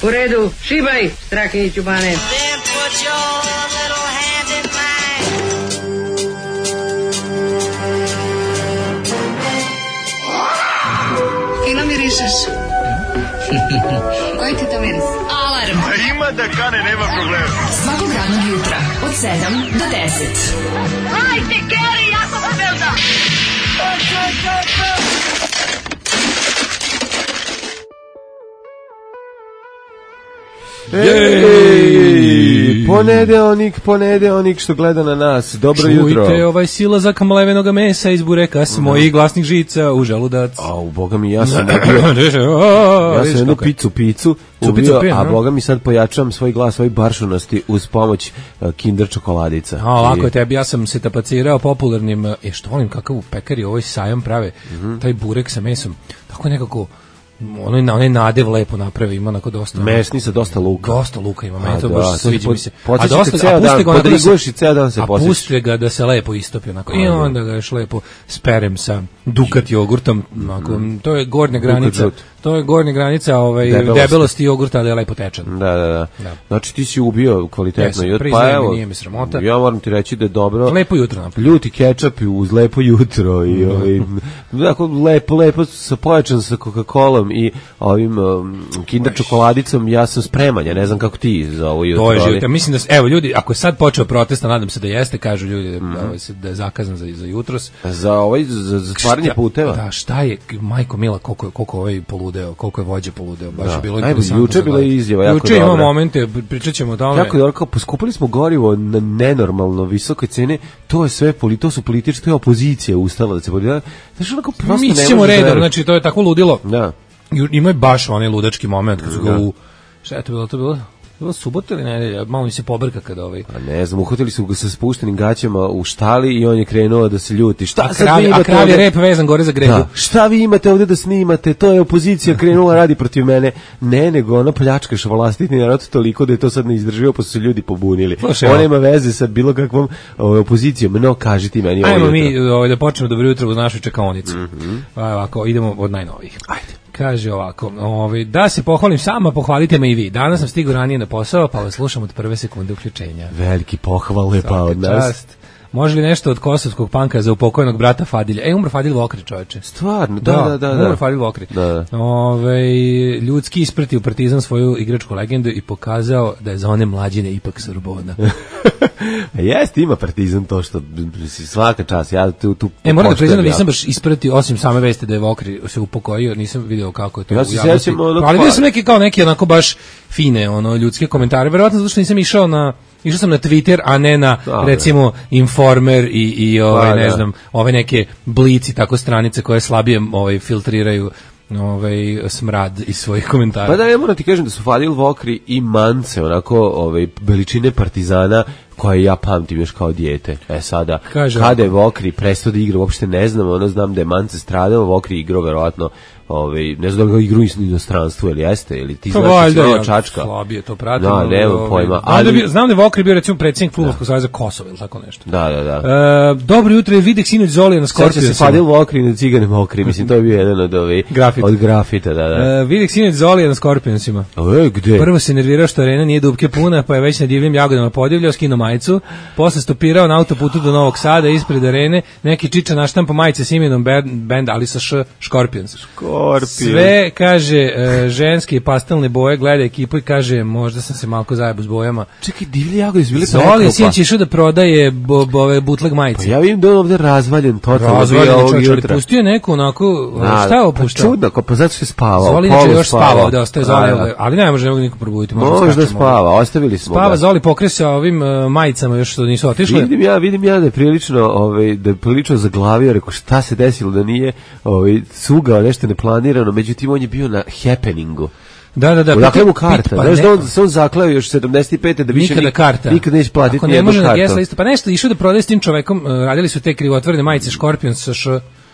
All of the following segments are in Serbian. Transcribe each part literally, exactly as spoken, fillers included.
U redu, šibaj, Strahinjiću Bane. Fino mirišeš. Koji ti to miris? Alarm. A ima da kane, nema problema. Svakog radnog jutra, od sedam do deset. Hajde, Geri, jako se velda. Ej, ponedeonik, ponedeonik što gleda na nas. Dobro Čujte jutro. Čujte ovaj silazak mlevenoga mesa iz bureka s mojih glasnih žica u želudac. A u boga mi ja sam ubio, ja sam jednu picu picu ubio, a boga mi sad pojačam svoj glas, svoj baršunosti uz pomoć uh, Kinder čokoladica. A ovako je tebi, ja sam se tapacirao popularnim, e što volim kakav u pekari ovoj sajam prave, mm-hmm. taj burek sa mesom, tako nekako onaj onaj nadev lepo napravi, ima onako dosta mesni sa dosta luka. Dosta luka ima, meni to da, baš sviđa mi se. A dosta ceo dan, podriguješ i ceo dan se posjećaš. A pusti ga da se lepo istopi onako. I onda ga još lepo sperem sa Dukat jogurtom, onako. To je gornja granica. To je gornja granica ovaj debelosti, debelosti jogurta, ali je lepo tečan. Da, da, da. da. Znači ti si ubio kvalitetno jutro, pa evo, nije mi sramota. Ja moram ti reći da je dobro. Lepo jutro napravio. Ljuti kečap uz lepo jutro i ovaj tako lepo lepo sa pojačan sa Coca-Colom i ovim um, Kinder čokoladicom, ja sam spreman, ja ne znam kako ti za ovo jutro. To je život. Mislim da evo ljudi, ako je sad počeo protest, nadam se da jeste, kažu ljudi mm. da, se, da je zakazan za za jutros. Za ovaj za zatvaranje puteva. Da, šta je majko mila koliko koliko ovaj poludeo, koliko je vođe poludeo, baš da. je bilo interesantno. Juče je bila izjava jako dobra. Juče ima momente, pričaćemo o tome. Jako dobro, kao poskupili smo gorivo na nenormalno visoke cene, to je sve to su političke opozicije ustala da se podijela. Znači onako prosto mi ne ćemo redom, znači to je tako ludilo. Da. Ima je baš onaj ludački moment kad su ga u šta je to bilo, to bilo Bilo subota ili nedelja, malo mi se pobrka kada ovaj. A ne znam, uhvatili su ga sa spuštenim gaćama u štali i on je krenuo da se ljuti. Šta a krav, a krav je rep vezan gore za gredu. Da. Šta vi imate ovdje da snimate? To je opozicija krenula radi protiv mene. Ne, nego ona pljačkaš vlastitni narod toliko da je to sad ne izdržio, pa su se ljudi pobunili. Ona ima veze sa bilo kakvom ovaj, opozicijom. No, kaži ti meni. Ajmo mi ovaj, da počnemo dobro jutro uz našu čekaonicu. Mm-hmm. Ovako, idemo od najnovijih. Ajde. Kaže ovako, ovaj, da se pohvalim sama, pohvalite me i vi. Danas sam stigao ranije na posao, pa vas slušam od prve sekunde uključenja. Veliki pohvale pa od nas. Čast. Može li nešto od kosovskog panka za upokojnog brata Fadilja? E, umro Fadil Vokri, čoveče. Stvarno, da, da, da. da. Umro Fadil Vokri. Da, da. Ove, ljudski ispratio Partizan svoju igračku legendu i pokazao da je za one mlađine ipak Sorbona. Jeste, ima Partizan to što svaka čast, ja tu... tu e, moram da priznam da nisam baš ispratio, osim same veste da je Vokri se upokojio, nisam video kako je to ja u javnosti. Ono ali vidio sam neki kao neki onako baš fine ono ljudske komentare, verovatno zato što nisam išao na Išao sam na Twitter, a ne na, dobre, recimo, Informer i, i ovaj, pa, ne da. znam, ove neke blici, tako stranice koje slabije ovaj, filtriraju ovaj, smrad iz svojih komentara. Pa da, ja moram ti kažem da su Fadil Vokri i Mance, onako, ovaj, veličine Partizana, koje ja pamtim još kao dijete. E sada, Kaže, kada je Vokri prestao da igra, uopšte ne znam, ono znam da je Mance stradao, Vokri igrao verovatno, ovaj, ne znam da li ga igru iz inostranstva ili jeste, ili ti znaš da se ovo čačka. Slabije to pratimo. Da, nemam pojma. Ali... Da bi, znam da je Vokri bio recimo predsjednik Fudbalskog saveza Kosova ili tako nešto. Da, da, da. E, dobro jutro, je Videk sinoć Zolija na Skorpionsima. Seća se Fadil Vokri na Cigane Mokri, mislim to je bio jedan od ovih Grafit. od grafita, da, da. E, Videk sinoć Zolija na Skorpionsima. E, gde? Prvo se nervirao što arena nije dupke puna, pa je već na divljim jagodama podivljao, skinuo majicu, posle stopirao na autoputu do Novog Sada ispred arene, neki čiča naštampa majice s imenom band, ali sa š, Scorpions. Scorpions. Sve, kaže, e, ženske i pastelne boje, gleda ekipu i kaže, možda sam se malko zajebo s bojama. Čekaj, divlji jagode su bili preklopa. Zoli, sinoć išao da prodaje bo, bo, ove bootleg majice. Pa ja vidim da on ovdje razvaljen totalno. Razvaljen čovječ, ali pustio je neku onako, da, šta je opuštao? Pa čudno, ko, pa zato što je spavao. Zoli inače još spavao, da ostaje Zoli, ali ne može niko probuditi. Možda spava, ostavili smo. Spava Zoli pokresa ovim uh, majicama još što nisu otišle. Vidim ja, vidim ja da je prilično, ovaj, da je prilično zaglavio, rekao šta se desilo da nije ovaj, cugao nešto neplanirano, međutim on je bio na happeningu. Da, da, da. Odakle mu karta? Znaš da on se on zakleo još sedamdeset pete da više nikada nik, karta. Nikad neće platiti ako ne može na gesla isto. Pa nešto išao da prodaje s tim čovekom, uh, radili su te krivotvorene majice Scorpions sa š.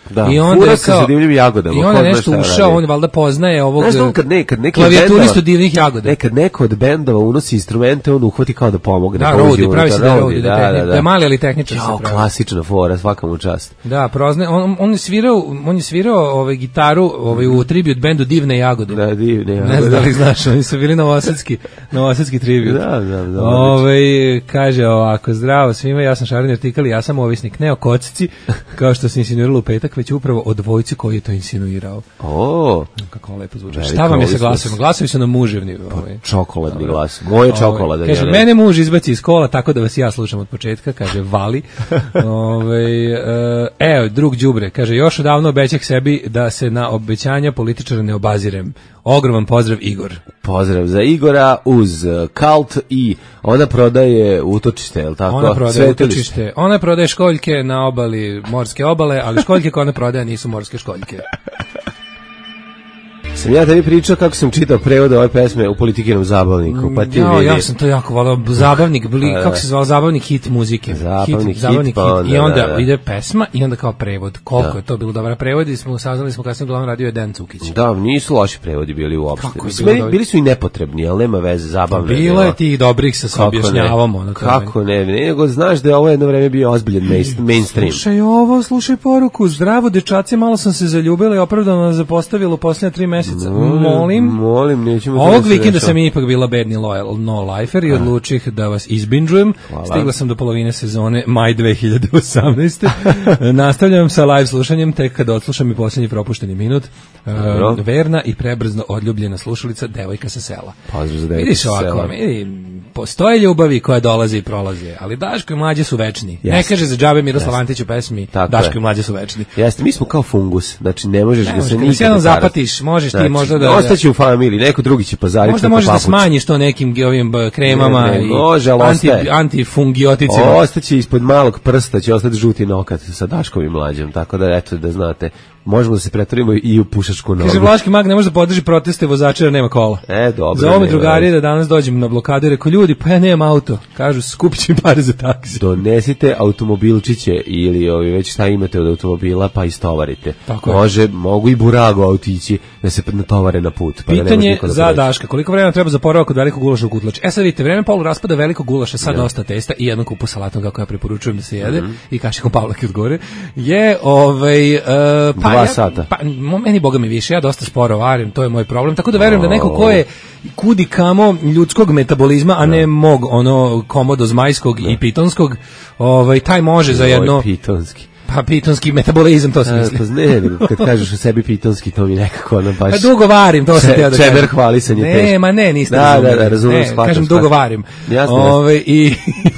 Da, I onda fura je se kao, sa divljim jagodama. I onda nešto ušao, on valjda poznaje ovog kad ne, kad neki klavijaturistu divnih jagoda. Nekad neko od bendova unosi instrumente, on uhvati kao da pomogne. Da, Rodi, pravi se da je Rodi, da, da, da, da je mali, ali tehničar se pravi. Klasična fora, svaka mu čast. Da, prozne, on, on je svirao, on je svirao ovaj, gitaru ovaj, u tribute bendu Divne jagode. Da, Divne jagode. Ne znam da li znaš, oni su bili novosadski, novosadski tribute. Da, da, da. Ovaj, kaže ovako, zdravo svima, ja sam Šaran Artikal, ja sam ovisnik, ne o kocici, kao što se insinuiralo u petak, već upravo o dvojci koji je to insinuirao. O, kako lepo zvuči. Šta vam je sa glasovima? Glasovi su na muževni. Ovaj. Čokoladni glas. Moje čokolada. Kaže, ja mene muž izbaci iz kola, tako da vas ja slušam od početka, kaže, vali. Ove, uh, evo, drug đubre, kaže, još odavno obećah sebi da se na obećanja političara ne obazirem. Ogroman pozdrav, Igor. Pozdrav za Igora uz Kalt i ona prodaje utočište, je li tako? Ona prodaje utočište. Ona prodaje školjke na obali morske obale, ali školjke koje ona prodaje nisu morske školjke. Sam ja tebi pričao kako sam čitao prevod ove pesme u Politikinom zabavniku, pa ti ja, vidi. Ja sam to jako volao, zabavnik, bili, kako se zvao, zabavnik hit muzike. Zabavnik hit, zabavnik hit, pa onda, i onda da, da. ide pesma i onda kao prevod. Koliko da. je to bilo dobar prevod i smo saznali smo kasnije glavno radio je Dejan Cukić. Da, nisu loši prevodi bili uopšte. Mislim, bili su i nepotrebni, ali nema veze, zabavno. Bilo je tih dobrih sa se objašnjavamo. Ne? Kako ne, ne, nego znaš da je ovo jedno vreme bio ozbiljen mainstream. Slušaj ovo, slušaj poruku, zdravo dečaci, malo sam se zaljubila i opravdano zapostavila u posljednje tri meseca. Molim, molim, nećemo. Ovog vikenda sam ipak bila bedni loyal, no lifer i odlučih da vas izbinđujem. Stigla sam do polovine sezone maj dve hiljade osamnaeste. Nastavljam sa live slušanjem tek kad odslušam i posljednji propušteni minut. Uh, verna i prebrzno odljubljena slušalica, devojka sa sela. Pozdrav za devojka Vidiš sa sela. ovako, vidi, postoje ljubavi koje dolaze i prolaze, ali Daško i Mlađe su večni. Yes. Ne kaže za džabe Miroslav yes. Antić u pesmi, tako Daško je. I Mlađe su večni. Jeste, mi smo kao fungus, znači ne možeš ne, da se nikad... Ne možeš, jednom zapatiš, možeš znači, ti možda da... Ostaće u familiji, neko drugi će pozariti. Možda možeš da smanjiš to nekim ovim kremama ne, ne, i može, anti, antifungioticima. Ostaće ispod malog prsta, će ostati žuti nokat sa Daškom i Mlađem, tako da eto da znate, možemo da se pretvorimo i u pušačku nogu. Kaže, Vlaški mag ne može da podrži proteste vozača jer nema kola. E, dobro. Za ove drugari da danas dođem na blokadu i rekao, ljudi, pa ja nemam auto. Kažu, skupit ću mi pare za taksi. Donesite automobilčiće ili ovi, već šta imate od automobila, pa istovarite. Tako može, je. Mogu i burago autići da se natovare na put. Pa pitanje da za da Daška, koliko vremena treba za poravak od velikog gulaša u kutlač? E sad vidite, vreme polu raspada velikog gulaša sa dosta testa i jednom kupu salatom, kako ja preporučujem da se jede, mm-hmm. i kašikom Pavlaki od gore, je ovaj... Uh, pa Dva sata. Pa, meni boga mi više, ja dosta sporo varim, to je moj problem, tako da verujem da neko ko je kudi kamo ljudskog metabolizma, a ne mog ono komodo zmajskog i pitonskog, ovaj, taj može za jedno... Pitonski. Pa pitonski metabolizam, to se misli. Pa ne, kad kažeš o sebi pitonski, to mi nekako ono baš... Pa dugo varim, to sam teo da kažem. Čemer hvalisanje teško. Ne, ma ne, niste da, razumeli. Da, da, razumem, shvatam. Kažem, dugo varim. Jasno, Ove, i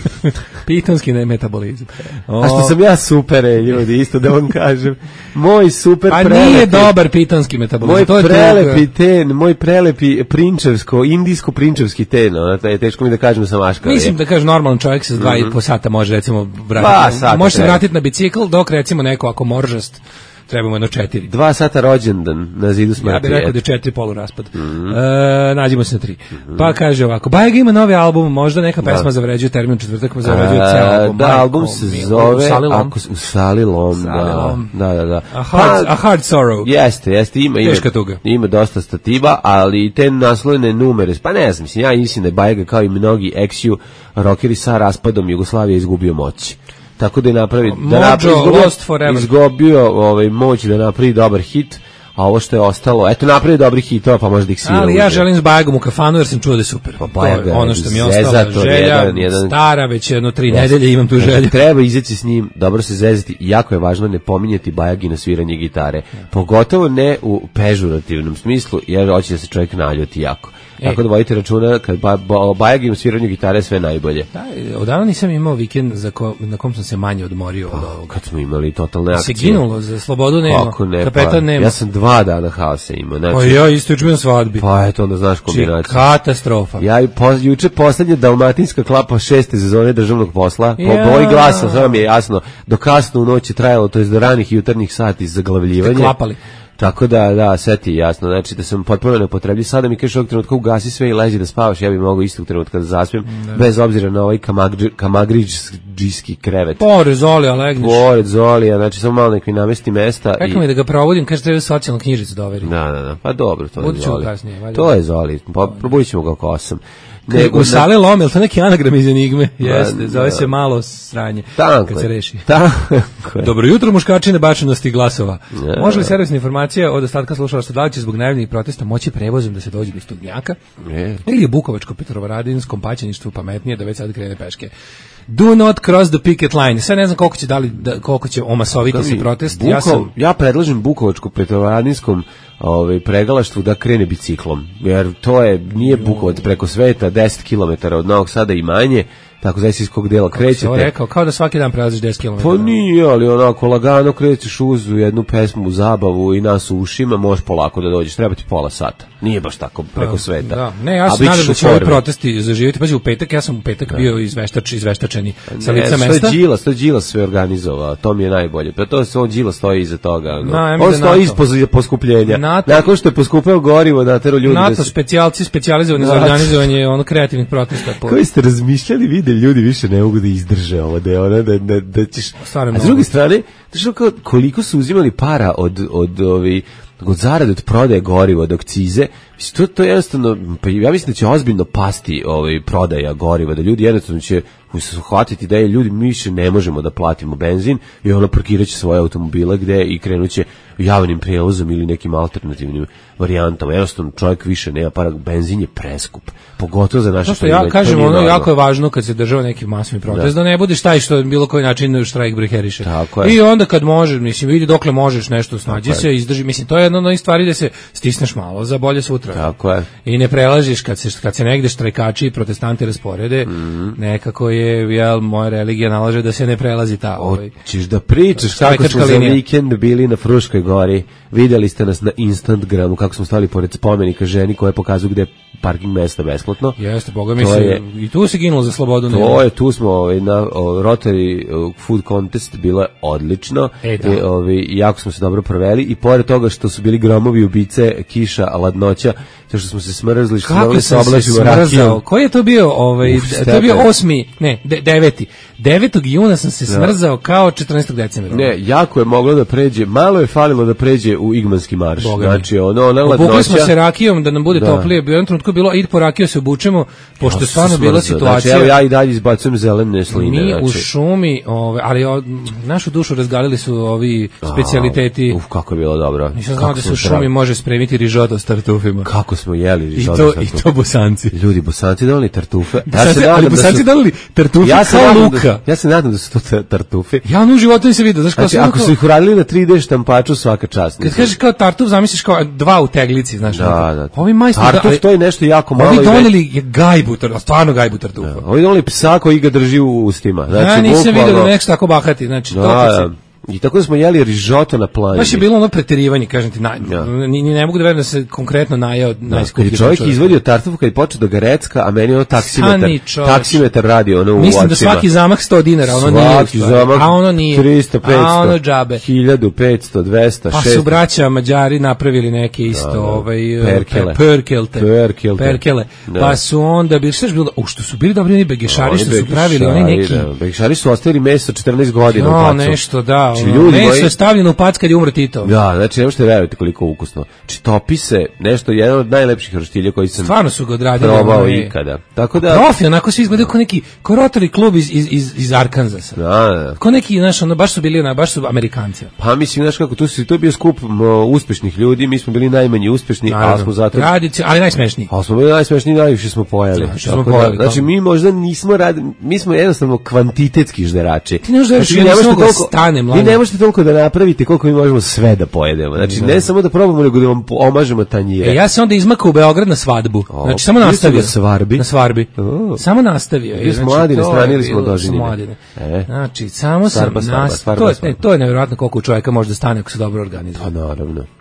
pitonski ne metabolizam. O... A što sam ja super, ljudi, isto da vam kažem. Moj super pa prelepi... A nije dobar pitonski metabolizam. Moj to je prelepi tuga. ten, moj prelepi prinčevsko, indijsko-prinčevski ten, ono, je teško mi da kažem da sam aškar. Mislim da kažem, normalan čovjek se s dva mm-hmm. i po sata može, recimo, vratiti. Može se vratiti na bicikl, dok recimo neko ako moržast trebamo jedno četiri. Dva sata rođendan na zidu smrti. Ja bih rekao da je četiri polu raspad. Mm-hmm. E, nađemo se na tri. Mm-hmm. Pa kaže ovako, Bajega ima novi album, možda neka pesma da. zavređuje termin četvrtak, pa zavređuje ceo album. Da, Majko, album se mi, zove Usalilom. Ako, Usalilom, Usalilom. Da, da, da. A hard, pa, a hard Sorrow. Jeste, jeste, ima, ima, ima dosta stativa, ali te naslovne numere, pa ne znam, ja mislim da je Bajega kao i mnogi ex-ju rockeri sa raspadom Jugoslavije izgubio moć. Tako da je napravi da napravi izgubio, izgubio ovaj moć da napravi dobar hit, a ovo što je ostalo, eto napravi dobri hitova, pa možda ih svira. Ali ja želim s Bajagom u kafanu jer sam čuo da je super. Pa Bajaga, ono što mi je ostalo želja, jedan, jedan, stara već jedno tri yes. nedelje imam tu želju. Treba izaći s njim, dobro se zezati, jako je važno ne pominjati Bajagi na sviranje gitare, pogotovo ne u pežurativnom smislu, jer hoće da se čovjek naljuti jako. Tako da vodite računa kad ba, ba, Bajagi u sviranju gitare sve najbolje. Da, odavno nisam imao vikend za ko, na kom sam se manje odmorio od ovog. Kad smo imali totalne akcije. Se ginulo, za slobodu nema, kako ne, kapetan pa, nema. Ja sam dva dana haosa imao. Znači, pa ja isto juče bio na svadbi. Pa eto, onda znaš kombinaciju. Katastrofa. Ja i po, juče poslednja dalmatinska klapa šeste sezone državnog posla. Po ja. boji glasa, sve vam je jasno, do kasno u noći trajalo, to je do ranih jutarnjih sati za glavljivanje. Ste klapali. Tako da, da, sve ti je jasno, znači da sam potpuno nepotrebljiv. Sada mi kažeš ovog trenutka ugasi sve i leži da spavaš, ja bih mogao istog trenutka da zaspijem, da. Bez obzira na ovaj kamagri, kamagriđski krevet. Pored Zolija legneš. Pored Zolija, znači samo malo nek mi namesti mesta. Rekao i... mi da ga provodim, kaže treba socijalnu knjižicu da overi. Da, da, da, pa dobro, to Budit je Zoli. Kasnije, to je Zoli, pa probudit ćemo ga oko osam. Nego, u sale lome, ili to neki anagram iz Enigme? Jeste, zove se malo sranje. Tako kad se reši. Tako Dobro jutro, muškači nebačenosti glasova. Ja. Može li servisna informacija od ostatka slušalaštva da li će zbog najavljenih protesta moći prevozom da se dođe do Stubnjaka? Je. Ili je Bukovačko-Petrovaradinskom paćeništvu pametnije da već sad krene peške? Do not cross the picket line. Sad ne znam koliko će, da li, da, koliko će omasoviti se protest. Buko, ja, sam... ja predlažem Bukovačko-Petrovaradinskom ovaj pregalaštvu da krene biciklom, jer to je nije Bukovac preko sveta, deset kilometara od Novog Sada i manje, tako znači iz kog dela krećete. Kako rekao, kao da svaki dan prelaziš deset kilometara. Pa nije, ali onako lagano krećeš uz jednu pesmu, u zabavu i nas u ušima, možeš polako da dođeš, treba ti pola sata. Nije baš tako preko sveta. Da. Ne, ja se nadam da će ovi protesti zaživjeti. Pazi, u petak, ja sam u petak da. bio izveštač, izveštačeni sa lica mesta. Sto je Đilas, sto je Đilas sve organizovao, to mi je najbolje. Pa to se on Đilas stoji iza toga. No. Na, on stoji ispod poskupljenja. NATO, nakon što je poskupeo gorivo, natero ljudi. NATO da se... specijalci specijalizovani za organizovanje ono kreativnih protesta. Po... Koji ste razmišljali, vide ljudi više ne mogu da izdrže ovo, da je ona, da, da, da ćeš... A s druge strane, koliko su uzimali para od, od ovi... od zarade od prodaje goriva, od akcize, mislim, to, to je jednostavno, pa ja mislim da će ozbiljno pasti ovaj, prodaja goriva, da ljudi jednostavno će uhvatiti da je ljudi, mi više ne možemo da platimo benzin i ono parkiraće svoje automobile gde i krenuće javnim prijevozom ili nekim alternativnim varijantama. Jednostavno čovjek više nema para, benzin je preskup, pogotovo za naše ja kažem, ono jako je važno kad se država neki masovni protest, da. da ne budeš taj što bilo koji način štrajk breheriše. I onda kad može, mislim, vidi dokle možeš nešto, snađi se, izdrži, mislim, to je jedna od onih stvari da se stisneš malo za bolje sutra. Tako je. I ne prelažiš kad se, kad se negde štrajkači i protestanti rasporede, mm. nekako je, jel, moja religija nalaže da se ne prelazi ta ovaj. Hoćeš da pričaš kako smo za vikend bili na Fruškoj gori, vidjeli ste nas na Instagramu kako smo stali pored spomenika ženi koja pokazuju gde je parking mesta besplatno. Jeste, boga mi se, i tu se ginulo za slobodu. To je, tu smo ovaj, na o, Rotary Food Contest, bilo je odlično, e, da. I, ovaj, jako smo se dobro proveli i pored toga što su bili gromovi, ubice, kiša, ladnoća, to što smo se smrzli, što kako sam se smrzao, koji je to bio, ovaj, Uf, to je bio osmi, ne, de, deveti, devetog juna sam se smrzao da. Kao četrnaestog decembra. Ne, jako je moglo da pređe, malo je falilo da pređe u Igmanski marš, Boga znači ono, ona ladnoća. Obukli smo se rakijom da nam bude da. Toplije, bio je trenutku bilo, id po rakiju se obučemo, pošto je stvarno bila situacija. Znači, evo ja i dalje izbacujem zelene sline. Mi znači. U šumi, ove, ali o, našu dušu razgalili su ovi specijaliteti. Uf, kako je bilo dobro. Nisam znao da se u šumi može spremiti rižoto s tartufima. Kako smo jeli rižoto s tartufima. I to Bosanci. Ljudi, Bosanci donali tartufe. Bosanci, ja ali Bosanci donali tartufe ja kao luka. Da, ja se nadam da su to tartufe. Ja u životu nisam vidio. Znaš, znači, ako su ih uradili na tri D štampaču, svaka čast. Kad kažeš kao tartuf, zamisliš kao dva u teglici, znaš. Da, da. Ovi majstori, tartuf, to je nešto jako malo. Ovi doneli je gajbu, stvarno gajbu tartufa. Da, ovi doneli psa koji ga drži u ustima. Znači, ja nisam vidio da nešto tako bahati. Znači, da, da. I tako da smo jeli rižoto na planini. Baš je bilo ono preterivanje, kažem ti, na, ja. ni, ni ne mogu da verujem da se konkretno najeo najskuplji. Kad čovjek izvadio tartufu, kad je počeo da ga recka, a meni ono taksimetar, taksimetar radi ono u očima. Mislim da svaki zamah sto dinara, ono svaki nije. Zamah a ono nije. tristo, petsto, a ono džabe. hiljadu, petsto, dvesta, šesto. Pa su braća Mađari napravili neke isto, da, da. ovaj, perkele. Perkelte. Perkelte. Perkele. Da. Pa su onda, bili, šta je bilo, u što su bili dobri oni begešari, što su pravili oni neki. Begešari su ostavili meso četrnaest godina u pacu. Nešto, da. Meso je stavljeno u pac kad je umro Tito. Da, znači ne možete verovati koliko ukusno. Znači topi se nešto, jedan od najlepših roštilja koji sam stvarno su ga odradili probao ikada. Tako da profi, onako svi izgledaju kao neki kao Rotary klub iz iz iz, iz Arkansasa. Da, da. Kao neki, znaš, ono baš su bili, na baš su Amerikanci. Pa mislim, znaš kako, tu su to je bio skup mo, uspešnih ljudi, mi smo bili najmanje uspešni, a smo zato tradici, ali najsmešniji. A smo bili najsmešniji, najviše smo pojeli. Da, smo pojeli da, znači mi možda nismo radili, mi smo jednostavno kvantitetski žderači. Ti ne možeš znači, da toliko stane mlade. Vi ne možete toliko da napravite koliko mi možemo sve da pojedemo. Znači, ne samo da probamo, nego da vam omažemo tanjire. E, ja se onda izmakao u Beograd na svadbu. O, znači, samo nastavio. Na svarbi? Na svarbi. O. Samo nastavio. Mi smo mladine, stranili smo dožinine. E. Znači, samo sam nastavio. To, to je nevjerojatno koliko čovjeka može da stane ako se dobro organizuje. Pa naravno.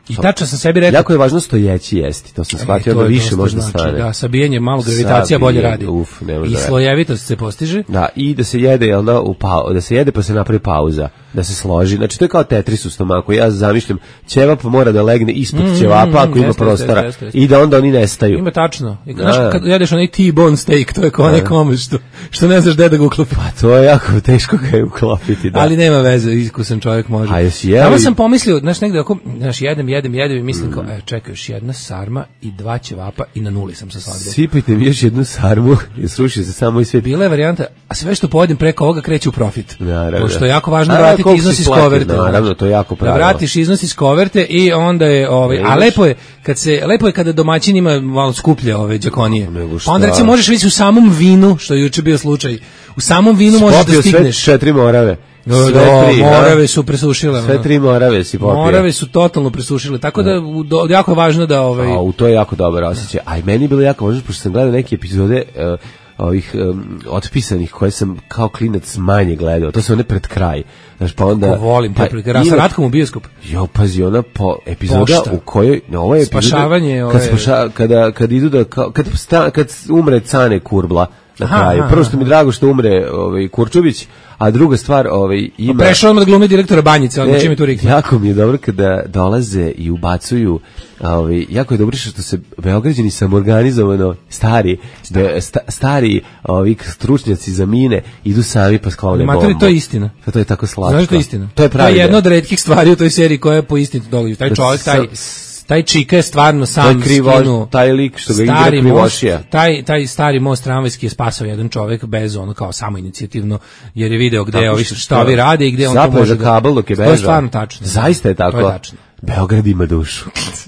I tačno sam sebi rekao... Jako je važno stojeći jesti, to sam shvatio, e, da više može da stane. Da, sabijenje malo gravitacija Sabijen, bolje radi. Uf, I slojevitost se postiže. Da, i da se jede, jel da, u pa, da se jede pa se napravi pauza, da se složi. Znači, to je kao Tetris u stomaku. Ja zamišljam, ćevap mora da legne ispod mm, ćevapa ako mm, ima jeste, prostora jeste, jeste. I da onda oni nestaju. Ima tačno. I, znaš, kad jedeš onaj T-bone steak, to je kao onaj komuš što, što ne znaš gde da ga uklopi. Pa to je jako teško ga je uklopiti. Da. Ali nema veze, iskusan čovjek može. A jesi jeli? Tamo sam pomislio, znaš, negde ako, znaš, jedem, jedem, jedem i mislim mm. kao, e, čekaj, još jedna sarma i dva ćevapa i na nuli sam sa svadbom. Sipajte mi još jednu sarmu i sruši se samo i sve. Bila je varijanta, a sve što pojedem preko ovoga kreće u profit. Naravno. Pošto je jako važno vratiti iznos iz koverte. Naravno, to je jako pravilo. Da vratiš iznos iz koverte i onda je, ovaj, a lepo je, kad se, lepo je kada domaćin ima malo skuplje ove đakonije. Pa onda recimo možeš vidjeti u samom vinu, što je juče bio slučaj, u samom vinu možeš da stigneš. Sve četiri morave. Sve do, tri, morave su presušile. Sve tri morave si popio. Morave su totalno presušile, tako da do, jako je važno da... Ovaj... A, u to je jako dobar osjećaj. A i meni je bilo jako važno, pošto sam gledao neke epizode uh, ovih um, otpisanih koje sam kao klinac manje gledao. To su one pred kraj. Znaš, pa onda... Ko volim, pa, pred kraj. Sa Ratkom u bioskop. Jo, pazi, ona po epizoda Pošta. U kojoj... No, ovo je spašavanje... Epizoda, kad, spaša, kada, kad idu da... Kad, sta, kad umre Cane Kurbla na aha, kraju. Aha, Prvo što mi je drago što umre ovaj, Kurčubić, a druga stvar, ovaj ima prešao odmah da glumi direktora Banjice, on čime tu rikne. Jako mi je dobro kada dolaze i ubacuju, ovaj jako je dobro što se Beograđani samoorganizovano stari, be, sta, stari ovi stručnjaci za mine idu sami pa sklone bombu. Materi, to je istina. Pa to je tako slatko. Znaš, to je istina. To je pravi. To je jedna od retkih stvari u toj seriji koja je po istini događa. Taj čovjek, taj taj čika je stvarno sam skinu, taj lik što ga igra Krivošija. Taj, taj stari most tramvajski je spasao jedan čovjek bez ono kao samo inicijativno, jer je video gde tako, ovi šta ovi rade i gde on to može da... kabel dok je bežao. To je stvarno tačno. Zaista je tako. To je tačno. Beograd ima dušu.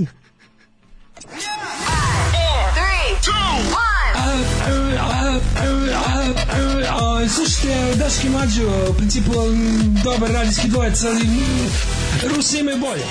Slušajte, Daški Mađo, u principu dobar radijski dvojec, ali Rusi imaju bolje.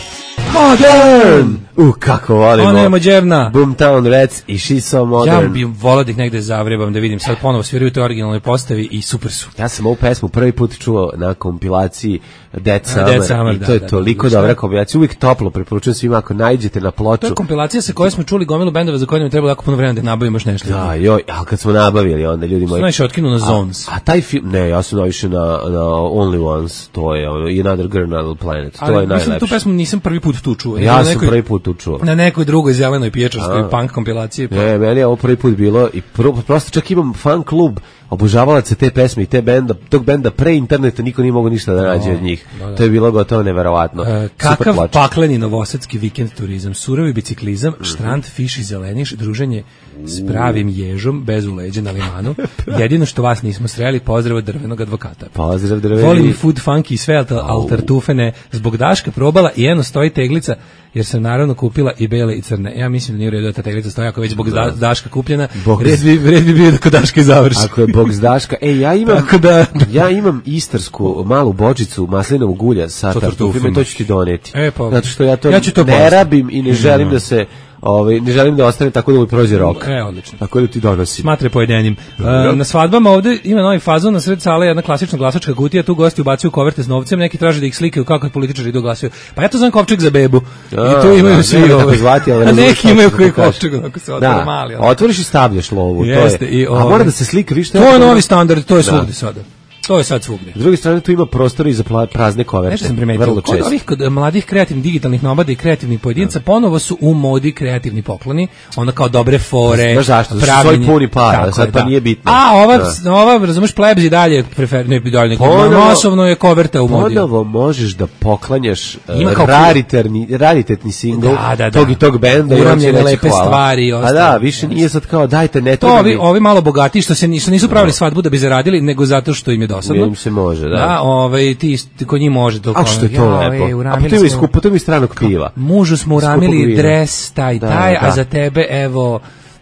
Modern! Uh, kako volimo. Ona je moderna. Boomtown Rats i She's So Modern. Ja bih volao da ih negde zavrebam, da vidim. Sad ponovo sviraju te originalne postavi i super su. Ja sam ovu pesmu prvi put čuo na kompilaciji Dead Summer, Dead Summer i to je da, toliko da, dobra kompilacija. Uvijek toplo preporučujem svima ako nađete na ploču. To je kompilacija sa kojoj smo čuli gomilu bendova za koje nam je trebalo jako puno vremena da nabavimo još nešto. Da, joj, ali kad smo nabavili onda ljudi moji... Znaš, otkinu na Zones. A, a taj film, ne, ja sam naviše na, na Only Ones, to je ono, Another Girl, Another Planet, to ali, je najlepše. Mislim, tu pesmu nisam prvi put tu čuo. Ja sam nekoj, prvi put tu čuo. Na nekoj drugoj zelenoj pijačarskoj punk kompilaciji. Pa. Ne, meni je ovo prvi put bilo i pro, prosto čak imam fan klub obožavalaca te pesme i te benda, tog benda pre interneta niko nije mogao ništa da nađe od njih. Da, da. To je bilo gotovo neverovatno. E, kakav pakleni novosadski vikend turizam, surovi biciklizam, mm-hmm. štrand, fiš i zeleniš, druženje s pravim ježom, bez uleđa na limanu. Jedino što vas nismo sreli, pozdrav od drvenog advokata. Pozdrav drveni. Volim i food funky i sve altartufene. Zbog Daška probala i eno stoji teglica, jer sam naravno kupila i bele i crne. Ja mislim da nije u redu da ta teglica stoji, ako već zbog da. Daška kupljena, red bi, red bi bio da kod Daška i završi. Ako je bog z Daška, e, ja imam, da, ja imam istarsku malu bočicu maslinovog ulja sa tartufima, to ću ti doneti. E, pa, zato što ja to, ja to ne posti. rabim i ne želim mm. da se Ovaj ne želim da ostane tako da mi prođe rok. E, odlično. Tako da ti donosi. Smatre pojedenim. Uh, na svadbama ovde ima novi fazon, na sred sale jedna klasična glasačka kutija, tu gosti ubacuju koverte s novcem, neki traže da ih slikaju kako političari idu glasaju. Pa ja to znam kovčeg za bebu. A, i tu imaju da, svi ovo zvati, ali a neki imaju koji kovčeg, onako se otvara da, mali. Ali. Otvoriš i stavljaš lovu, Jeste, to je. I, a mora da se slika, viš, to je novi standard, to je svugde sada. To je sad svugdje. S druge strane tu ima prostora i za prazne koverte. Nešto sam primetio, kod ovih kod mladih kreativnih digitalnih nomada i kreativnih pojedinca ja. ponovo su u modi kreativni pokloni, onda kao dobre fore, znaš zašto? Svoj puni para, sad pa nije bitno. A ova, da. ova razumeš, plebs i dalje prefer, ne bi dalje, masovno je koverta u modi. Ponovo možeš da poklanjaš uh, raritetni, raritetni singl da, da, da. tog i tog benda i uramljene lepe hvala. Stvari. A da, više nije sad kao dajte ne to. Ovi, ovi malo bogati što se nisu, nisu pravili svadbu da bi zaradili, nego zato što im je dosadno. Im se može, da. Da, ovaj ti kod njih može to. A što je to ja, lepo? Ej, a potom je skupo, potom je stranog piva. Mužu smo uramili dres taj da, taj, da. A za tebe evo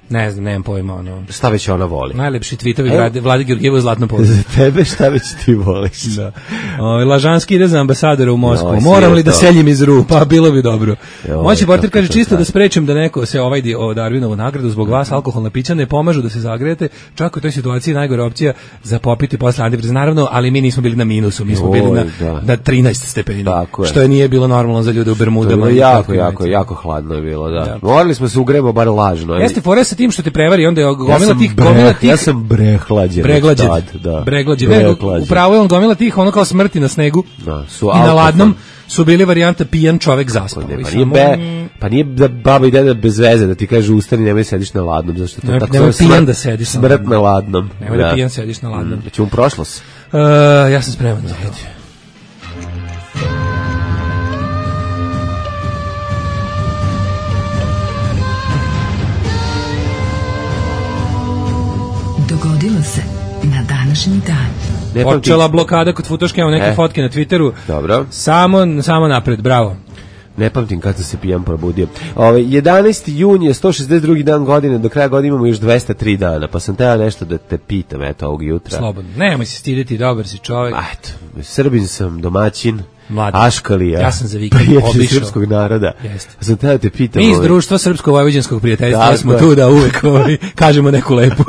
Ne znam, nemam pojma, ono. Šta već ona voli? Najlepši tweetovi Vlade, Vlade Georgijevo zlatno podne. Za tebe šta već ti voliš? Da. O, Lažanski ide za ambasadora u Moskvu. No, Moram li da seljim iz ru? Pa bilo bi dobro. Jo, Moći portir kaže čisto da sprečim da neko se ovaj o Darwinovu nagradu zbog vas alkoholna pića ne pomažu da se zagrejete. Čak u toj situaciji najgora opcija za popiti posle antifriza. Naravno, ali mi nismo bili na minusu, mi smo Oj, bili na, da. na trinaest stepeni. Tako je. Što je nije bilo normalno za ljude u Bermudama. To je jako, jako, jako hladno je bilo, da. da. Morali smo se ugremo bar lažno. Jeste fora sa tim što te prevari, onda je gomila ja tih, breh, gomila tih. Ja sam brehlađen. Breglađen. Da. Breglađen. Ne, upravo je on gomila tih, ono kao smrti na snegu. Da, su i alkohol. na ladnom su bili varijanta pijan čovek zaspao. Ne, pa, nije be, pa nije da baba i deda bez veze da ti kaže ustani, nemoj sediš na ladnom, zašto to ne, tako nemoj smrt, pijan da sediš na smrt na ladnom. Nemoj da, da pijan sediš na ladnom. Mm, ćemo u prošlost. Uh, ja sam spreman za to. Dogodilo se na današnji dan. Ne Počela pamtim... blokada kod Futoške, evo neke e. fotke na Twitteru. Dobro. Samo, samo napred, bravo. Ne pamtim kad sam se pijan probudio. Ove, jedanaesti jun je sto šezdeset drugi dan godine, do kraja godine imamo još dvesta tri dana, pa sam teo nešto da te pitam, eto, ovog jutra. Slobodno, nemoj se stiditi, dobar si čovjek. Eto, Srbin sam, domaćin, Mladi. Aškalija, ja sam za vikend prijatelj obišao srpskog naroda. Jeste. Sam teo da te pitam. Mi iz ovaj... društva srpsko-vojvođanskog prijateljstva da, smo tu da uvek ovaj, kažemo neku lepu.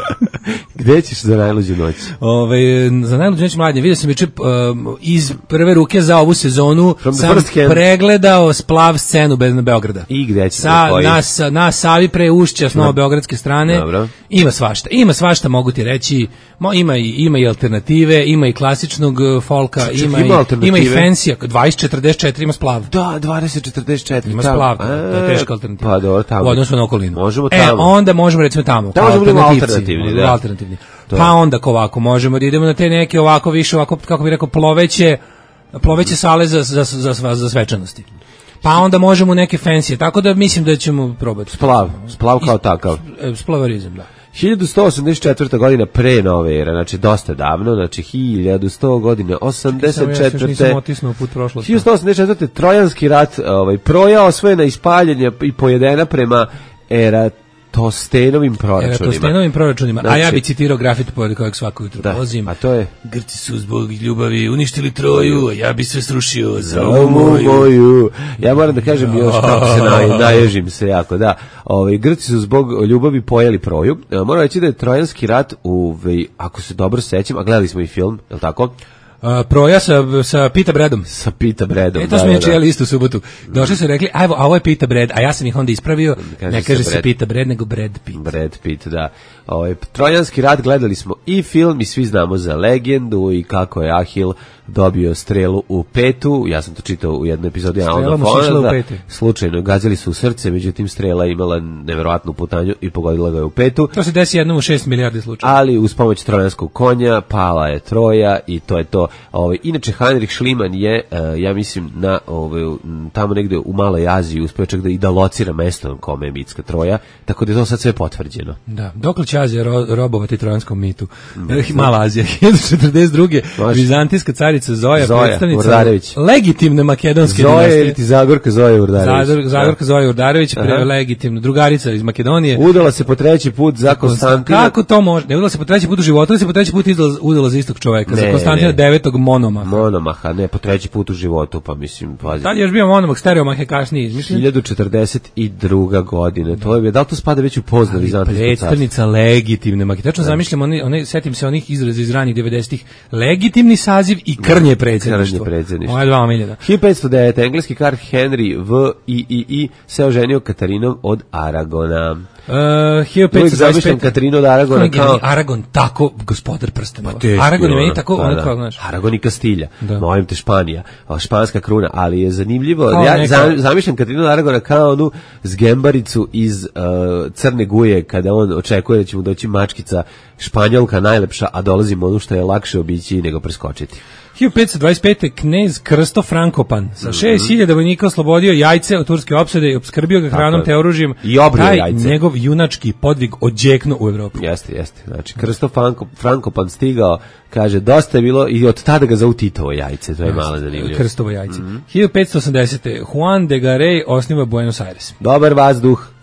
Gde ćeš za najluđu noć? Ove, za najluđu noć mladnje, vidio sam juče um, iz prve ruke za ovu sezonu sam pregledao splav scenu bez Beograda. I gde ćeš Sa, na, na Savi pre Ušća s novobeogradske strane. Dobro. Ima svašta. Ima svašta, mogu ti reći. Mo, ima, i, ima i alternative, ima i klasičnog folka, Ček, ima, ima, i, ima i fancy, dvadeset četrdeset četiri ima splav. Da, dvadeset četrdeset četiri. Ima splav, to je teška alternativa. Pa dobro, tamo. U odnosu na okolinu. Možemo tamo. E, onda možemo recimo tamo. Tamo možemo biti alternativni, da. Alternativni. Pa onda ovako, možemo da idemo na te neke ovako više, ovako, kako bih rekao, ploveće, ploveće sale za, za, za, za, za svečanosti. Pa onda možemo neke fancy, tako da mislim da ćemo probati. Splav, splav kao takav. Splavarizam, da. hiljadu sto osamdeset četvrta godina pre nove ere, znači dosta davno, znači hiljadu sto godine osamdeset četvrte. Nisam otisnuo put prošlosti. hiljadu sto osamdeset četvrte. Trojanski rat, ovaj, Proja osvojena i spaljena i pojedena prema era Tostenovim proračunima. Tostenovim proračunima, znači, a ja bi citirao grafit pod kojeg svako jutro da, polazim. A to je? Grci su zbog ljubavi uništili Troju, a ja bi sve srušio za ovu moju. moju. Ja moram da kažem još kako se naj, naježim se jako, da. Ovi, Grci su zbog ljubavi pojeli Proju. Moram reći da je Trojanski rat, uve, ako se dobro sećam, a gledali smo i film, je li tako? Uh, proja sa, sa Pita Bredom. Sa Pita Bredom, e, to smo juče jeli istu subotu. Došli su i rekli, a evo, a ovo je Pita Bred, a ja sam ih onda ispravio, kaže ne kaže se, se Pita Bred, nego Brad Pitt. Brad Pitt, da. Ovaj, Trojanski rat, gledali smo i film i svi znamo za legendu i kako je Ahil dobio strelu u petu, ja sam to čitao u jednoj epizodi Alna slučajno gazili su u srce, međutim strela imala neverovatnu putanju i pogodila ga je u petu. To se desi jednom u šest milijardi slučaja. Ali uz pomoć trojanskog konja pala je Troja i to je to. Ovaj, inače Heinrich Schliemann je, uh, ja mislim, na ovaj, tamo negde u Maloj Aziji uspeo čak da i da locira mesto kome je mitska Troja, tako da je to sad sve potvrđeno. Da, dokle će Azija ro robovati trojanskom mitu? Mala Azija, hiljadu četrdeset druge. Vizantijska carica Zoja, Zoja predstavnica Urdarević. Legitimne makedonske Zoja dinastije. Zoja ili ti Zagorka Zoja Urdarević. Zagor, Zagorka Zoja Urdarević, pre legitimna drugarica iz Makedonije. Udala se po treći put za Konstantina. Kako to može? Ne udala se po treći put u životu, ali se po treći put udala za istog čoveka, ne, za Konstantina devetog Monomaha. Monomaha, ne, po treći put u životu, pa mislim, pazi. Tad je još bio Monomah, Stereomah je kasnije izmišljen. hiljadu četrdeset druga godine, to je, da li to spada već u pozna Vizantijsko carstvo? Predstavnica legitimne Makedonije. Tačno zamišljam, one, one, setim se onih izraza iz ranih devedesetih. Legitimni saziv i krnje predsjedništvo. Krnje predsjedništvo. Ovo je dva omiljena. hiljadu petsto devete. engleski kralj Henry V I I I se oženio Katarinom od Aragona. Uh, hiljadu petsto dvadeset pete. Katarinu od Aragona kao... Aragon tako gospodar prstenova. Pa Aragon je meni tako, da, ono da. kao, znaš. Aragon i Kastilja. Molim te Španija. Španska kruna, ali je zanimljivo. Kao ja neka... zamišljam Katarinu od Aragona kao onu zgembaricu iz uh, Crne Guje, kada on očekuje da će mu doći mačkica Španjolka najlepša, a dolazimo onu što je lakše obići nego preskočiti. hiljadu petsto dvadeset pete. knez Krsto Frankopan sa šest hiljada vojnika oslobodio Jajce od turske opsade i obskrbio ga hranom te oružjem. I obrio Taj Jajce. Njegov junački podvig odjeknuo u Evropu. Jeste, jeste. Znači, Krsto Franko, Frankopan stigao, kaže, dosta je bilo i od tada ga zovu Titovo Jajce. To je malo zanimljivo. Krstovo Jajce. Mm -hmm. hiljadu petsto osamdesete. Juan de Garay osniva Buenos Aires. Dobar vazduh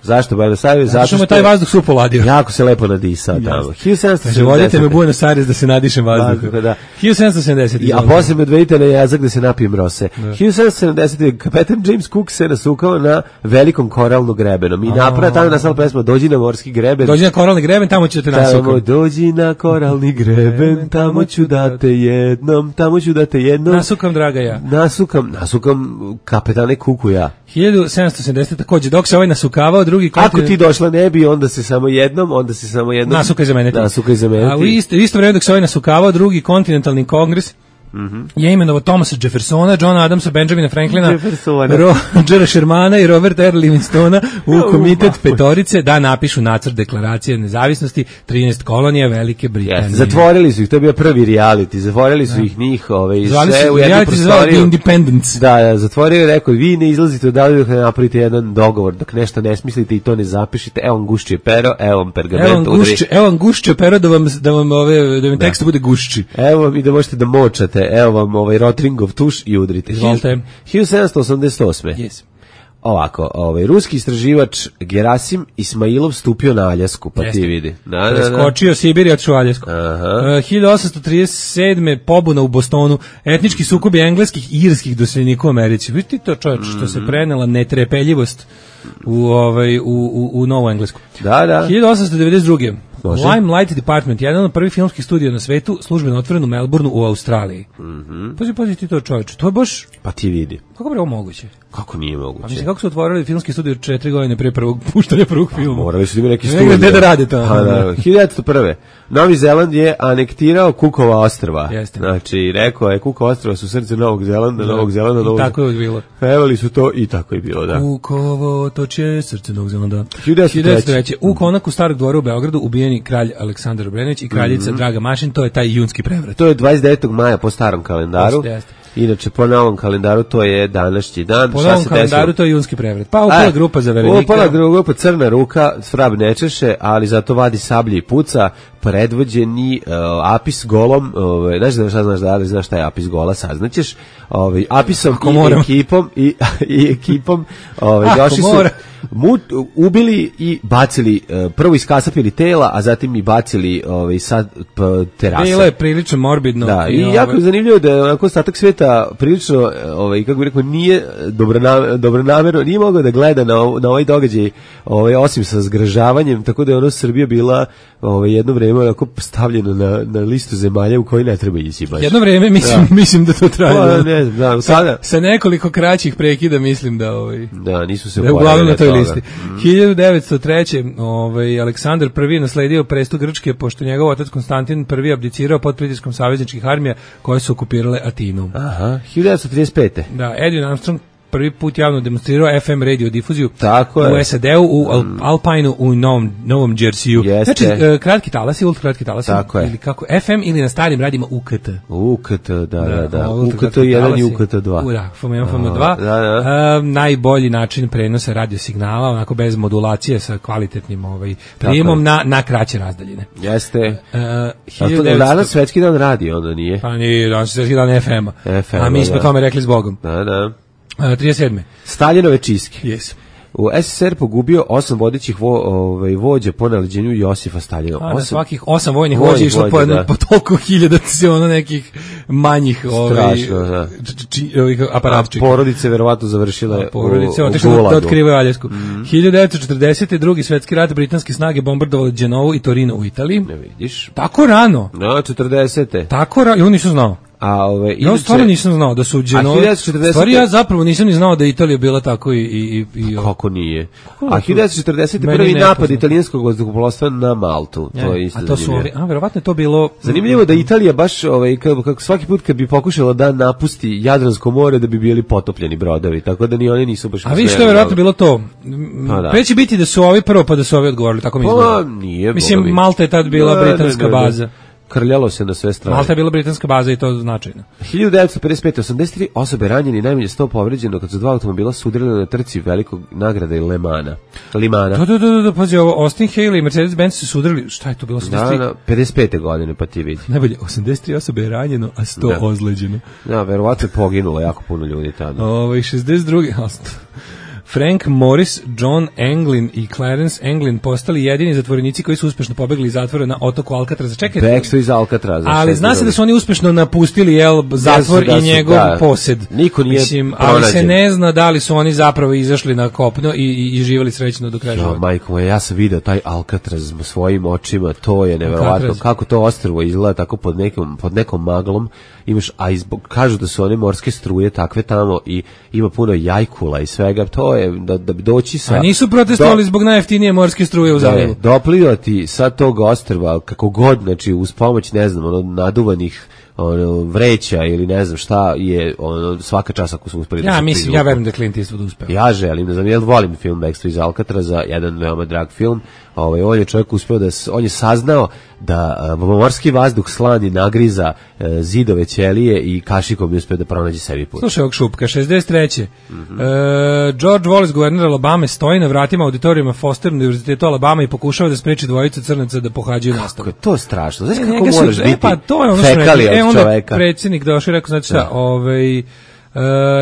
Zašto Buenos Aires? Zato što je taj vazduh su poladio. Jako se lepo nadisao tamo. hiljadu sedamsto sedamdesete. Vodite me Buenos Aires da se nadišem vazduhom. Da. hiljadu sedamsto sedamdesete. A poslije me odvedite na jezak da se napijem rose. Da. hiljadu sedamsto sedamdesete. kapetan James Cook se nasukao na velikom koralnom grebenom. I napravo tamo nastala pesma Dođi na morski greben. Dođi na koralni greben, tamo ću da te nasukam. Tamo dođi na koralni greben, tamo ću da te jednom, tamo ću da te jednom. Nasukam, draga ja. Nasukam, nasukam kapetane Kuku ja. hiljadu sedamsto sedamdesete. takođe, dok se ovaj nasukavao, drugi kontinent... Ako ti došla ne bi, onda se samo jednom, onda se samo jednom... Nasukaj za mene. Nasukaj za mene. A u isto, isto vreme dok se ovaj nasukavao, drugi kontinentalni kongres Mm-hmm. je imenovao Thomasa Jeffersona, Johna Adamsa, Benjamina Franklina, Rogera Shermana i Robert R. Livingstona u komitet petorice da napišu nacrt deklaracije nezavisnosti trinaest kolonija Velike Britanije. Yes. Zatvorili su ih, to je bio prvi reality, zatvorili su da. ih njih ove, Zvali sve su, u jednu prostoriju. Independence. Da, da, zatvorio i rekao, vi ne izlazite odavde dok ne napravite jedan dogovor, dok nešto ne smislite i to ne zapišite, evo vam gušće pero, evo vam pergament udri. Evo vam gušće pero da vam, da vam, ove, da vam tekst bude gušći. Evo vam i da možete da močate. Evo vam ovaj Rotringov tuš i udrite. Izvolite. hiljadu sedamsto osamdeset osme. Yes. Ovako, ovaj ruski istraživač Gerasim Ismailov stupio na Aljasku, pa Jeste. ti vidi. Da, da, da. Preskočio Sibir i otišao u Aljasku. Uh, hiljadu osamsto trideset sedme. pobuna u Bostonu, etnički sukobi engleskih i irskih doseljenika u Americi. Vidite to, čovječ, mm-hmm. što se prenela netrepeljivost u ovaj u u, u Novu Englesku. Da, da. hiljadu osamsto devedeset druge. Limelight Department, jedan od prvih filmskih studija na svetu, službeno otvoren u Melbourneu u Australiji. Mhm. Pazi, pazi ti to, čoveče. To je baš... Pa ti vidi. Kako je ovo moguće? Kako nije moguće? Pa mislim, kako su otvorili filmski studio četiri godine prije prvog puštanja prvog filma? Morali su imati neki studio. Gde da rade to? Pa da, hiljadu devetsto prve. Novi Zeland je anektirao Cookova ostrva. Jeste. Znači, rekao je Cookova ostrva su srce Novog Zelanda, da. Novog Zelanda. Novog... I tako je bilo. Pevali su to i tako je bilo, da. Cookovo toče srce Novog Zelanda. hiljadu devetsto treće. U konaku Starog dvora u Beogradu ubijeni kralj Aleksandar Obrenović i kraljica mm-hmm. Draga Mašin, to je taj junski prevrat. To je dvadeset devetog maja po starom kalendaru. Jeste, jeste. Inače, po novom kalendaru to je današnji dan. Po novom kalendaru to je junski prevrat. Pa upala grupa za verenika. Upala grupa Crna ruka, Frab ne češe, ali zato vadi sablje i puca, predvođeni uh, Apis golom, uh, znaš da šta znaš da ali znaš šta je Apis gola, saznaćeš, ovaj Apisom Ako i moram. ekipom i, i ekipom ovaj došli su mut, ubili i bacili, uh, prvo iskasapili tela, a zatim i bacili ovaj sad terase. Bilo je prilično morbidno. Da, i, i jako je zanimljivo da je onako ostatak sveta prilično ovaj kako bih rekao nije dobronamerno, dobronamerno nije mogao da gleda na na ovaj događaj, ovaj osim sa zgražavanjem, tako da je ono Srbija bila ovaj jedno vreme onako stavljeno na na listu zemalja u koji ne treba ići baš. Jedno vreme mislim da. mislim da to traje. Pa, ne znam, da, sada sa nekoliko kraćih prekida mislim da ovaj da nisu se da uglavnom na toj listi. Mm. hiljadu devetsto treće. ovaj Aleksandar prvi nasledio presto Grčke pošto njegov otac Konstantin prvi abdicirao pod pritiskom savezničkih armija koje su okupirale Atinu. Aha, hiljadu devetsto trideset pete. Da, Edwin Armstrong prvi put javno demonstrirao F M radio difuziju Tako u S A D-u, u Al Alpineu, u Novom, Novom Jerseyu. Znači, uh, kratki talasi, ultra kratki talasi, ili kako, F M ili na starim radima U K T. U K T, da, da, da. U K T jedan i U K T dva. Da, F M jedan, F M dva. Da, da. Uh, najbolji način prenosa radio signala, onako bez modulacije sa kvalitetnim ovaj, prijemom na, na kraće razdaljine. Jeste. Uh, hiljadu devetsto... A to danas svetski dan radio, onda nije? Pa nije, danas svetski dan F M-a. F M, a mi smo da. tome rekli s Bogom. Da, da. Uh, trideset sedme. Staljinove čistke. Yes. U S S R pogubio osam vodećih vo, ovaj, vođa po naleđenju Josifa Staljina. A, osam, svakih osam vojnih vođa išlo po, po toliko hiljada ono nekih manjih ovaj, da. aparatčika. A porodice verovatno završile a, porodice, u, u Gulagu. Da otkrivaju Aljasku. Mm. hiljadu devetsto četrdesete. drugi svetski rat, britanske snage bombardovali Genovu i Torino u Italiji. Ne vidiš. Tako rano. No, četrdesete. Tako rano, ja nisam znao. A ove ja stvarno nisam znao da su Genovi. Stvari ja zapravo nisam ni znao da je Italija bila tako i i i kako nije. Kako a hiljadu devetsto četrdesete. prvi napad italijanskog vazduhoplovstva na Maltu. Ja, to je isto. A to su ovi, a verovatno je to bilo zanimljivo da Italija baš ovaj kako, kako svaki put kad bi pokušala da napusti Jadransko more da bi bili potopljeni brodovi. Tako da ni oni nisu baš. A vi što je verovatno bilo to. Pa da. Preći biti da su ovi prvo pa da su ovi odgovorili, tako mi izgleda. Pa nije. Mislim Malta je tad bila ne, britanska ne, ne, ne. baza. Krljalo se na sve strane. Malta je bila britanska baza i to značajno. hiljadu devetsto pedeset pete. osamdeset tri osobe ranjeni, najmanje sto povređeno kad su dva automobila sudrili na trci velikog nagrade Lemana. Limana. Da, da, da, da, pazi, ovo, Austin Haley i Mercedes-Benz su sudrili, šta je to bilo? osamdeset tri? Da, da, pedeset pete godine, pa ti vidi. Najbolje, osamdeset tri osobe je ranjeno, a sto da. ozleđeno. Da, verovatno je poginulo jako puno ljudi tada. Ovo, šezdeset druge. Frank Morris, John Anglin i Clarence Anglin postali jedini zatvorenici koji su uspešno pobegli iz zatvora na otoku Alcatraz. Čekajte. Bekstvo iz Alcatraza. Ali zna se da su oni uspešno napustili jel, zatvor da su, i njegov da, posed. Niko nije Mislim, ali se ne zna da li su oni zapravo izašli na kopno i, i, i živjeli srećno do kraja života. Majko moja, ja sam video taj Alcatraz svojim očima, to je neverovatno. Kako to ostrvo izgleda tako pod nekom, pod nekom maglom. Imaš, a izbog, kažu da su one morske struje takve tamo i ima puno jajkula i svega. To je da, da bi doći sa... A nisu protestovali do, zbog najjeftinije morske struje u zalivu. Doplivati sa tog ostrva kako god, znači uz pomoć, ne znam, ono, naduvanih ono, vreća ili ne znam šta je ono, svaka čast ako su uspeli ja da se mislim, ja verujem da Clint Eastwood uspeo. Ja želim, ne znam, ja volim film Bekstvo iz Alcatraza, jedan veoma drag film. Ovaj, on je čovjek uspeo da, on je saznao da uh, morski vazduh slani nagriza uh, zidove ćelije i kašikom je uspeo da pronađe sebi put. Slušaj ovog šupka, šezdeset treće Mm-hmm. Uh, George Wallace, guverner Alabame, stoji na vratima auditorijuma Foster Univerzitetu Alabama i pokušava da spreči dvojicu crnaca da pohađaju nastavu. Kako je to strašno? Znaš e, kako moraš su, biti e, pa, to je ono fekalija od e, onda čoveka? Predsjednik došao i rekao, znači šta, ovaj... Uh,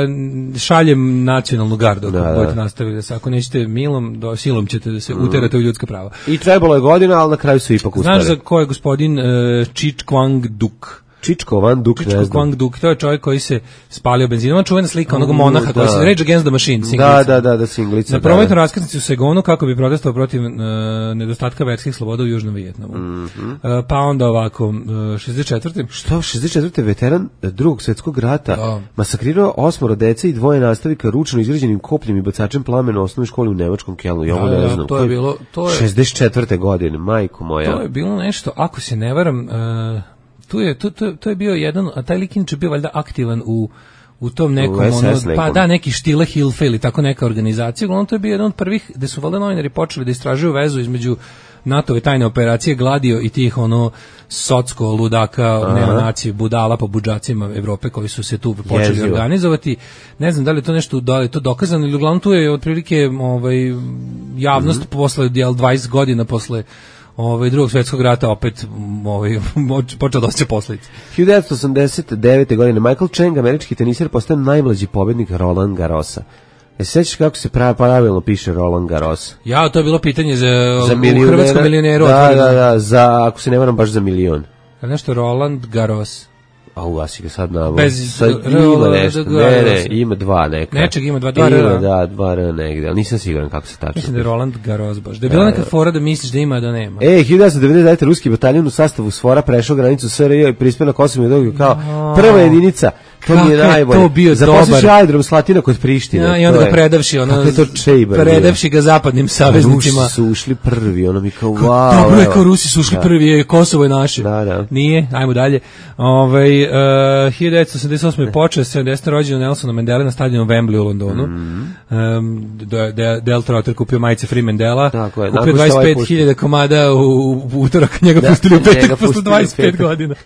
šaljem nacionalnu gardu ako da, budete nastavili da se, ako nećete milom, do, silom ćete da se uterate u ljudska prava. I trebalo je godina, ali na kraju su ipak uspeli. Znaš za ko je gospodin uh, Chich Kwang Duk? Čičko Van Duk, Čičko ne znam. Kwang Duk, to je čovjek koji se spalio benzinom, on čuvena slika onog monaha koji se Rage Against the Machine, singlica. Da, da, da, da, singlica. Na prometnoj raskrsnici u Segonu kako bi protestovao protiv uh, nedostatka verskih sloboda u Južnom Vijetnamu. Mm-hmm. Uh, pa onda ovako, uh, šezdeset četvrte Što, šezdeset četvrte veteran drugog svjetskog rata da. masakrirao osmoro dece i dvoje nastavnika ručno izgrađenim kopljem i bacačem plamena u osnovnoj školi u nemačkom Kelnu. Ja ovo da, ne da, znam. To je bilo, to je šezdeset četvrte godine, majko moja. To je bilo nešto, ako se ne varam, uh, tu je, tu, tu, to je bio jedan, a taj lik inače bio valjda aktivan u u tom nekom, u ono, nekom. pa da, neki Štile Hilfe ili tako neka organizacija, uglavnom to je bio jedan od prvih gde su valjda novinari počeli da istražuju vezu između NATO-ve tajne operacije Gladio i tih ono socko ludaka, neonacije, budala po budžacima Evrope koji su se tu počeli Jezivo. organizovati. Ne znam da li je to nešto, da li je to dokazano ili uglavnom tu je otprilike ovaj, javnost mm-hmm. posle dvadeset godina posle ovaj drugog svjetskog rata opet ovaj počeo da osjeća posledice. hiljadu devetsto osamdeset devete godine Michael Chang, američki teniser, postao najmlađi pobednik Roland Garrosa. E, sećaš kako se pravilno piše Roland Garros? Ja, to je bilo pitanje za, za u hrvatskom milioneru. Da, da, da, za, ako se ne varam, baš za milion. A nešto Roland Garros. A ugasi ga sad na... Bez, sad ima nešto, ne, ne, ima dva neka. Nečeg ima dva, dva ima, R. Da, dva R negde, ali nisam siguran kako se tačno. Mislim da je Roland Garros baš. Da je bila neka fora da misliš da ima, da nema. E, hiljadu devetsto devedeset devete ruski bataljon u sastavu SFOR-a prešao granicu S R J i prispeo na Kosovo i Metohiju kao prva jedinica. To mi je najbolje. To bio zaposliš aerodrom Slatina kod Prištine. Ja, i onda ga predavši, ono, predavši ga zapadnim saveznicima. Rusi su ušli prvi, ono mi kao, wow. Dobro je kao Rusi su ušli da. prvi, je Kosovo je naše. Da, da. Nije, ajmo dalje. Ovaj uh, hiljadu devetsto osamdeset osme počeo sedamdesete rođendan Nelsona Mandele na stadionu Wembley u Londonu. Mm -hmm. um, de, de, Del Trotter kupio majice Free Mandela. Tako je. Kupio dvadeset pet hiljada komada u, u utorak, njega da, pustili u petak posle dvadeset pet godina.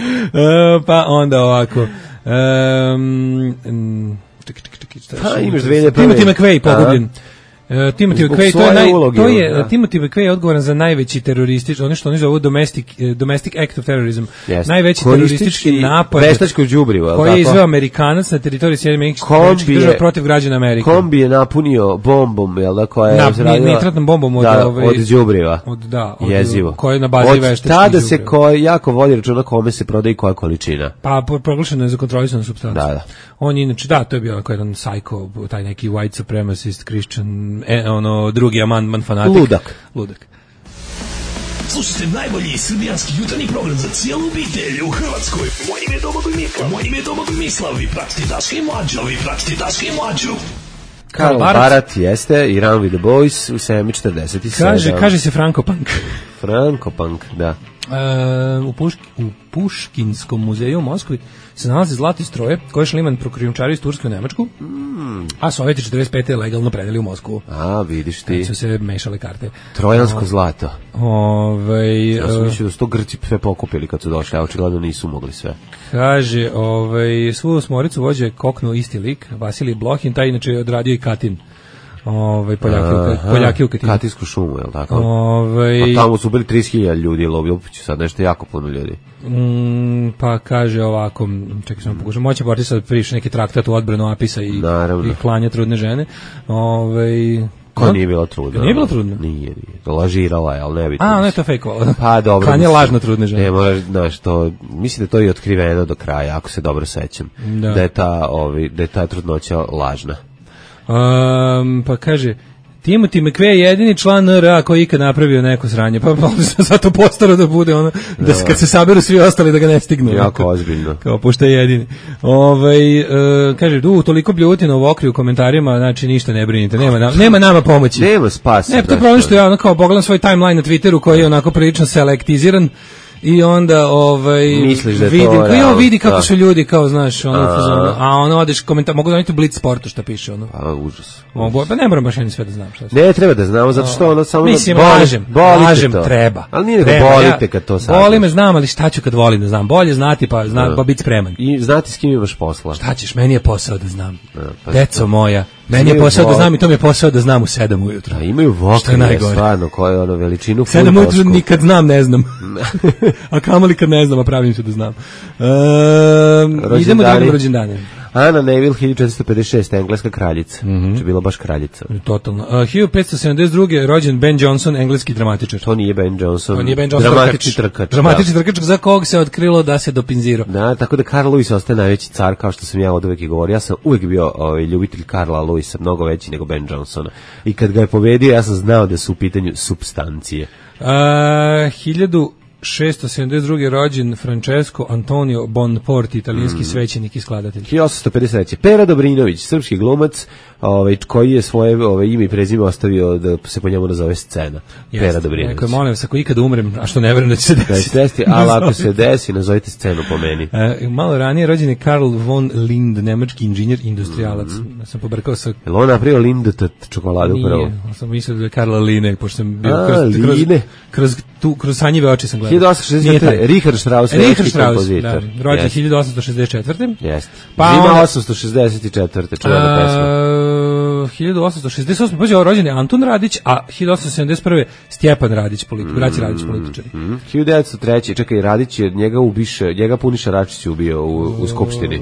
uh, pa onda ovako. Um, ček, ček, ček, šta pa, imaš dve Timothy McVeigh pogubljen. Uh, Timothy McVeigh, to je, naj, ulogi, to je da. Timothy McVeigh je odgovoran za najveći teroristički, ono što oni zovu domestic, domestic act of terrorism, yes. najveći teroristički napad veštačko đubrivo, koji je izveo Amerikanac na teritoriji Sjedinjenih Američkih Država protiv građana Amerike. Kombi je napunio bombom, jel da, koja je na, izradila, nitratnom bombom od, da, ovaj, od đubriva. Od, da, od, jezivo. Koja je na bazi veštačkih đubriva. Od tada se ko, jako vodi računa kome se prodaje i koja količina. Pa proglašeno je za kontrolisanu supstancu. Da, da. On inače, da, to je bio onako jedan psycho, taj neki white supremacist, Christian, e, ono, drugi amandman fanatik. Ludak. Ludak. Slušajte najbolji srbijanski jutarnji program za cijelu obitelj u Hrvatskoj. Moje ime je Domagoj Mislav. Moje ime je Domagoj Mislav. Vi pratite Daška i Mlađu. Vi pratite Daška i Mlađu. Karl Barat. Barat jeste i Run with the Boys u sedam četrdeset sedam. Kaže, kaže se Frankopunk. Frankopunk, da. E, u, Pušk, u Puškinskom muzeju u Moskvi se nalazi zlati stroje koje Šliman prokrijumčario iz Turske u Nemačku, mm. a Sovjeti četrdeset pete legalno predali u Moskvu. A, vidiš ti. Kad su se mešale karte. Trojansko o, zlato. Ovaj ja sam mislio da su to Grci sve pokupili kad su došli, a očigledno nisu mogli sve. Kaže, ovaj, svu osmoricu vođe koknu isti lik, Vasilij Blohin, taj inače je odradio i Katin. Ovaj Poljaki, u, Poljaki u Katinu. Katisku šumu, je li tako? Ovaj pa tamo su bili trideset hiljada ljudi, lovilo sad nešto jako puno ljudi. Mm, pa kaže ovako, čekaj samo pokušam, moće boriti sad priš neki traktat u odbranu Apisa i, i klanja trudne žene. Ovaj Ko nije bila trudna? Nije bila trudna? Nije, nije. Lažirala je, ali ne bi. A, ne, to je fejkovala. Pa dobro. Klanje lažno trudne žene. Ne, mora, znaš, to, mislim da to je otkriveno do kraja, ako se dobro sećam. Da, da je ta, ovi, da je ta trudnoća lažna. Um, pa kaže, Timothy McVeigh je jedini član N R A koji ikad napravio neko sranje, pa sam zato postaro da bude ono, da se, kad se saberu svi ostali da ga ne stignu. Jako ozbiljno. Kao, pošto je jedini. Ovaj uh, kaže, du, toliko bljutina u okri u komentarima, znači ništa ne brinite, nema, nam, nema nama pomoći. Nema spasa. Ne, to je problem što ja ono kao pogledam svoj timeline na Twitteru koji je onako prilično selektiziran. I onda ovaj misliš da je vidim, to kao vidi kako da. Su ljudi kao znaš ono a, a ono odeš komentar mogu da naći u Blitz Sportu šta piše ono. Pa užas. Mogu, pa ne moram baš ni sve da znam šta. Ne treba da znamo zato što ono samo mislim lažem, lažem treba. Ali nije da bolite kad to sad. Boli me znam, ali šta ću kad volim da znam. Bolje znati pa znam pa biti spreman. I znati s kim imaš posla. Šta ćeš, meni je posao da znam. Pa deco moja. Meni je posao da znam i to mi je posao da znam u sedam ujutro. A imaju vokre, stvarno, koje ono veličinu fudbalsku. sedam ujutro nikad znam, ne znam. A kamoli kad ne znam, a pravim se da znam. E, idemo da idemo rođendane. Anna Neville, hiljadu četiristo pedeset šeste. engleska kraljica. Mm-hmm. Znači bila baš kraljica. Totalno. Uh, hiljadu petsto sedamdeset druge. rođen Ben Johnson, engleski dramatičar. To nije Ben Johnson. To nije Ben Johnson. Dramatični trkač. Dramatični trkač za kog se otkrilo da se dopinzirao. Da, tako da Carl Lewis ostaje najveći car, kao što sam ja od uvek i govorio. Ja sam uvek bio ovaj, ljubitelj Carla Lewisa, mnogo veći nego Ben Johnsona. I kad ga je pobedio, ja sam znao da su u pitanju supstancije. Uh, hiljadu šesto sedamdeset druge. rođen Francesco Antonio Bonporti, italijanski mm. svećenik i skladatelj. hiljadu osamsto pedeset treće. Pera Dobrinović, srpski glumac, ovaj, koji je svoje ovaj, ime i prezime ostavio da se po njemu nazove scena. Jeste. Pera Dobrinović. Neko je, molim vas, ako ikada umrem, a što ne verujem da će se desiti. desiti ali ako se desi, nazovite scenu po meni. E, malo ranije rođen je Karl von Lind, nemački inženjer, industrijalac. Mm. Ja sam pobrkao sa... Je li on napravio Lindt čokoladu Nije, prvo? Nije, sam mislio da je Karla Line, pošto sam bio a, kroz, kroz, kroz, tu, kroz sanjive oči sam gledao. hiljadu osamsto šezdeset četvrte. Richard Strauss, Richard Strauss, da, rođen yes. hiljadu osamsto šezdeset četvrte. Jeste. Pa Zima osamsto šezdeset četvrte. čuvena pesma. hiljadu osamsto šezdeset osme. Pazi, ovo rođen je Antun Radić, a hiljadu osamsto sedamdeset prve. Stjepan Radić, politi, braći Radić političari. Mm, mm. hiljadu devetsto treće. Čekaj, Radić je njega ubiše, njega Puniša Račić ubio u, u Skupštini.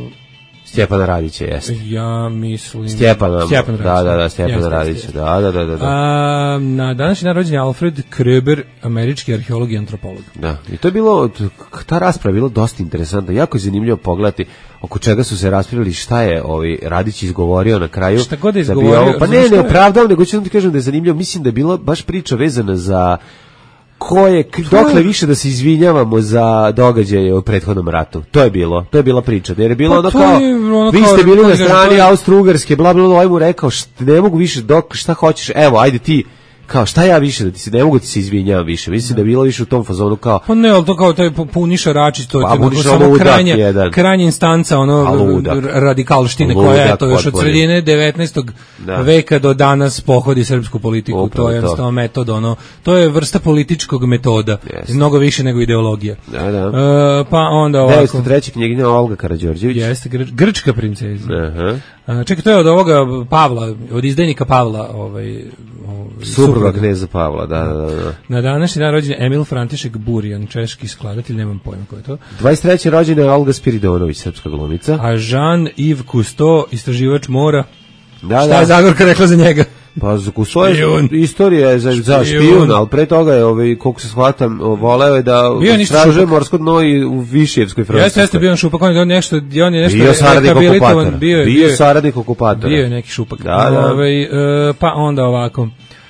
Stjepana Radića, jeste. Ja mislim... Stjepana, Stjepan da, da, da, Stjepana Radića, da, da, da, da. A, na današnji dan rođen je Alfred Kröber, američki arheolog i antropolog. Da, i to je bilo, ta rasprava je bilo dosta interesantna, jako je zanimljivo pogledati oko čega su se raspravili, šta je ovaj Radić izgovorio na kraju. Šta god je izgovorio. Ovo, pa ne, ne opravdam, nego ću vam ti kažem da je zanimljivo, mislim da je bila baš priča vezana za... ko je, dokle više da se izvinjavamo za događaje u prethodnom ratu. To je bilo, to je bila priča. Jer je bilo pa ono kao, ono vi ste bili na strani Austro-Ugarske, bla, bla, bla, ovaj mu rekao, šta, ne mogu više, dok, šta hoćeš, evo, ajde ti, kao, šta ja više da ti se, ne mogu ti se izvinjavam više, mislim da je bilo više u tom fazonu kao... Pa ne, ali to kao taj Puniša Račić, to je pa, samo krajnja, krajnja instanca, ono, radikalštine koja je to još od sredine devetnaestog da. veka do danas pohodi srpsku politiku. Upravo to je jednostavno metod, ono, to je vrsta političkog metoda, yes. mnogo više nego ideologija. Da, da. Uh, pa onda ovako... devetsto treće. knjiginja Olga Karađorđević. Jeste, gr grčka princeza. Uh-huh. Uh, čekaj, to je od ovoga Pavla, od izdajnika Pavla, ovaj... ovaj supruga kneza Pavla, da, da, da. Na današnji dan rođen je Emil František Burijan, češki skladatelj, nemam pojma ko je to. dvadeset treće rođena je Olga Spiridonović, srpska glumica. A Jean-Yves Cousteau, istraživač mora. Da, šta da. je Zagorka rekla za njega? Pa za Cousteau istorija je za, za špijun, ali pre toga je, ovaj, koliko se shvatam, voleo je da istražuje morsko dno i u Višijevskoj Francuskoj. Jeste, jeste bio on šupak, on je nešto, on je nešto bio saradnik okupatora. Bio je, bio je saradnik okupatora. Bio je neki šupak. Da, da. Ove, uh, pa onda ovako.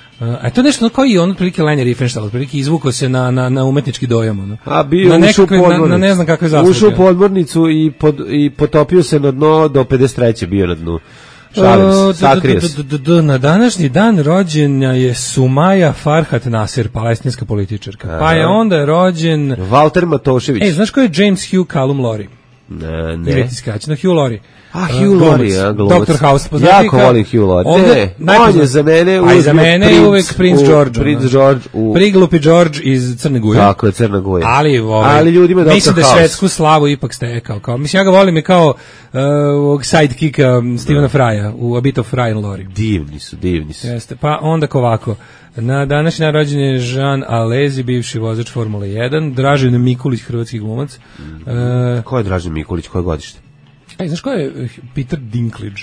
A to nešto kao i on otprilike Leni Riefenstahl, otprilike izvukao se na, na, na umetnički dojam. Ono. A bio na ušao u podmornicu. Na, na ne znam kakve zasluge. Ušao u podmornicu i, pod, i potopio se na dno, do pedeset treće bio na dnu. Šalim se, sakrio se. Na današnji dan rođena je Sumaja Farhat Nasir, palestinska političarka. Pa je onda rođen... Walter Matošević. E, znaš ko je James Hugh Callum Laurie? Ne, ne. Ili ti skraćeno, Hugh Laurie. A, Hugh Laurie, a, glumac. doktor House, poznati jako kao... volim Hugh Laurie. Ovde, ne, on je za mene uvijek, za mene je uvijek Prince u, George. Prince George u... Priglupi George iz Crne Guje. Tako je, Crna Guja. Ali, ovaj, Ali ljudima doktor mislim da House. svetsku slavu ipak stekao. Kao, mislim, ja ga volim i kao uh, sidekicka um, Stephena Frya u A Bit of Fry and Laurie. Divni su, divni su. Jeste. Pa onda ko ovako. Na današnji dan rođen je Jean Alesi, bivši vozač Formule jedan, Dražen Mikulić, hrvatski glumac. Mm. Uh, ko je Dražen Mikulić, koje godište? Aj, znaš ko je Peter Dinklage?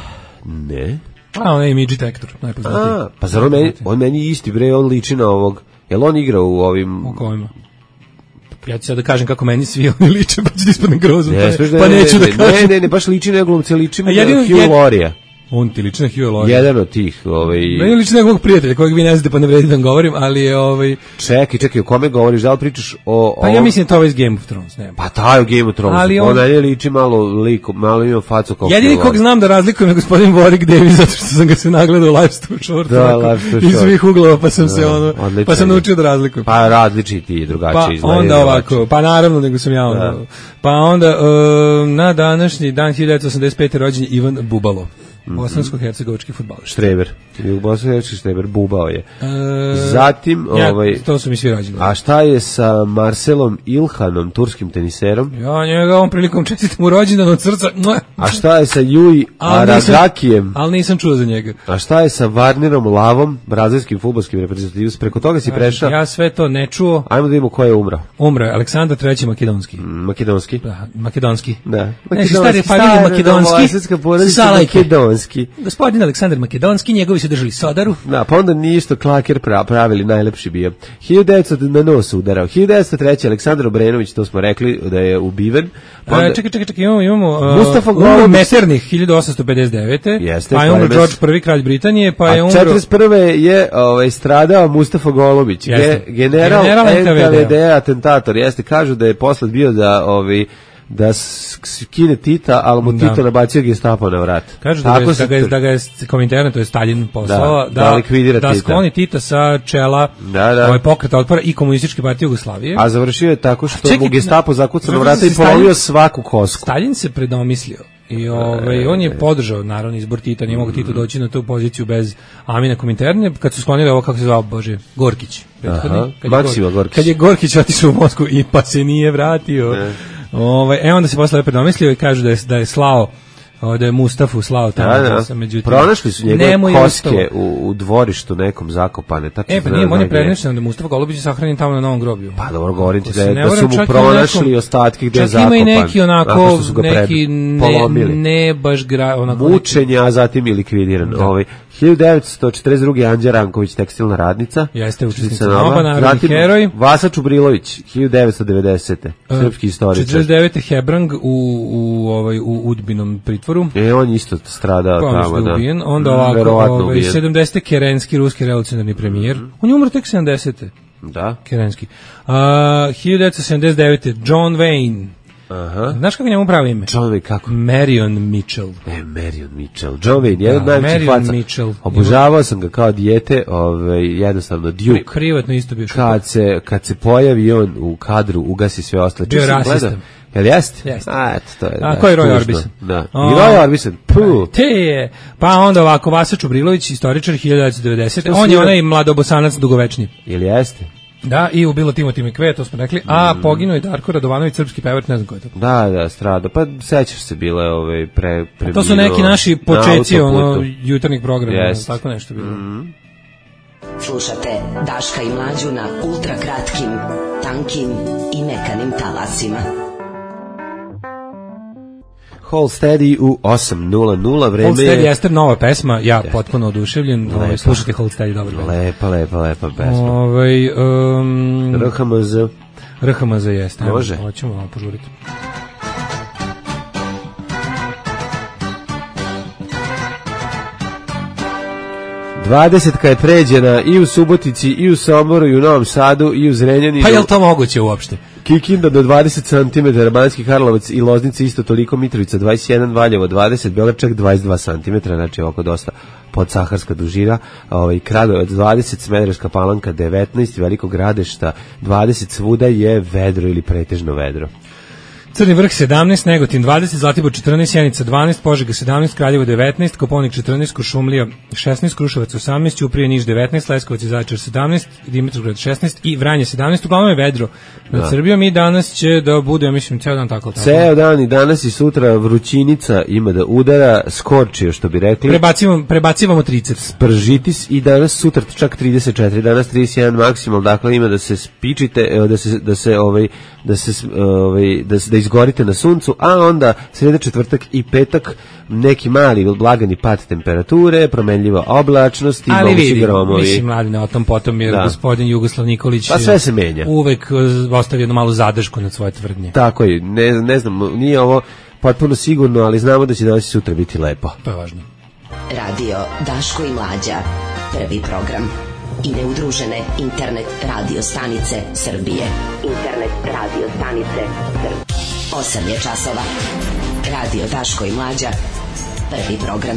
Ne. A, on je image detektor, najpoznatiji. A, pa zar on meni, on meni isti, bre, on liči na ovog. Jel on igra u ovim... U kojima? Ja ću sad da kažem kako meni svi oni liče, pa ću da ispadne grozom, ne, pa, ne, pa ne, neću ne, da kažem. Ne, ne, ne, baš liči na glumce, liči na jedino, Hugh Laurie. On ti liči na Hugh Laurie. Jedan od tih, ovaj... Meni liči na nekog prijatelja kojeg vi ne znate, pa ne vredi da vam govorim, ali je ovaj... Čekaj, čekaj, o kome govoriš, da li pričaš o... Pa o... ja mislim da to ovaj iz Game of Thrones, ne. Pa taj u Game of Thrones, ali on... on je liči malo liko, malo ima facu kao... Jedini kog znam da razlikujem je gospodin Warwick Davis, zato što sam ga se nagledao u Live Too Short. Da, Live Too Short. Iz svih uglova, pa sam da, se ono... Odličan. Pa sam naučio da razlikujem. Pa različiti i drugačiji pa izgledaju. Pa onda ovako, pa naravno, nego sam ja ono... Da. Pa onda, uh, na današnji dan hiljadu devetsto osamdeset pete rođen Ivan Bubalo. Bosansko-hercegovački fudbaler. Štreber. Bosansko-hercegovački Štreber bubao je. E, Zatim, ja, ovaj... to su mi svi rođeni. A šta je sa Marcelom Ilhanom, turskim teniserom? Ja njega ovom prilikom čestitam u rođendan od srca. A šta je sa Jui Aragakijem? Ali nisam čuo za njega. A šta je sa Varnerom Lavom, brazilskim fudbalskim reprezentativom? Preko toga si prešao? Ja sve to ne čuo. Ajmo da vidimo ko je umrao. Umrao je Aleksandar treći Makedonski. Makedonski? Da, makedonski. Da. Makedonski, stari familija Makedonski. Salajke. Gospodin Aleksandar Makedonski, njegovi su držali sodaru. Da, pa onda ništo klaker pravili, najlepši bio. hiljadu devetsto na nos udarao. hiljadu devetsto treće Aleksandar Obrenović, to smo rekli da je ubiven. Pa onda, a, čekaj, čekaj, čekaj, imamo, imamo uh, Mustafa Golubić. Meternih, hiljadu osamsto pedeset devete Jeste, pa je umro George prvi kralj Britanije, pa je umro... A četrdeset prve je ovaj, stradao Mustafa Golubić, Ge, general, general N K V D atentator. Jeste, kažu da je poslat bio da... Ovaj, da skine Tita, ali mu Tito nabacio Gestapo na vrat. Kažu da, ga, da, ga je, da ga je Komintern, to je Stalin poslao, da, da, da, da skloni Tita sa čela da, da. ovaj pokreta otpora i komunističke partije Jugoslavije. A završio je tako što čekaj, mu Gestapo zakucao na vrata i polomio svaku kosku. Stalin se predomislio. I ovaj, on je podržao naravno izbor Tita, nije mogo Tito doći na tu poziciju bez Amina Kominterne, kad su sklonili ovo, kako se zvao, Bože, Gorkić. Aha, kad, Maksima je Gorkić. Kad je Gorkić otišao u Moskvu i pa se nije vratio. Ne. Ovaj, e onda se posle predomislio i kažu da je, da je slao, da je Mustafu slao tamo. Da, da. Sam, međutim, pronašli su njegove koske u, u dvorištu nekom zakopane. Tačno e, pa nije, on je prenešen da Mustafa Golubić je sahranjen tamo na Novom groblju. Pa dobro, govorim ti da, da su mu pronašli nekom, ostatke gde je zakopan. Čak ima i neki onako, neki ne, ne baš gra, onako... Mučenja, a zatim i likvidiran. Da. Ovaj, hiljadu devetsto četrdeset druge Anđa Ranković, tekstilna radnica. Jeste učesnica Nova, narodni heroj. Vasa Čubrilović, hiljadu devetsto devedesete srpski istoričar. četrdeset devete Hebrang u, u, ovaj, u Udbinom pritvoru. E, on isto stradao pa, tamo, da. Ubijen. Onda ovako, ovaj, sedamdesete Kerenski, ruski revolucionarni premijer. Mm. On je umro tek sedamdesete Da. Kerenski. Uh, hiljadu devetsto sedamdeset devete John Wayne. Aha. Znaš kako njemu pravi ime? John Wayne kako? Marion Mitchell. E, Marion Mitchell. John Wayne, jedan od najvećih faca. Mitchell. Obožavao sam ga kao dijete, ovaj, jednostavno Duke. Pri, privatno isto bio kad se, kad se pojavi on u kadru, ugasi sve ostale. Bio rasistan. Jel jeste? Jeste. A, eto, to je. A ko je Roy Orbison? Da. O, I Roy Orbison. Puh. Te je. Pa onda ovako, Vasa Čubrilović, istoričar, hiljadu devetsto devedesete On je onaj mladobosanac dugovečni. Jel jeste? Da, i ubilo Timothy McVeigh, to smo rekli, a poginuo je Darko Radovanović, srpski pevač, ne znam ko je to. Da, da, strada, pa sećaš se bile ove pre... pre to su neki naši počeci, ono, jutarnjih programa, yes. tako nešto bilo. Mm. Slušate Daška i Mlađu na ultra kratkim, tankim i mekanim talasima. Hold Steady u osam nula nula vreme. Hold Steady jeste nova pesma, ja potpuno oduševljen. Ovaj slušajte Hold Steady, dobro. Lepa, lepa, lepa pesma. Ovaj um, R H M Z. R H M Z jeste. Može. Hoćemo malo požuriti. dvadesetka je pređena i u Subotici, i u Somboru, i u Novom Sadu, i u Zrenjaninu. Pa je li to moguće uopšte? Kikinda do dvadeset centimetara, Banjski Karlovac i Loznica isto toliko, Mitrovica dvadeset jedan, Valjevo dvadeset, Beograd čak dvadeset dva centimetra, znači oko dosta podsaharska dužina, ovaj, Kragujevac dvadeset, Smederevska Palanka devetnaest, Veliko Gradišta dvadeset, svuda je vedro ili pretežno vedro. Crni vrh sedamnaest, Negotin dvadeset, Zlatibor četrnaest, Sjenica dvanaest, Požega sedamnaest, Kraljevo devetnaest, Koponik četrnaest, Kuršumlija šesnaest, Kruševac osamnaest, Ćuprija Niš devetnaest, Leskovac i Zaječar sedamnaest, Dimitrovgrad šesnaest i Vranje sedamnaest. Uglavnom je vedro nad da. Srbijom i danas će da bude, ja mislim, ceo dan tako. tako. Ceo dan i danas i sutra vrućinica ima da udara, skorčio što bi rekli. Prebacivamo, prebacivamo triceps. Spržitis i danas sutra čak trideset četiri, danas trideset jedan maksimal, dakle ima da se spičite, da se, da se, ovaj, da se, ovaj, da se, da izgorite na suncu, a onda sreda, četvrtak i petak neki mali blagani pad temperature, promenljiva oblačnost i mogući gromovi. Mislim, mladine, o tom potom jer da. Gospodin Jugoslav Nikolić pa sve se menja. Uvek ostavi jednu malu zadršku nad svoje tvrdnje. Tako je, ne, ne znam, nije ovo potpuno sigurno, ali znamo da će danas i sutra biti lepo. To je važno. Radio Daško i Mlađa, prvi program. I neudružene internet radio stanice Srbije. Internet radio stanice Srbije. Osam je časova. Radio Daško i Mlađa, prvi program.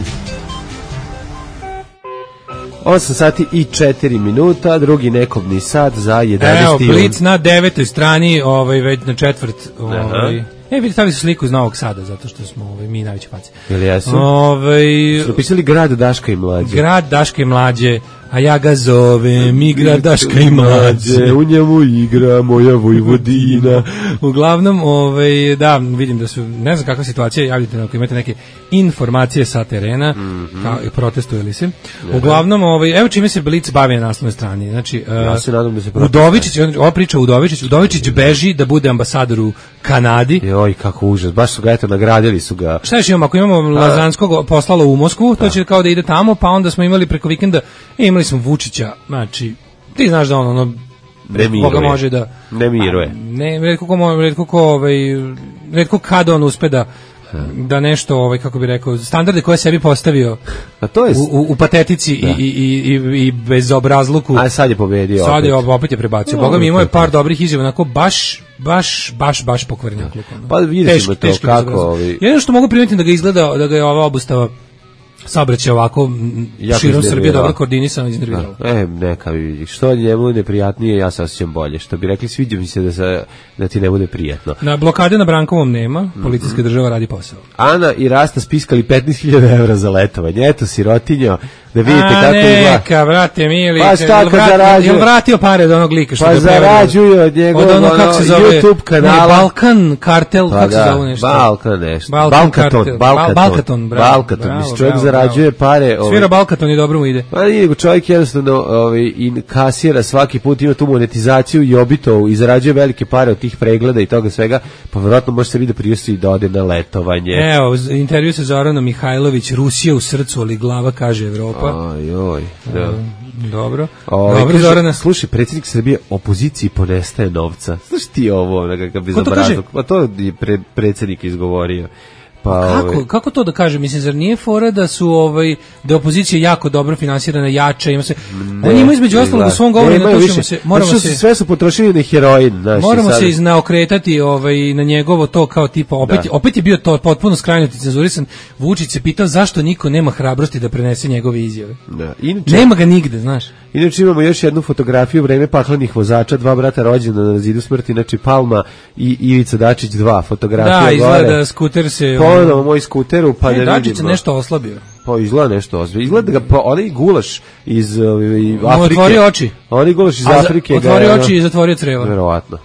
osam sati i četiri minuta, drugi nekobni sat za jedanaesti Evo, Blic na devetoj strani, ovaj, već na četvrt. Ovaj, e, vidite, stavili su sliku iz Novog Sada, zato što smo ovaj, mi najveći paci. Jel jesu? Ovaj, su napisali grad Daška i Mlađe. Grad Daška i Mlađe, a ja ga zovem igra Daška i Mlađe. U njemu igra moja Vojvodina. Uglavnom, ovaj, da, vidim da su, ne znam kakva situacija, javljate ako imate neke informacije sa terena, mm -hmm. kao, protestuje li se. Uglavnom, ovaj, evo čime se Blic bavi na naslovnoj strani. Znači, ja se nadam da se Udovičić, ova priča Udovičić, Udovičić beži da bude ambasador u Kanadi. Joj, kako užas, baš su ga, eto, nagradili su ga. Šta još imamo, ako imamo Lazanskog poslalo u Moskvu, to će kao da ide tamo, pa onda smo imali preko vikenda, e, imali smo Vučića, znači, ti znaš da on, ono, koga može da... Ne miruje. Ne, redko ko, redko ko, ovaj, redko kada on uspe da da nešto, ovaj, kako bi rekao, standarde koje sebi postavio a to je u, u, u patetici da. i, i, i, i bezobrazluku. A sad je pobedio. Sad je opet, opet je prebacio. No, Boga mi imao je par dobrih izjava, onako baš, baš, baš, baš pokvarenjak. Pa vidiš to kako. Ovi... Jedino što mogu primetiti da ga izgleda, da ga je ova obustava saobraćaj ovako jako širom Srbije dobro koordinisano iznerviralo. E, neka bi, što njemu neprijatnije, ja se osjećam bolje. Što bi rekli, sviđa mi se da, se, da ti ne bude prijatno. Na blokade na Brankovom nema, policijska država radi posao. Ana i Rasta spiskali petnaest hiljada evra za letovanje. Eto, sirotinjo, da vidite A, kako neka, izgleda. Neka, brate, mili. Pa šta kad zarađuje? Jel vratio pare od onog lika što pa ga zarađuje od njegovog ono, ono, YouTube kanala. Ne, Balkan kartel, pa kako da, se zove nešto? Balkan nešto. Balkan Balkaton, kartel. Balkaton. Balkaton, bravo. Balkaton, bravo, čovjek bravo, zarađuje bravo. pare. Ovaj. Svira Balkaton i dobro mu ide. Pa nije, nego čovjek jednostavno ovaj, inkasira svaki put, ima tu monetizaciju i obitovu i zarađuje velike pare od tih pregleda i toga svega, pa vjerojatno može se vidjeti da priusti da ode na letovanje. Evo, intervju sa Zoranom Mihajlović, Rusija u srcu, ali glava kaže Evropa. Aj, oj, da. Dobro. Ove, Dobro, kaže, Zorana. Slušaj, predsjednik Srbije opoziciji ponestaje novca. Slušaj ti ovo, nekakav bezobrazluk. Pa to je pre, predsjednik izgovorio. Pa, kako, ovaj. kako to da kaže? Mislim, zar nije fora da su ovaj da je opozicija jako dobro finansirana, jača, ima se. Ne, oni imaju između ostalog u svom govoru natušimo se, moramo se sve su potrošili na heroin, znači. Moramo sad se iznaokretati ovaj na njegovo to kao tipa opet da. opet je bio to potpuno skrajno cenzurisan. Vučić se pitao zašto niko nema hrabrosti da prenese njegove izjave. Da. Inače, nema ga nigde, znaš. Inače imamo još jednu fotografiju vreme paklenih vozača, dva brata rođena na zidu smrti, znači Palma i Ivica Dačić dva fotografije. Da, izgleda skuter se ponovo moj skuteru, pa ne, ne Dačić vidimo. se nešto oslabio. Pa izgleda nešto oslabio. Izgleda da ga pa onaj gulaš iz uh, Afrike. Otvorio oči. Onaj gulaš iz A Afrike. Za, otvorio oči i zatvorio crevo. Verovatno.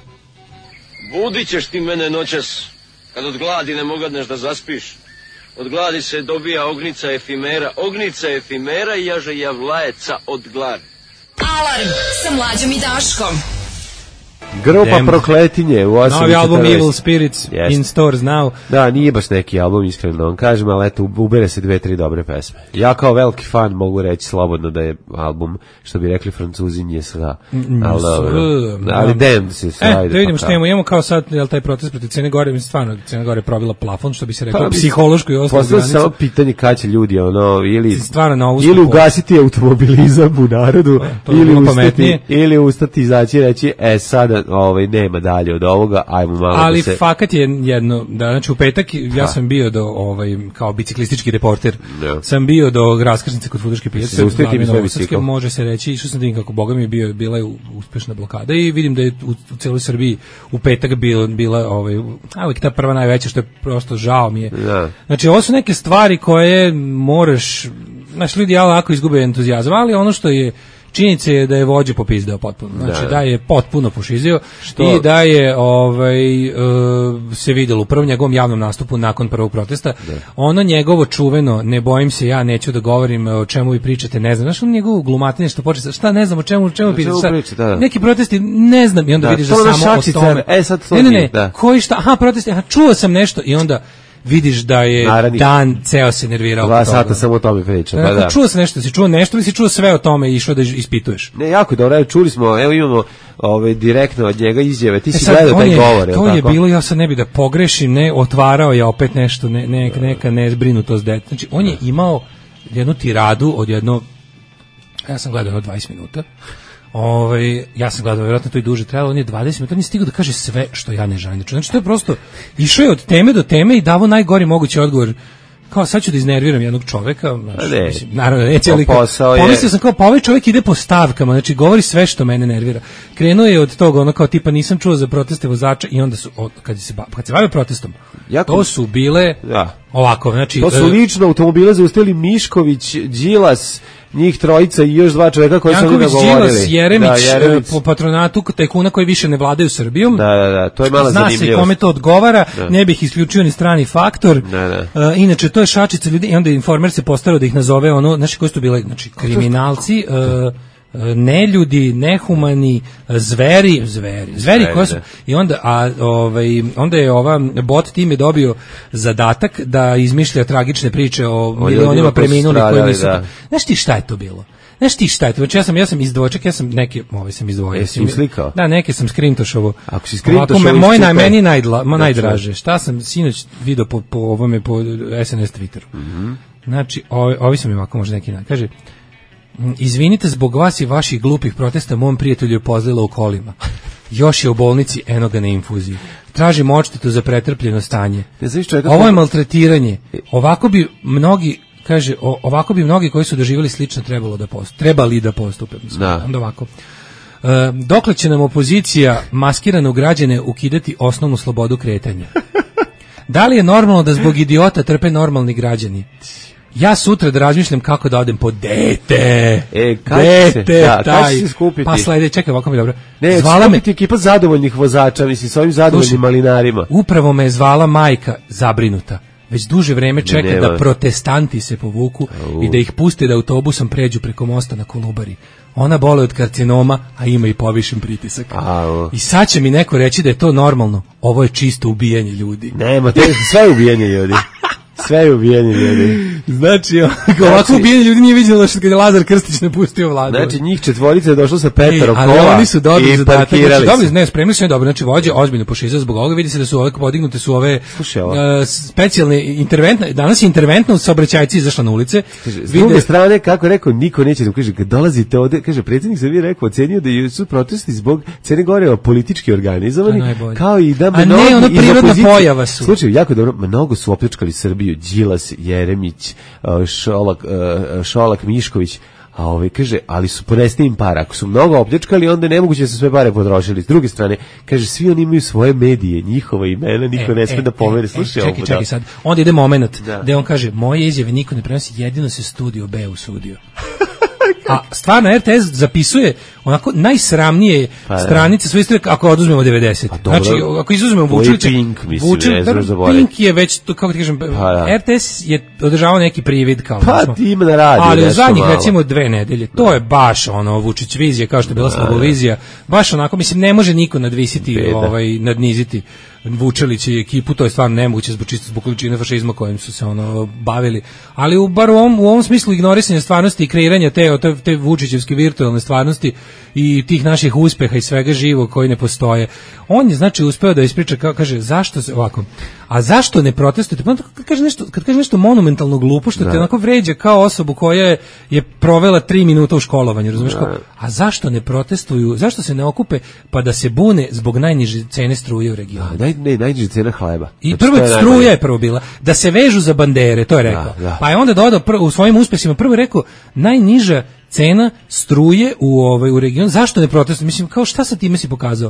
Budit ćeš ti mene noćas, kad od gladi ne mogadneš da zaspiš. Od gladi se dobija ognica efimera, ognica efimera i jaže javlajeca od gladi. Alarm sa Mlađom i Daškom. Grupa Dem. Prokletinje u osam. Novi album Evil Spirits yes. in stores now. Da, nije baš neki album, iskreno da vam kažem, ali eto, ubere se dve, tri dobre pesme. Ja kao veliki fan mogu reći slobodno da je album, što bi rekli Francuzi, nije sva. Ali, ali dem se sve. E, da vidimo što imamo. Imamo kao sad, jel, taj protest protiv Crne Gore, mislim, stvarno, Crna Gore je probila plafon, što bi se reklo, pa, psihološko i ostalo granicu. Postoje samo pitanje kada će ljudi, ono, ili, stvarno, ili ugasiti automobilizam u narodu, ili ustati, ili ustati, izaći i reći, e, sada dana ovaj, nema dalje od ovoga, ajmo malo ali da se... Ali fakat je jedno, da, znači u petak ja sam bio do, ovaj, kao biciklistički reporter, ja. sam bio do raskrsnice kod Fudaške pijace, može se reći, išao sam da vidim kako, boga mi je bio, bila je uspešna blokada i vidim da je u, u celoj Srbiji u petak bila, bila ovaj, a uvijek ta prva najveća, što je prosto žao mi je. Ja. Znači ovo su neke stvari koje moraš, znači ljudi ja lako izgube entuzijazam, ali ono što je činjenica je da je vođa popizdeo potpuno. Znači da, da je potpuno pošizio što? I da je ovaj uh, se videlo u prvom njegovom javnom nastupu nakon prvog protesta. Da. Ono njegovo čuveno, ne bojim se, ja neću da govorim o čemu vi pričate, ne znam. Znaš, ono njegovo glumatanje što počne, šta ne znam o čemu, o čemu pričate. Da. Neki protesti, ne znam, i onda da, vidiš da samo o tome. E, sad to ne, ne, ne, da. Koji šta, aha, protesti, aha, čuo sam nešto i onda vidiš da je Naravni. Dan ceo se nervirao. Dva sata samo o tome priča. Pa da. Čuo sam nešto, si čuo nešto ili si čuo sve o tome i išao da ispituješ? Ne, jako dobro, čuli smo, evo imamo ove, direktno od njega izjave, ti si e gledao taj govor. To je tako? Bilo, ja sad ne bi da pogrešim, ne, otvarao je opet nešto, ne, ne, neka nezbrinutost dete. Znači, on je imao jednu tiradu od jedno, ja sam gledao dvadeset minuta, Ovaj ja sam gledao, vjerojatno to i duže trajalo, on je dvadeset minuta, nije stigao da kaže sve što ja ne želim da čujem. Znači to je prosto išao je od teme do teme i davao najgori mogući odgovor. Kao sad ću da iznerviram jednog čoveka, znači, ne, mislim, naravno neće, ali pomislio sam kao pa ovaj čovjek ide po stavkama, znači govori sve što mene nervira. Krenuo je od toga, ono kao tipa nisam čuo za proteste vozača i onda su, od, kad se kad se bavio protestom, jako, to su bile ja. ovako, znači... To su lično automobile zaustavili Mišković, Đilas, njih trojica i još dva čovjeka koji su oni nagovorili. Janković, Đilas, Jeremić, da, Jeremić, po patronatu tajkuna koji više ne vladaju Srbijom. Da, da, da, to je mala zanimljivost. Zna se kome to odgovara, da. Ne bih isključio ni strani faktor. Da, da. Uh, inače, to je šačica ljudi i onda Informer se postarao da ih nazove ono, znači koji su bile, znači kriminalci, uh, neljudi, nehumani, zveri, zveri, zveri koje su, i onda, a, ovaj, onda je ova bot tim je dobio zadatak da izmišlja tragične priče o, o milionima preminulih koji nisu. Da. Znaš ti šta je to bilo? Znaš ti šta je to? Znači ja sam, ja sam izdvojčak, ja sam neke, ovaj sam izdvojio. Jesi im slikao? Da, neke sam skrintošovo. Ako si skrintošovo, moj na meni najdla, ma najdraže. Šta sam sinoć video po, po ovome, po S N S Twitteru. Mm-hmm. Znači, ovi, ovi sam im ovako možda neki dan. Kaže, izvinite zbog vas i vaših glupih protesta, mom prijatelju je pozlilo u kolima. Još je u bolnici, eno ga na infuziji. Tražim odštetu za pretrpljeno stanje. Ovo je maltretiranje. Ovako bi mnogi, kaže, o, ovako bi mnogi koji su doživjeli slično trebalo da postupe. Trebali da postupe. Da. Onda ovako. E, dokle će nam opozicija maskirana u građane ukidati osnovnu slobodu kretanja? Da li je normalno da zbog idiota trpe normalni građani? Ja sutra da razmišljam kako da odem po dete. E, kako dete, se, da, taj, se skupiti? Pa slede, čekaj, ovako mi dobro. Ne, zvala skupiti me ekipa zadovoljnih vozača, mislim, s ovim zadovoljnim Sluši, malinarima. Upravo me je zvala majka zabrinuta. Već duže vreme čeka ne, da protestanti se povuku uh. i da ih puste da autobusom pređu preko mosta na Kolubari. Ona bole od karcinoma, a ima i povišen pritisak. A, I sad će mi neko reći da je to normalno. Ovo je čisto ubijanje ljudi. Nema, to je sve ubijanje ljudi. Sve je ubijeni ljudi. Znači, ovako znači, ubijeni ljudi nije viđeno što kad je Lazar Krstić napustio vladu. Znači, njih četvorica je došlo sa Peterom Kola ali oni su dobili zadatak. Znači, dobili, ne, spremili su je dobro. Znači, vođe ozbiljno pošizao zbog ovoga. Vidi se da su ove podignute su ove Slušaj, uh, specijalne interventne. Danas je interventna u saobraćajci izašla na ulice. Kaže, s druge Vide, strane, kako rekao, niko neće da kaže, kad dolazite ovde, kaže, predsjednik se vi rekao, ocenio da su protesti zbog Crne Gore politički organizovani, kao i da mnogi a ne, ono prirodna pojava su. Slušaj, jako dobro, mnogo su opljačkali Srbiju. Đilas, Jeremić, Šolak, Šolak, Mišković, a ovaj kaže, ali su ponesti im para. Ako su mnogo opljačkali, onda je nemoguće da su sve pare potrošili. S druge strane, kaže, svi oni imaju svoje medije, njihova imena, niko e, ne sme e, da pomene. Slušaj, e, čekaj, čekaj sad. Onda ide moment da. Gde on kaže, moje izjave niko ne prenosi, jedino se Studio B usudio. A stvarno R T S zapisuje onako najsramnije pa, stranice svoje istorije ako oduzmemo devedeset. Pa, znači ako izuzmemo Vučilića, Pink, mislim, Pink je već to kako ti kažem, pa, da. R T S je održavao neki privid kao. Pa ti ima na radiju. Ali u zadnjih recimo dve nedelje, to da. Je baš ono Vučić vizija kao što je bila Slobovizija, baš onako mislim ne može niko nadvisiti, Beda. ovaj nadniziti Vučelić i ekipu, to je stvarno nemoguće zbog čisto zbog količine fašizma kojim su se ono bavili. Ali u bar u ovom, u ovom smislu ignorisanja stvarnosti i kreiranja te, te te Vučićevske virtualne stvarnosti i tih naših uspeha i svega živog koji ne postoje. On je znači uspeo da ispriča, kao kaže, zašto se ovako, a zašto ne protestujete? Pa kad kaže nešto, kad kaže nešto monumentalno glupo, što te onako vređa kao osobu koja je, je provela tri minuta u školovanju, razumiješ, kao, a zašto ne protestuju, zašto se ne okupe pa da se bune zbog najniže cene struje u regionu? Da, naj, ne, najniže cena hleba. I znači, prvo je struja je prvo bila, da se vežu za bandere, to je rekao. Da, da. Pa je onda dodao prvo, u svojim uspesima prvo rekao najniža cena struje u ovaj u regionu. Zašto ne protestuju? Mislim, kao šta sa time si pokazao?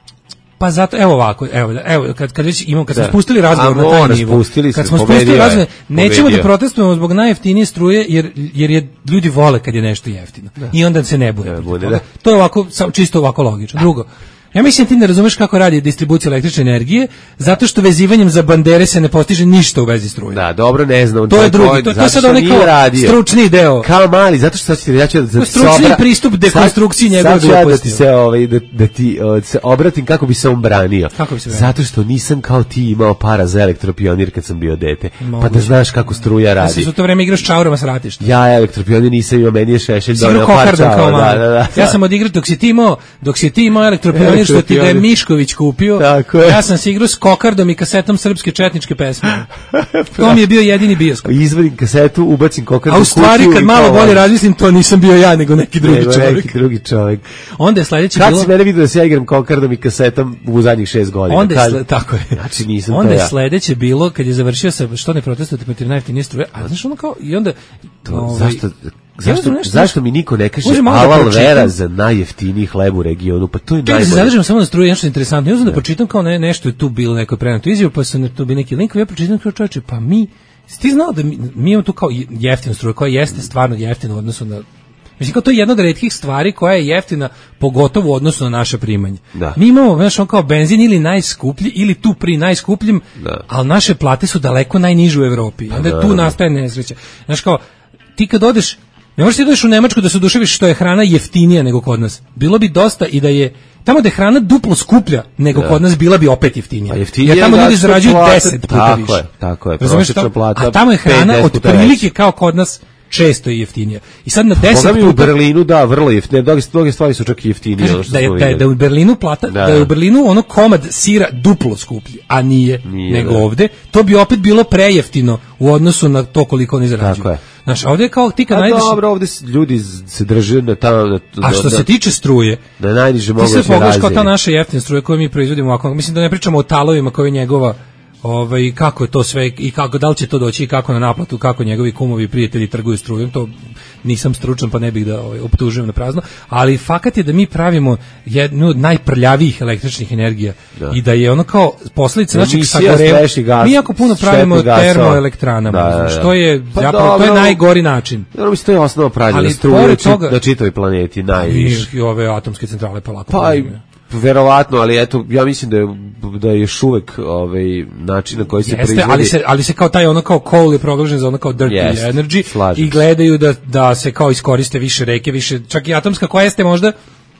Pa zato, evo ovako, evo, evo kad kad već imamo, kad smo spustili razgovor na taj nivo, kad smo spustili razgovor, nećemo da protestujemo zbog najjeftinije struje, jer jer je ljudi vole kad je nešto jeftino. Da. I onda se ne bude. Ne bude da. To je ovako, čisto ovako logično. Drugo, ja mislim ti ne razumeš kako radi distribucija električne energije, zato što vezivanjem za bandere se ne postiže ništa u vezi struje. Da, dobro, ne znam. To je drugi, to, to je sad onaj kao stručni deo. Kao mali, zato što sad ja ću da se stručni pristup dekonstrukciji njegove gluposti. Da ti se ovaj da, da ti uh, se obratim kako bi se on branio. Kako bi se branio? Zato što nisam kao ti imao para za elektropionir kad sam bio dete. Moguće. Pa da znaš kako struja radi. Ja sam u to vreme igrao s čaurama s ratišta. Ja elektropionir nisam imao, meni je šešelj doneo par čaura. Da, da, da. Ja sam odigrao dok si ti imao, dok si ti imao elektropionir što ti ga je Mišković kupio. Ja sam se igrao s kokardom i kasetom srpske četničke pesme. To mi je bio jedini bioskop. Izvadim kasetu, ubacim kokardu. A u stvari kad malo bolje razmislim, to nisam bio ja, nego neki drugi nego čovjek. Neki drugi čovjek. Onda je sledeće kad bilo. Kad si mene vidio da se ja igram kokardom i kasetom u zadnjih šest godina? Onda je sle... tako je. Znači nisam onda to ja. je sledeće bilo kad je završio sa što ne protestujete protiv najjeftinije struje. A znaš ono kao i onda to, ovaj, zašto Zašto, nešto, zašto mi niko ne kaže halal da vera za najjeftiniji hleb u regionu? Pa to je najbolje. Ja se zadržim samo na struji, nešto interesantno. Ja znam da pročitam kao ne, nešto je tu bilo, neko prenato izjavu, pa sam tu bi neki link, ja pročitam kao čoveče, pa mi, ti znao da mi, mi imamo tu kao jeftinu struju, koja jeste stvarno jeftina u odnosu na, mislim kao to je jedna od retkih stvari koja je jeftina, pogotovo u odnosu na naše primanje. Da. Mi imamo, znaš, on kao benzin ili najskuplji, ili tu pri najskupljim, da. Ali naše plate su daleko najniže u Evropi. Onda da, tu nastaje nesreća. Znaš kao, ti kad odeš, ne možeš ti dođeš u Nemačku da se oduševiš što je hrana jeftinija nego kod nas. Bilo bi dosta i da je tamo da je hrana duplo skuplja nego da. Kod nas, bila bi opet jeftinija. Pa jeftinija jer tamo ljudi zarađuju deset puta tako više. Je, tako je, razumeš to? A tamo je hrana od prilike kao kod nas često je jeftinija. I sad na deset puta u Berlinu da vrlo jeftinije, mnoge mnoge stvari su čak i jeftinije. Kaže, da, je, da, je, da je u Berlinu plata, da. da je u Berlinu ono komad sira duplo skuplji, a nije, nije nego da. Ovde, to bi opet bilo prejeftino u odnosu na to koliko oni zarađuju. Tako je. Znaš, ovdje je kao ti kad najdeš... Dobro, ovdje ljudi se drže na ta... Na, a što da, se tiče struje, da najniže mogu se razine. Ti se pogledaš kao ta naša jeftina struje koju mi proizvodimo ovako. Mislim da ne pričamo o talovima koji je njegova... Ovaj, kako je to sve i kako, da li će to doći i kako na naplatu, kako njegovi kumovi i prijatelji trguju strujom, to nisam stručan pa ne bih da ovaj, optužujem na prazno, ali fakat je da mi pravimo jednu od najprljavijih električnih energija da. I da je ono kao posljedica našeg sagorevanja. Mi jako puno pravimo termoelektranama, da, da, da. Što je, pa zapravo, to je najgori način. Dobro, mislim, to je osnova pravljena struje na čitavoj planeti, najviše. I ove atomske centrale pa lako. Pa verovatno, ali eto, ja mislim da je, da je još uvek ovaj, način na koji se Jeste, proizvodi. Ali se, ali se kao taj ono kao coal je proglašen za ono kao dirty Jest, energy i gledaju da, da se kao iskoriste više reke, više, čak i atomska koja jeste možda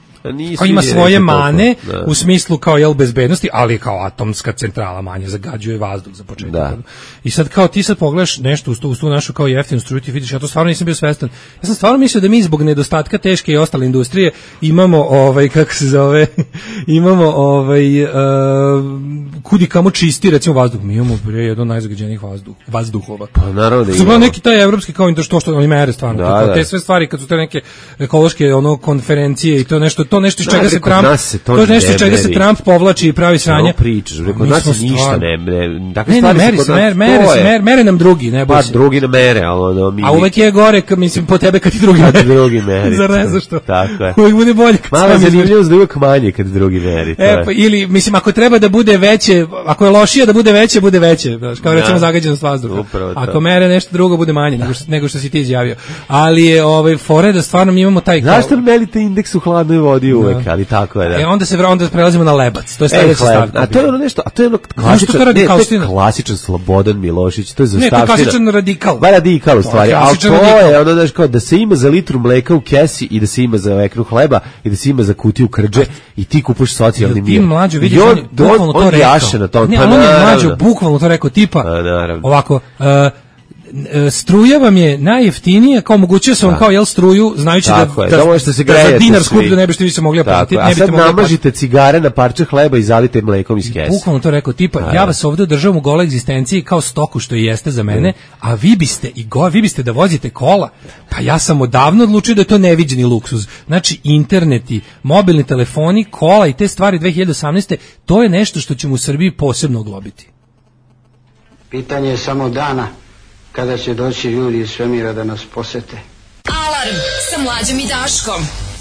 koja ima svoje mane toliko, u smislu kao jel bezbednosti, ali kao atomska centrala manje zagađuje vazduh za početak. Da. I sad kao ti sad pogledaš nešto uz tu, uz tu našu kao jeftinu struju, ti vidiš, ja to stvarno nisam bio svestan. Ja sam stvarno mislio da mi zbog nedostatka teške i ostale industrije imamo ovaj kako se zove, imamo ovaj uh, kudi kamo čisti recimo vazduh. Mi imamo bre jedan od najzagađenijih vazduh, vazduhova. Pa naravno da imamo. Neki taj evropski kao to što što oni mere stvarno. Da, da. Te sve stvari kad su te neke ekološke ono konferencije i to nešto to nešto iz čega se Trump se to, to je nešto iz čega se Trump povlači i pravi sranje. No pričaš, rekao da se ništa ne ne takve ne, stvari meri se mere mere mere mere nam drugi, ne baš drugi ne mere, al ono mi. A uvek je gore kad mislim po tebe kad ti drugi kad drugi meri. Zar ne znaš što? Tako je. Uvek bude bolje kad malo zanimljivo da uvek manje kad drugi meri. E pa ili mislim ako treba da bude veće, ako je lošije da bude veće, bude veće, znači kao recimo zagađenost vazduha. Ako mere nešto drugo bude manje nego što, nego što si ti izjavio. Ali je ovaj fore da stvarno mi imamo taj. Zašto merite indeks u hladnoj vodi uvek, ali tako je da. E onda se onda prelazimo na lebac. To je sledeća stavka. A to je ono nešto, a to je ono klasičan, ne, to je klasičan Slobodan Milošić, to je zastavština. Ne, to je klasičan radikal. Ba radikal u stvari, ali to je ono znaš kao da se ima za litru mleka u kesi i da se ima za ekru hleba i da se ima za kutiju krđe i ti kupuješ socijalni mir. Ti mlađo vidiš, on bukvalno to rekao. Ne, on je mlađo bukvalno to rekao tipa ovako, struja vam je najjeftinija, kao moguće se vam da. kao jel struju, znajući tako da, da, da, da, se da za dinar skuplju ne biste vi se mogli platiti. A sad namažite cigare na parče hleba i zalite mlekom iz kese. Bukvalno to rekao, tipa, a, ja vas ovdje državam u goloj egzistenciji kao stoku što i jeste za mene, a vi biste i go, vi biste da vozite kola. Pa ja sam odavno odlučio da je to neviđeni luksuz. Znači, interneti, mobilni telefoni, kola i te stvari dve hiljade osamnaeste. to je nešto što ćemo u Srbiji posebno oglobiti. Pitanje je samo dana kada će doći ljudi iz svemira da nas posete. Alarm sa Mlađom i Daškom.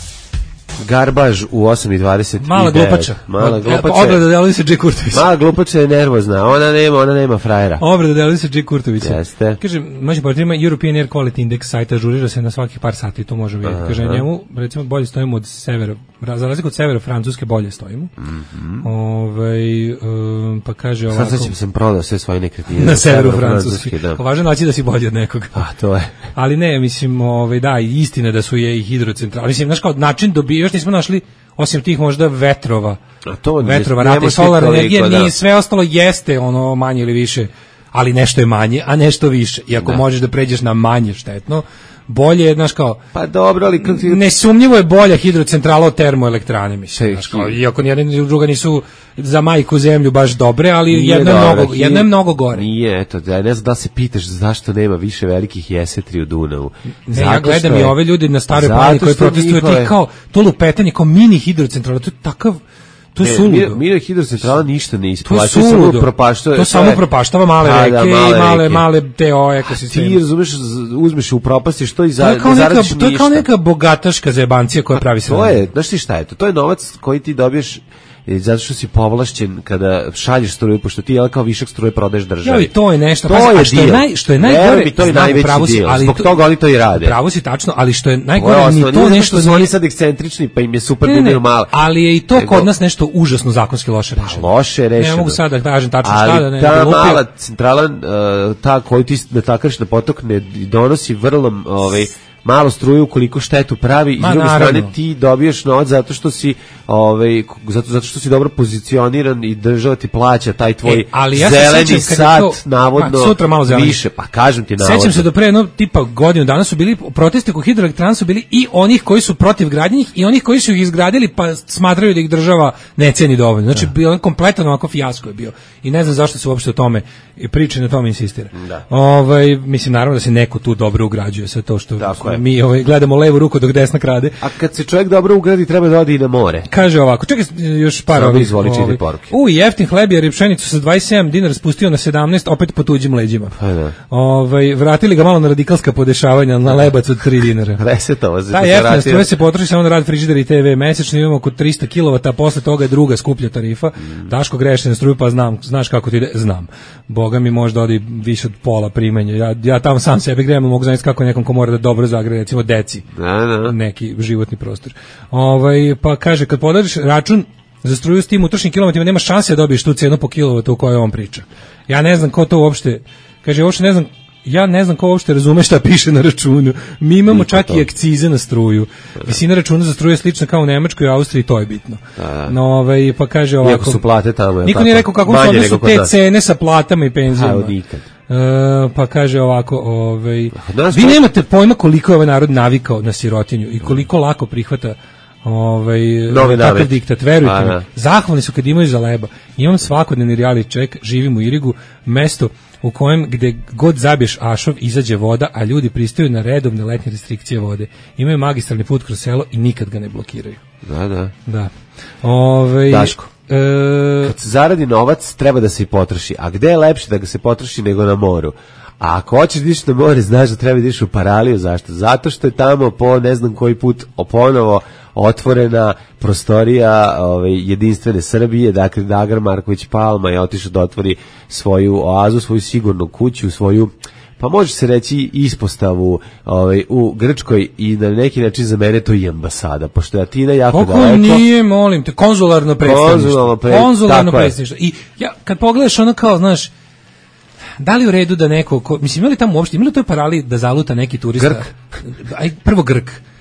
Garbaž u osam i dvadeset. Mala glupača. Mala glupača. Obrada deluje se Džej Kurtović. Mala glupača je nervozna. Ona nema, ona nema frajera. Obrada deluje se Džej Kurtović. Jeste. Kaže, mađe portrima European Air Quality Index sajta ažurira se na svakih par sati, to može vidjeti. Kaže, njemu, recimo, bolje stojimo od severa, za razliku od severa Francuske bolje stojimo. Mm-hmm. Ove, um, pa kaže ovako. Sad sam prodao sve svoje nekretnine. Na severu Francuske. Da. Važno naći da si bolji od nekoga. A, to je. Ali ne, mislim, ove, da, istina da su je i hidrocentrale. Mislim, znaš kao način dobije, još nismo našli osim tih možda vetrova, a to vetrova, rate, solarne energije, da. Nije, sve ostalo jeste ono manje ili više, ali nešto je manje, a nešto više. I ako da. možeš da pređeš na manje štetno, bolje je, znaš kao, pa dobro, ali kako ti... nesumnjivo je bolja hidrocentrala od termoelektrane, mislim, znaš kao, iako nijedna ni druga nisu za majku zemlju baš dobre, ali jedno je, mnogo, jedno je mnogo gore. Nije, eto, ja ne znam da se pitaš zašto nema više velikih jesetri u Dunavu. Ne, zato ja gledam je, i ove ljudi na staroj planini koji protestuju njihove... ti kao, to lupetanje, kao mini hidrocentrala, to je takav... To je suludo. Mira hidrocentrala ništa ne isplaća, to samo propaštava. To samo propaštava male a, reke da, male i male reke. male te o ekosisteme. Ti razumeš, uzmeš u propasti što i za, to je kao neka, ništa. To je kao neka bogataška zajebancija koja pravi sve. To je, znaš ti šta je to? To je novac koji ti dobiješ zato što si povlašćen kada šalješ struju, pošto ti je kao višak struje prodaješ državi. Ja, i to je nešto, to pa, je a što je naj što je najgore, mi, to je najveći dio. Ali zbog to, toga oni to i rade. Pravo si tačno, ali što je najgore ni to, to nešto su oni sad ekscentrični, pa im je super ne, ne, malo. Ali je i to nego, kod nas nešto užasno zakonski loše rešeno. Pa, loše rešeno. Ne mogu sad da kažem tačno ali šta da ne. Ta mala centrala, uh, ta koju ti natakaš na potok ne donosi vrlo ovaj malo struju ukoliko štetu pravi i s druge strane ti dobiješ novac zato što si ovaj zato zato što si dobro pozicioniran i država ti plaća taj tvoj e, ali ja zeleni sat to, navodno pa, sutra malo više, pa kažem ti navodno. Sećam se do pre jedno tipa godinu dana su bili protesti oko hidroelektrana su bili i onih koji su protiv gradnje i onih koji su ih izgradili pa smatraju da ih država ne ceni dovoljno. Znači bio on kompletan ovako fijasko je bio. I ne znam zašto se uopšte o tome i priče na tome insistira. Ovaj mislim naravno da se neko tu dobro ugrađuje sve to što mi ovaj, gledamo levu ruku dok desna krade. A kad se čovjek dobro ugradi, treba da odi i na more. Kaže ovako, čekaj još par ovih. Izvoli čiti poruke. U, jeftin hleb je pšenicu sa dvadeset sedam dinara spustio na sedamnaest, opet po tuđim leđima. Pa da. Ovaj, vratili ga malo na radikalska podešavanja, na lebac od tri dinara. Resetovo se. Ta jeftina struja se potroši samo na rad frižidera i te ve. Mesečno imamo oko tristo kilovata, posle toga je druga skuplja tarifa. Mm. Daško greše na struju, pa znam, znaš kako ti ide? Znam. Boga mi možda odi više od pola primanja. Ja, ja tamo sam sebe grejem, mogu znati kako nekom ko mora da dobro zagreje, recimo deci. Da, da. Neki životni prostor. Ovaj, pa kaže, kad podariš račun za struju s tim utrošenim kilovatima, nema šanse da dobiješ tu cenu po kilovatu o kojoj on priča. Ja ne znam ko to uopšte, kaže, uopšte ne znam, ja ne znam ko uopšte razume šta piše na računu. Mi imamo Niko čak to. I akcize na struju. Visina računa za struju je slična kao u Nemačkoj i Austriji, to je bitno. Da. No, ovaj, pa kaže ovako. Iako su plate tamo. Niko nije rekao kako su odnosu te cene sa platama i penzijama. Ha, nikad. Uh, pa kaže ovako, ovaj, vi nemate pojma koliko je ovaj narod navikao na sirotinju i koliko lako prihvata ovaj takav diktat, verujte mi. Zahvalni su kad imaju za leba. Imam svakodnevni reality check, živim u Irigu, mesto u kojem gde god zabiješ ašov izađe voda, a ljudi pristaju na redovne letnje restrikcije vode. Imaju magistralni put kroz selo i nikad ga ne blokiraju. Da, da. Da. Ovaj Daško. E... Kad se zaradi novac, treba da se i potroši. A gde je lepše da ga se potroši nego na moru? A ako hoćeš da ideš na more, znaš da treba da ideš u Paraliju. Zašto? Zato što je tamo po ne znam koji put ponovo otvorena prostorija ove, jedinstvene Srbije, dakle Dagar Marković Palma je otišao da otvori svoju oazu, svoju sigurnu kuću, svoju, pa može se reći ispostavu ovaj, u Grčkoj i na neki način za mene to i ambasada, pošto je Atina jako Kako daleko. Nije, molim te, konzularno predstavništvo. Pre... Konzularno predstavništvo. I ja, kad pogledaš ono kao, znaš, da li u redu da neko, ko, mislim, ima li tamo uopšte, ima li u toj Paraliji da zaluta neki turista? Grk? Aj, prvo Grk.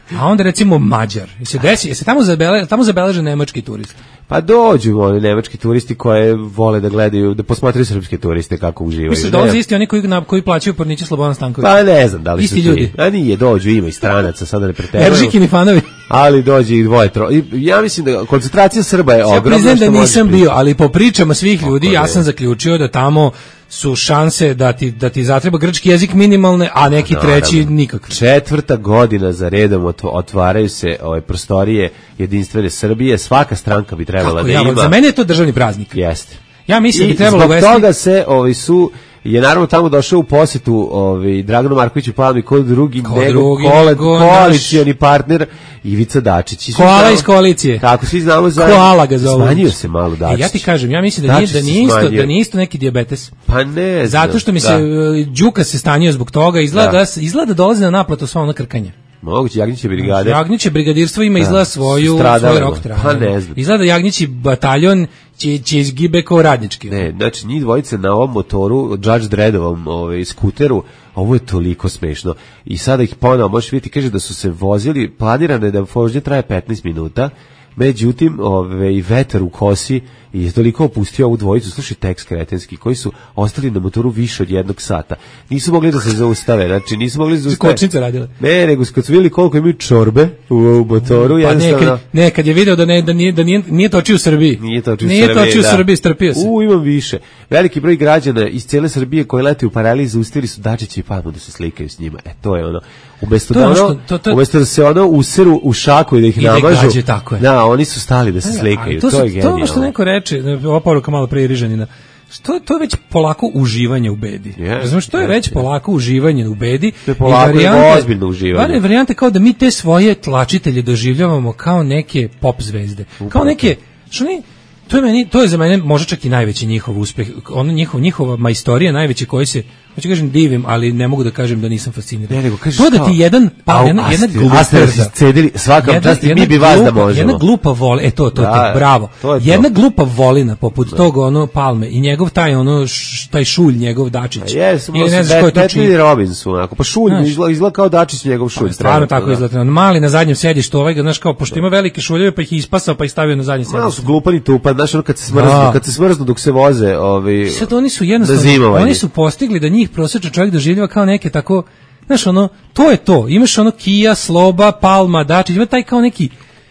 A onda recimo Mađar. Se desi, se tamo zabeleže, tamo zabeleže nemački turist. Pa dođu oni nemački turisti koje vole da gledaju, da posmatraju srpske turiste kako uživaju. Mislim da dolaze isti oni koji, na, koji plaćaju porniće Slobodan Stanković. Pa ne znam da li isti su ljudi. A nije, dođu, ima i stranaca, sada ne preterujemo. Eržikini fanovi. Ali dođe i dvoje, troje. Ja mislim da koncentracija Srba je ogromna. Ja priznam da nisam bio, ali po pričama svih ljudi ja sam zaključio da tamo su šanse da ti, da ti zatreba grčki jezik minimalne, a neki naravno, treći nikak. Četvrta godina za redom otvaraju se ove prostorije Jedinstvene Srbije, svaka stranka bi trebala kako, da ja, ima. Za mene je to državni praznik. Jeste. Ja mislim I da bi trebalo zbog uvesti... toga se ovi su je naravno tamo došao u posjetu ovaj Draganu Markoviću Palmi kod drugi nego koalicioni partner Ivica Dačić. Koala iz koalicije. Kako svi znamo za Koala ga zove. Smanjio se malo Dačić. E, ja ti kažem, ja mislim da nije da nije isto, da nije isto neki dijabetes. Pa ne. Zato što mi se da. Đuka se stanjio zbog toga, izgleda da. izgleda dolazi na naplatu sva ona krkanja. Moguće Jagnjiće brigade. Jagnjiće brigadirstvo ima izgleda svoju svoj rok traje. Pa ne znam. Izgleda Jagnjići bataljon će će izgibe kao radnički. Ne, znači njih dvojice na ovom motoru, Judge Dreddovom, ovaj skuteru, ovo je toliko smešno. I sada ih ponovo možeš vidjeti, kaže da su se vozili, planirano je da vožnja traje petnaest minuta. Međutim, ovaj vetar u kosi i je toliko opustio ovu dvojicu, slušaj tekst kretenski, koji su ostali na motoru više od jednog sata. Nisu mogli da se zaustave, znači nisu mogli da se zaustave. Kočnice radile. Ne, nego kad su vidjeli koliko imaju čorbe u, u motoru, pa jednostavno... Ne, kad, ne, kad je video da, ne, da, nije, da nije, nije točio u Srbiji. Nije točio u nije Srbiji, točio u da. Srbiji, strpio se. U, imam više. Veliki broj građana iz cijele Srbije koji lete u paraliji zaustavili su Dačića i Palmu da se slikaju s njima. E, to je ono. Umesto da, ono, što, to, to, umesto da se ono useru u šaku i da ih namažu, gađe, tako je. Da, oni su stali da se slikaju. To, to, su, je genijalno. To je što neko reče, ova poruka malo pre Rižanina. Što to je već polako uživanje u bedi. Yes, Razumeš, to je yes, već yes. polako uživanje u bedi. To je polako i ozbiljno uživanje. Varijante, varijante kao da mi te svoje tlačitelje doživljavamo kao neke pop zvezde. Upravo. Kao neke, što ne, to je meni, to je za mene možda čak i najveći njihov uspeh. Ono njihov njihova majstorija najveći koji se, hoću kažem divim, ali ne mogu da kažem da nisam fasciniran. Ne, nego kažeš to da ti jedan pa au, jedna jedna glupa cedili svakam časti mi bi vas da možemo. Jedna glupa vol, e to to da, to, bravo. To jedna glupa volina poput da. Tog ono Palme i njegov taj ono š, taj Šulj njegov Dačić. Jes, ili ne znam ko je to čini Robinson, onako pa Šulj izgleda izgleda kao Dačić njegov Šulj. Stvarno tako izgleda. Mali na zadnjem sedištu, ovaj ga znaš kao pošto ima velike šuljeve pa ih ispasao pa ih stavio na zadnje sedište. Malo su glupani tupa, znaš ono kad se smrznu, kad se smrznu dok se voze, ovi. Sad oni su jednostavno oni su postigli da njih prosječan čovjek doživljava kao neke tako, znaš ono, to je to. Imaš ono Kija, Sloba, Palma, Dačić, ima taj kao neki,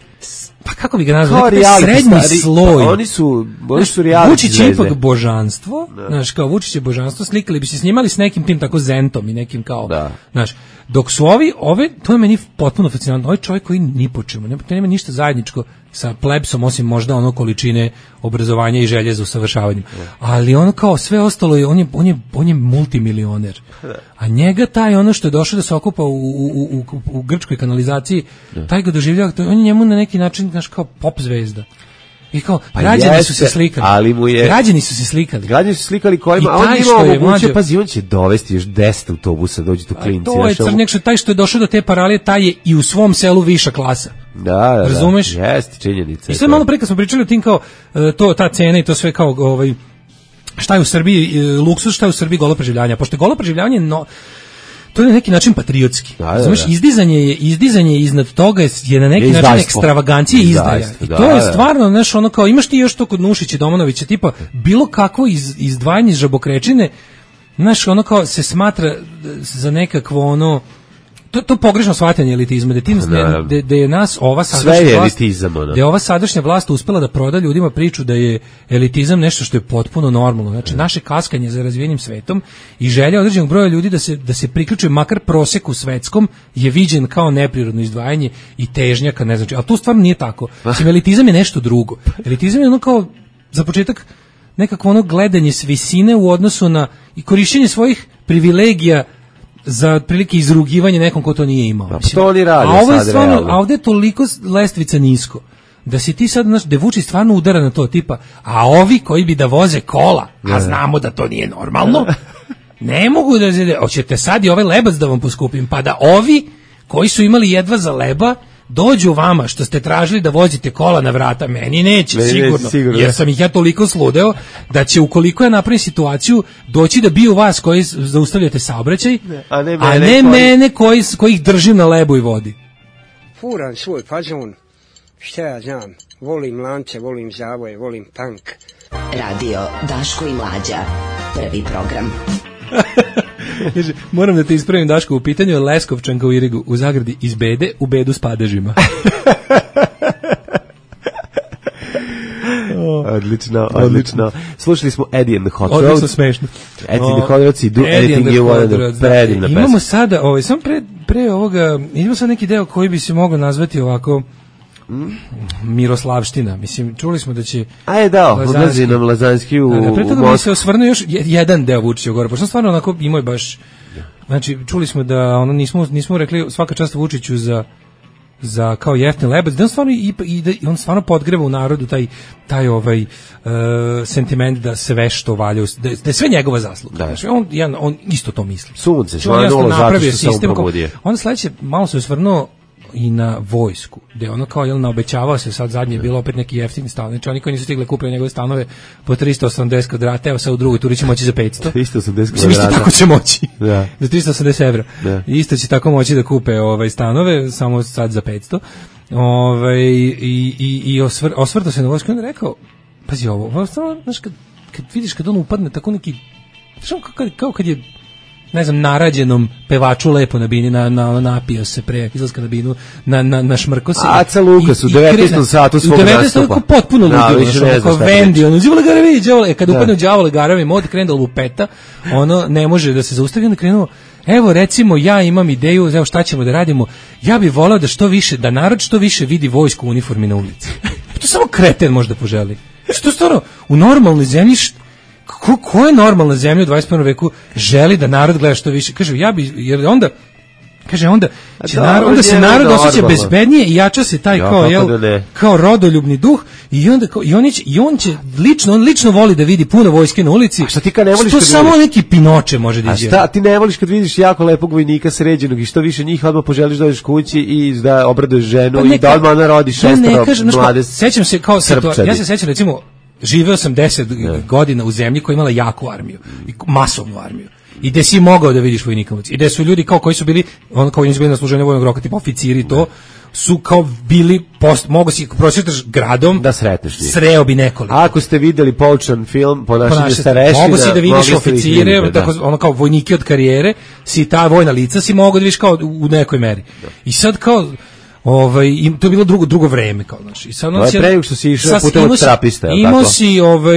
pa kako bi ga nazvao, neki srednji stari, sloj. Pa oni su, oni su reality Vučić je ipak božanstvo, da. Znaš, kao Vučić je božanstvo, slikali bi se snimali s nekim tim tako zentom i nekim kao, da. Znaš, dok su ovi, ove, to je meni potpuno fascinantno, ovaj čovjek koji ni po čemu, nema, nema ništa zajedničko sa plebsom, osim možda ono količine obrazovanja i želje za usavršavanjem. Ali ono kao sve ostalo je, on je, on je, on je multimilioner. A njega taj ono što je došao da se okupa u, u, u, u grčkoj kanalizaciji, taj ga doživljava, on je njemu na neki način, znaš, kao pop zvezda. I kao, pa građani jeste, su se slikali. Ali mu je... Građani su se slikali. Građani su se slikali kojima, a on ima omogućio, pazi, on će dovesti još deset autobusa, dođu tu klinci. To je crnjak što taj što je došao do te paralije, taj je i u svom selu viša klasa. Da, da, razumeš? Da, jeste, činjenica. I sve malo pre kad smo pričali o tim kao, to, ta cena i to sve kao, ovaj, šta je u Srbiji, luksuz, šta je u Srbiji golo preživljavanje. Pošto je golo preživljavanje, no, to je na neki način patriotski. Da, da, da. Znaš, izdizanje je, izdizanje iznad toga je na neki je način ekstravagancija i izdaja. I to da, je stvarno, znaš, ono kao, imaš ti još to kod Nušića, Domonovića, tipa, bilo kakvo iz, izdvajanje iz žabokrečine, znaš, ono kao se smatra za nekakvo ono, to to pogrešno shvatanje elitizma, da tim da, da je nas ova sadašnja vlast, da je ova sadašnja vlast uspela da proda ljudima priču da je elitizam nešto što je potpuno normalno. Znači naše kaskanje za razvijenim svetom i želja određenog broja ljudi da se da se priključe makar proseku svetskom je viđen kao neprirodno izdvajanje i težnja ka ne znači, a to stvarno nije tako. Znači elitizam je nešto drugo. Elitizam je ono kao za početak nekako ono gledanje s visine u odnosu na i korišćenje svojih privilegija za otprilike izrugivanje nekom ko to nije imao. Pa to oni rade a ovo je sad stvarno, realno. A ovde je toliko lestvica nisko, da si ti sad, znaš, da Vučić stvarno udara na to, tipa, a ovi koji bi da voze kola, a znamo da to nije normalno, ne mogu da, hoćete sad i ovaj lebac da vam poskupim, pa da ovi koji su imali jedva za leba, dođu vama što ste tražili da vozite kola na vrata, meni neće, meni sigurno, neće sigurno, jer sam ih ja toliko sludeo da će ukoliko ja napravim situaciju doći da biju vas koji zaustavljate saobraćaj, a ne mene, a ne koji... mene koji, koji ih držim na lebu i vodi. furam svoj fazon, šta ja znam, volim lance, volim zavoje, volim punk. Radio Daško i Mlađa, prvi program. Moram da te ispravim, Daško, u pitanju je Leskovčanka u Irigu, u zagradi iz bede, u bedu s padežima. Odlično, odlično. Slušali smo Eddie and the Hot Rods. Odlično smešno. Eddie and the Hot Rods i Do Anything You Want. Predivna pesma. Imamo sada, ovaj, samo pre, pre ovoga, imamo sad neki deo koji bi se mogao nazvati ovako Miroslavština. Mislim, čuli smo da će... A je dao, odlazi nam Lazanski u, da, pre toga u mi se osvrnuo još jedan deo Vučića gore, pošto stvarno onako imao je baš... Znači, čuli smo da ono, nismo, nismo rekli svaka čast Vučiću za za kao jeftin lebac, da on stvarno i, i da on stvarno podgreva u narodu taj taj ovaj uh, sentiment da sve što valja, da, da je sve njegova zasluga. Da. Znači, on jedan on isto to misli. Sunce svanulo zato što se on probudio. Onda sledeće malo se osvrnuo i na vojsku, gde ono kao jel naobećavao se, sad zadnje je bilo opet neki jeftini stan, znači oni koji nisu stigli kupiti njegove stanove po tristo osamdeset kvadrata, evo sad u drugoj turi će moći za petsto. tristo osamdeset kvadrata. Isto tako će moći, da. Za tristo osamdeset evra. Da. Isto će tako moći da kupe ovaj, stanove, samo sad za petsto. Ovaj, i i, i osvr, osvrtao se na vojsku, on je rekao, pazi ovo, ovo stvarno, znaš, kad, kad vidiš kad on upadne tako neki, znaš, kao, kao, kao kad je ne znam, narađenom pevaču lepo na bini, na, na, napio se pre izlaska na binu, na, na, na šmrko se. Aca Lukas u devetnaestom satu svog nastupa. U devetnaestom potpuno ludilo, kao Vendi, ono, Đavole Garavi, Đavole, kad upadne u Đavole Garavi, mod krene da lupeta, ono, ne može da se zaustavi, onda krenuo, evo, recimo, ja imam ideju, evo, šta ćemo da radimo, ja bih volao da što više, da narod što više vidi vojsku u uniformi na ulici. To samo kreten može da poželi. Što stvarno, u normalnoj zemlji, Ko, ko je normalna zemlja u dvadeset prvom veku želi da narod gleda što više? Kaže, ja bi, jer onda, kaže, onda, će da, narod, onda se narod osjeća bezbednije i jača se taj ja, kao, jel, da kao rodoljubni duh i onda, kao, i, on će, i on će lično, on lično voli da vidi puno vojske na ulici. A šta ti kad ne voliš što kad samo vidiš? Neki Pinoče može da izjeli. A šta ti ne voliš kad vidiš jako lepog vojnika sređenog i što više njih odmah poželiš da odeš kući i da obraduješ ženu pa neka, i da odmah ona rodi šestoro mlade. Sećam se kao situacija, ja se sećam recimo živeo sam deset yeah. godina u zemlji koja je imala jaku armiju, masovnu armiju. I gde si mogao da vidiš vojnika. I gde su ljudi kao koji su bili, on kao nisu bili na služenju vojnog roka, tipa oficiri to, su kao bili, post, mogo si prošetaš gradom, da sretneš njih. Sreo bi nekoliko. Ako ste videli poučan film, ponašanje starešina, mogo si da vidiš oficire, da. Tako, ono kao vojnike od karijere, si ta vojna lica, si mogo da vidiš kao u nekoj meri. Da. I sad kao, ovaj im to je bilo drugo drugo vreme kao znači i sad on se pre što si išao putem od trapista tako imao si ovaj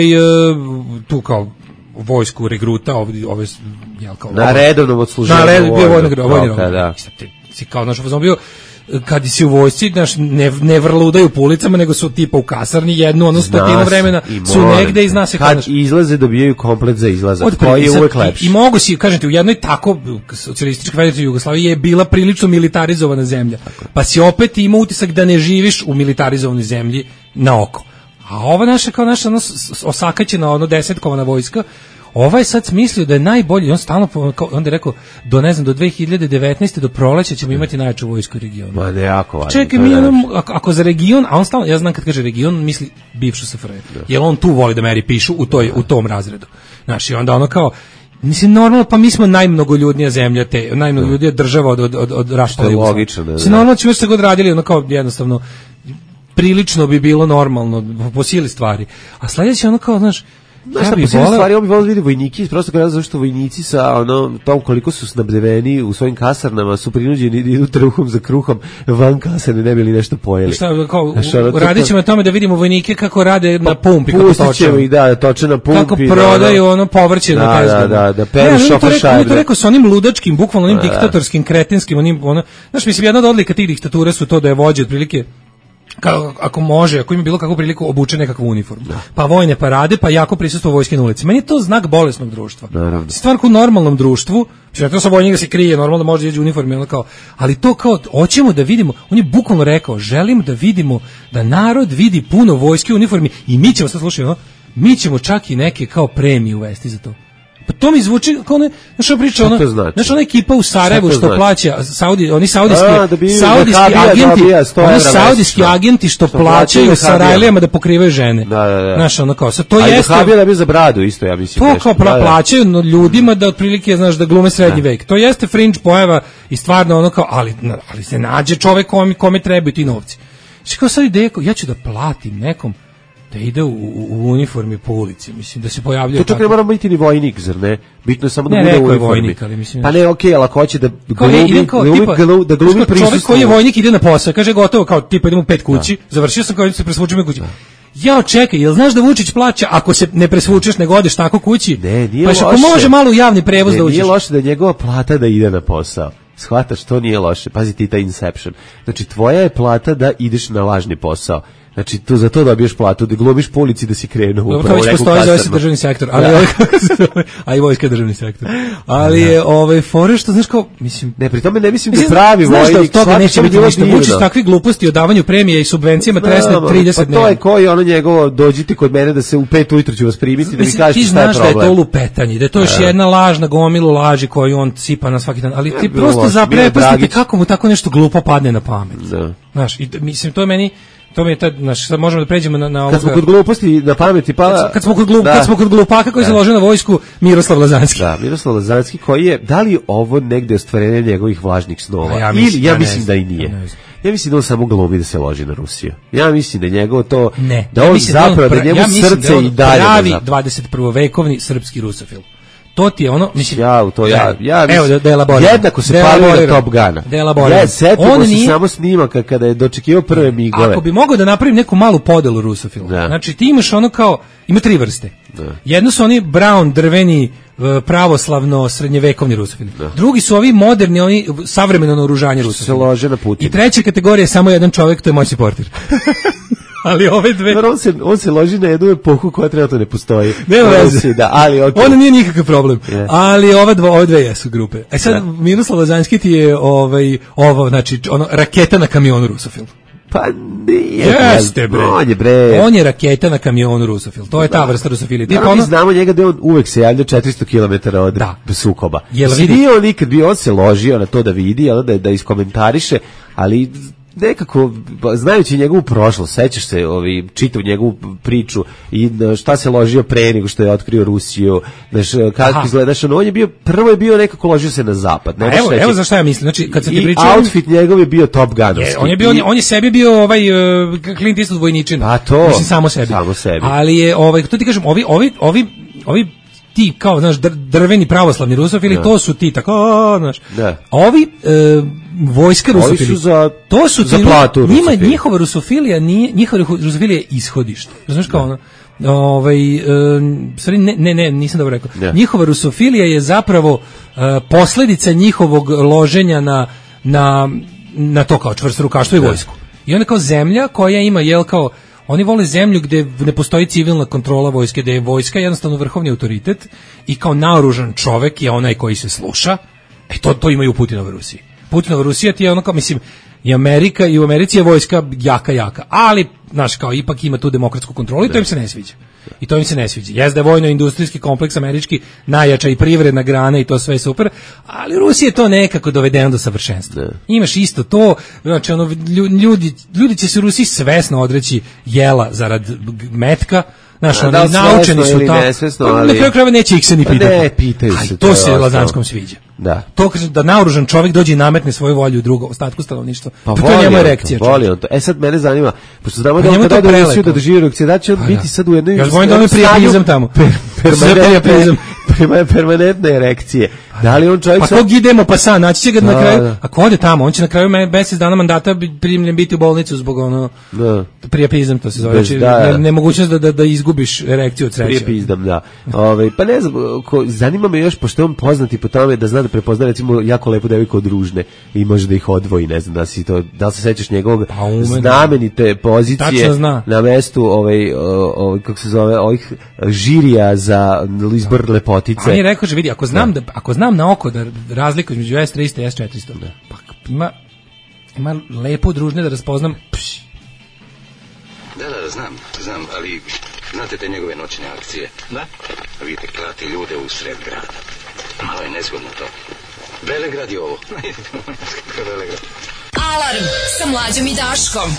tu kao vojsku regruta ovdje ove jel kao na redovnom odsluženju na redovnom bio vojni vojni da si kao naš fazon bio kad si u vojsci, znaš, ne, ne vrludaju po ulicama, nego su tipa u kasarni, jednu, ono stotinu vremena su negde i zna se kad naš, izlaze dobijaju komplet za izlazak, koji je uvek lepši. I, I mogu si, kažete, u jednoj tako socijalističkoj federaciji Jugoslavije je bila prilično militarizovana zemlja, tako. Pa si opet imao utisak da ne živiš u militarizovanoj zemlji na oko. A ova naša, kao naša ono, osakaćena, ono desetkovana vojska, ovaj sad smislio da je najbolji, on stalno, onda je rekao, do ne znam, do dve hiljade devetnaeste do proleća ćemo imati najjaču vojsku u regionu. Ma ne, jako važno. Čekaj, mi ono, ako, ako za region, a on stalno, ja znam kad kaže region, misli bivšu S F R J, jer on tu voli da meri pišu u, toj, u tom razredu. Znaš, i onda ono kao, mislim, normalno, pa mi smo najmnogoljudnija zemlja, te, najmnogoljudnija država od, od, od, od rašta. Logično, da. Mislim, normalno ćemo se god radili, ono kao, jednostavno, prilično bi bilo normalno, po sili stvari. A sledeće ono kao, znaš, Znaš šta, po svim stvari, on bi volio vidi vojniki, prosto kada zato što vojnici sa ono, tom koliko su snabdeveni u svojim kasarnama, su prinuđeni da idu trbuhom za kruhom van kasarne, ne bi li nešto pojeli. Šta, kao, radit ćemo na tome da vidimo vojnike kako rade pa, na pumpi, kako toče. Pustit ćemo i da, toče na pumpi. Kako prodaju ono povrće da, na tezgu. Da, da, da, peru šofa šajbe. On je to rekao sa onim ludačkim, bukvalno onim diktatorskim, kretinskim, onim, ono, znaš, mislim, jedna od odlika tih diktatura su to da je vođe otprilike Kao, ako može, ako ima bilo kakvu priliku obuče nekakvu uniformu. Da. Pa vojne parade, pa jako prisustvo vojske na ulici. Meni je to znak bolesnog društva. Naravno. Stvarno u normalnom društvu, znači to sa vojnika se krije, normalno može da iđe u uniformi, ono kao, ali to kao, hoćemo da vidimo, on je bukvalno rekao, želim da vidimo da narod vidi puno vojske u uniformi i mi ćemo, sad slušaj, no, mi ćemo čak i neke kao premije uvesti za to. Pa to mi zvuči kao ne, što priča ona, znači? Znači ona ekipa u Sarajevu što, što znači? Plaća Saudi, oni saudijski, A, da bi, saudijski da agenti, oni saudijski da. agenti što, što plaćaju Sarajlijama da pokrivaju žene. Da, da, da. Znaš, ono kao, sad to a jeste... A da bi za bradu isto, ja mislim. To kao pla, da, da. plaćaju no, ljudima da otprilike, znaš, da glume srednji da. Vek. To jeste fringe pojava i stvarno ono kao, ali, ali se nađe čovek kome, kome trebaju ti novci. Znači kao sad ideja, ja ću da platim nekom da ide u, u, u uniformi po ulici, mislim, da se pojavljaju... To čak ne mora biti ni vojnik, zar ne? Bitno je samo da ne, bude u uniformi. Vojnik, ali mislim... Pa ne, okej, okay, ali ako hoće da glumi, kao, glumi, tipa, glumi, da glumi prisustvo... Čovjek koji je vojnik ide na posao, kaže gotovo, kao tipa idemo u pet kući, da. Završio sam kao se presvučem u kući. Da. Ja čekaj, jel znaš da Vučić plaća ako se ne presvučeš nego odeš tako kući? Ne, nije pa loše. Pa može malo u javni prevoz ne, da uđeš. Nije loše da je njegova plata da ide na posao. Shvataš, to nije loše. Pazi ti taj Inception. Znači, tvoja je plata da ideš na lažni posao. Znači, tu za to dobiješ platu, da glumiš po ulici da si krenuo. Dobro, to već postoji, zove se državni sektor, ali ovaj, a i vojska je državni sektor. Ali je ovaj fore što, znaš kao, mislim... Ne, pri tome ne mislim da pravi vojnik... Znaš da od toga neće biti ništa. Vučić takvi gluposti o davanju premije i subvencijama tresne trideset dnevno. Pa to je koji ono njegovo, dođite kod mene da se u pet ujutro ću vas primiti, da mi kažete šta je problem. Ti znaš da je to lupetanje, da je to još jedna lažna gomilu laži koju on sipa na svaki dan, ali ti prosto zaprepastite kako mu tako nešto glupo padne na pamet. Znaš, i mislim, to je meni... To mi je tad, znaš, sad možemo da pređemo na, na ovoga... Kad smo kod gluposti, na pameti, pa... Kad, kad, smo, kod glup, da. kad smo kod glupaka koji da. Se lože na vojsku, Miroslav Lazanski. Da, Miroslav Lazanski koji je, da li ovo negde ostvarenje njegovih vlažnih snova? Ja mislim, Ili, ja ja mislim ne, da i nije. Ja, ja mislim da on samo glumi da se loži na Rusiju. Ja mislim da njegovo to... Ne. Da on ja zapravo, da, on, da njemu ja srce da i dalje... pravi dvadeset prvovekovni srpski rusofil. To ti je ono, mislim, ja, to ja, ja, mislim, evo, da, da elaboriram. Jednako se palio na Top Guna. Da elaboriram. Ja, setimo se nije... samo snimaka kada je dočekivao prve migove. Ako bi mogao da napravim neku malu podelu rusofila, da. Znači ti imaš ono kao, ima tri vrste. Da. Jedno su oni brown, drveni, pravoslavno, srednjevekovni rusofili. Da. Drugi su ovi moderni, oni savremeno naoružanje rusofili. Se lože na Putina. I treća kategorija je samo jedan čovjek, to je moćni portir. Ali ove dve... Jer on se, on se loži na jednu epohu koja trenutno ne postoji. Nema veze. Da, ali okay. On nije nikakav problem. Yeah. Ali ove, dva, ove dve jesu grupe. E sad, yeah. Miroslav Lazanski ti je ovaj, ovo, znači, ono, raketa na kamionu rusofil. Pa nije. Jeste, bre. On je, bre. On je raketa na kamionu rusofil. To je ta vrsta rusofilije. Da, mi znamo njega da on uvek se javlja četiristo kilometara od da. Sukoba. Jel vidi? Nije on nikad bio, on se ložio na to da vidi, da, da iskomentariše, ali... nekako, znajući njegovu prošlost, sećaš se, ovi, čitav njegovu priču i šta se ložio pre nego što je otkrio Rusiju, znaš, kako izgleda, znaš, on je bio, prvo je bio nekako ložio se na zapad. Ne, evo, evo za šta ja mislim, znači, kad sam ti pričao... I outfit njegov je bio Top Gunovski. Je, on je bio, I, on je sebi bio ovaj, uh, Clint Eastwood vojničin. Pa to, mislim, samo sebi. Samo sebi. Ali je, ovaj, to ti kažem, ovi, ovi, ovi, ovi ti kao, znaš, drveni pravoslavni rusofili, da. To su ti tako, znaš. Da. Ovi e, vojska rusofili, su za, to su za ti, platu njima rusofili. Njihova rusofilija nije, njihova rusofilija je ishodište. Znaš kao ono, ovaj, e, sorry, ne, ne, ne, nisam dobro rekao. Da. Njihova rusofilija je zapravo e, posljedica njihovog loženja na, na, na to kao čvrsto rukaštvo i vojsku. I onda kao zemlja koja ima, jel kao, oni vole zemlju gde ne postoji civilna kontrola vojske, gde je vojska jednostavno vrhovni autoritet i kao naoružan čovek je onaj koji se sluša. E to, to imaju u Putinovoj Rusiji. Putinova Rusija ti je ono kao, mislim, i Amerika, i u Americi je vojska jaka, jaka, ali, znaš, kao ipak ima tu demokratsku kontrolu i to im se ne sviđa. I to im se ne sviđa. Jeste da je vojno-industrijski kompleks američki najjača i privredna grana i to sve je super, ali Rusija je to nekako dovedeno do savršenstva. Ne. Imaš isto to, znači ono, ljudi, ljudi će se u Rusiji svesno odreći jela zarad metka, znaš, oni da, naučeni su tamo. Ali... Na kraju krajeva neće ih se ni pitati. Ne, pitaju se. Aj, to se Lazanskom sviđa. Da. To kaže da naoružan čovjek dođe i nametne svoju volju u drugo ostatku stanovništva. Pa to je njemu erekcija. Voli on to. E sad mene zanima, pošto znamo da on kada ode u Rusiju da doživi erekciju, da će on biti sad u jednoj... Ja zvojim da on je prijapizam tamo. Permanentne erekcije. Da li on čovjek... Pa kog idemo pa sad, naći će ga na kraju... Ako ode tamo, on će na kraju mesec dana mandata primljen biti u bolnicu zbog ono... Prijapizam, to se zove. Nemogućnost da izgubiš erekciju od sreće. Prijapizdam, da. Pa ne znam, zanima me još, pošto je on poznati po tome da zna da prepozna recimo jako lepu devojku od ružne i može da ih odvoji, ne znam da si to, da li se sećaš njegovog znamenite pozicije na mestu ovaj, ovaj, kako se zove, ovih žirija za izbor lepotice. On je rekao, že vidi, ako znam, da. Da, ako znam na oko da razliku između S tristo i S četiristo, da. Pa ima, ima lepo družne da raspoznam. Pš. Da, da, znam, znam, ali Znate te njegove noćne akcije? Da. Vidite, klati ljude u sred grada. Malo je nezgodno to. Velegrad je ovo. Velegrad. Alarm sa Mlađom i Daškom.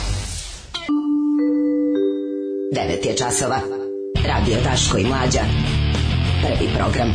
devet je časova. Radio Daško i Mlađa. Prvi program.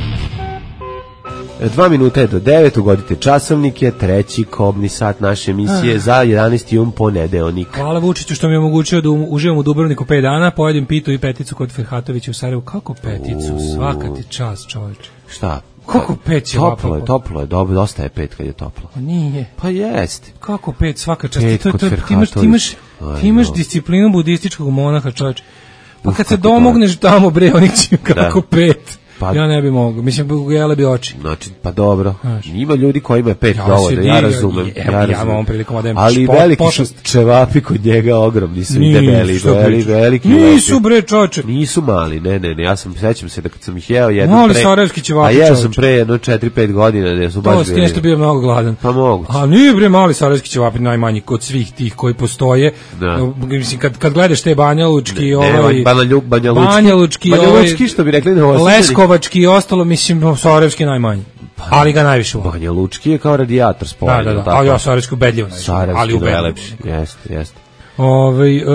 Dva minuta je do devet, ugodite časovnike, treći kobni sat naše emisije ah. za jedanaesti jun ponedeljnik. Hvala Vučiću što mi je omogućio da uživam u Dubrovniku pet dana, pojedim pitu i peticu kod Ferhatovića u Sarajevu. Kako peticu? U... Svaka ti čast, čoveče. Šta? Kako pet će ovako? Toplo je, toplo je, dobro, dosta je pet kad je toplo. Pa nije. Pa jeste. Kako pet, svaka čast? Pet to, to, ti imaš, ti imaš, ti imaš disciplinu budističkog monaha, čoveče. Pa kad se domogneš tamo, bre, onih će kako da. Pet. Pa, ja ne bi mogao, mislim, jele bi oči. Znači, pa dobro, znaš, ima ljudi koji imaju pet ja dovoljno, ja razumem. Je, ja, ja imam prilikom odajem ali šport, veliki pošast. Su čevapi kod njega ogromni su i debeli, debeli, veliki. Nisu bre čoče. Nisu mali, ne, ne, ne, ja sam, sećam se da kad sam ih jeo jedno mali pre... sarajevski ćevapi, a jeo sam pre jedno četiri pet godina, da su baš bili. To si nešto bio mnogo gladan. Pa moguće. A nije bre mali sarajevski ćevapi najmanji kod svih tih koji postoje. Mislim, kad, kad gledaš te banjalučki, ovaj... Banjalučki, Banjalučki, što bi rekli na Leskovački i ostalo, mislim, Sarajevski najmanji. Ali ga najviše volim. Banja Lučki je kao radijator spolja. Da, da, da. Ali ja Sarajevski ubedljivo najviše. Ali ubedljivo. Jeste, jeste. Ove, e,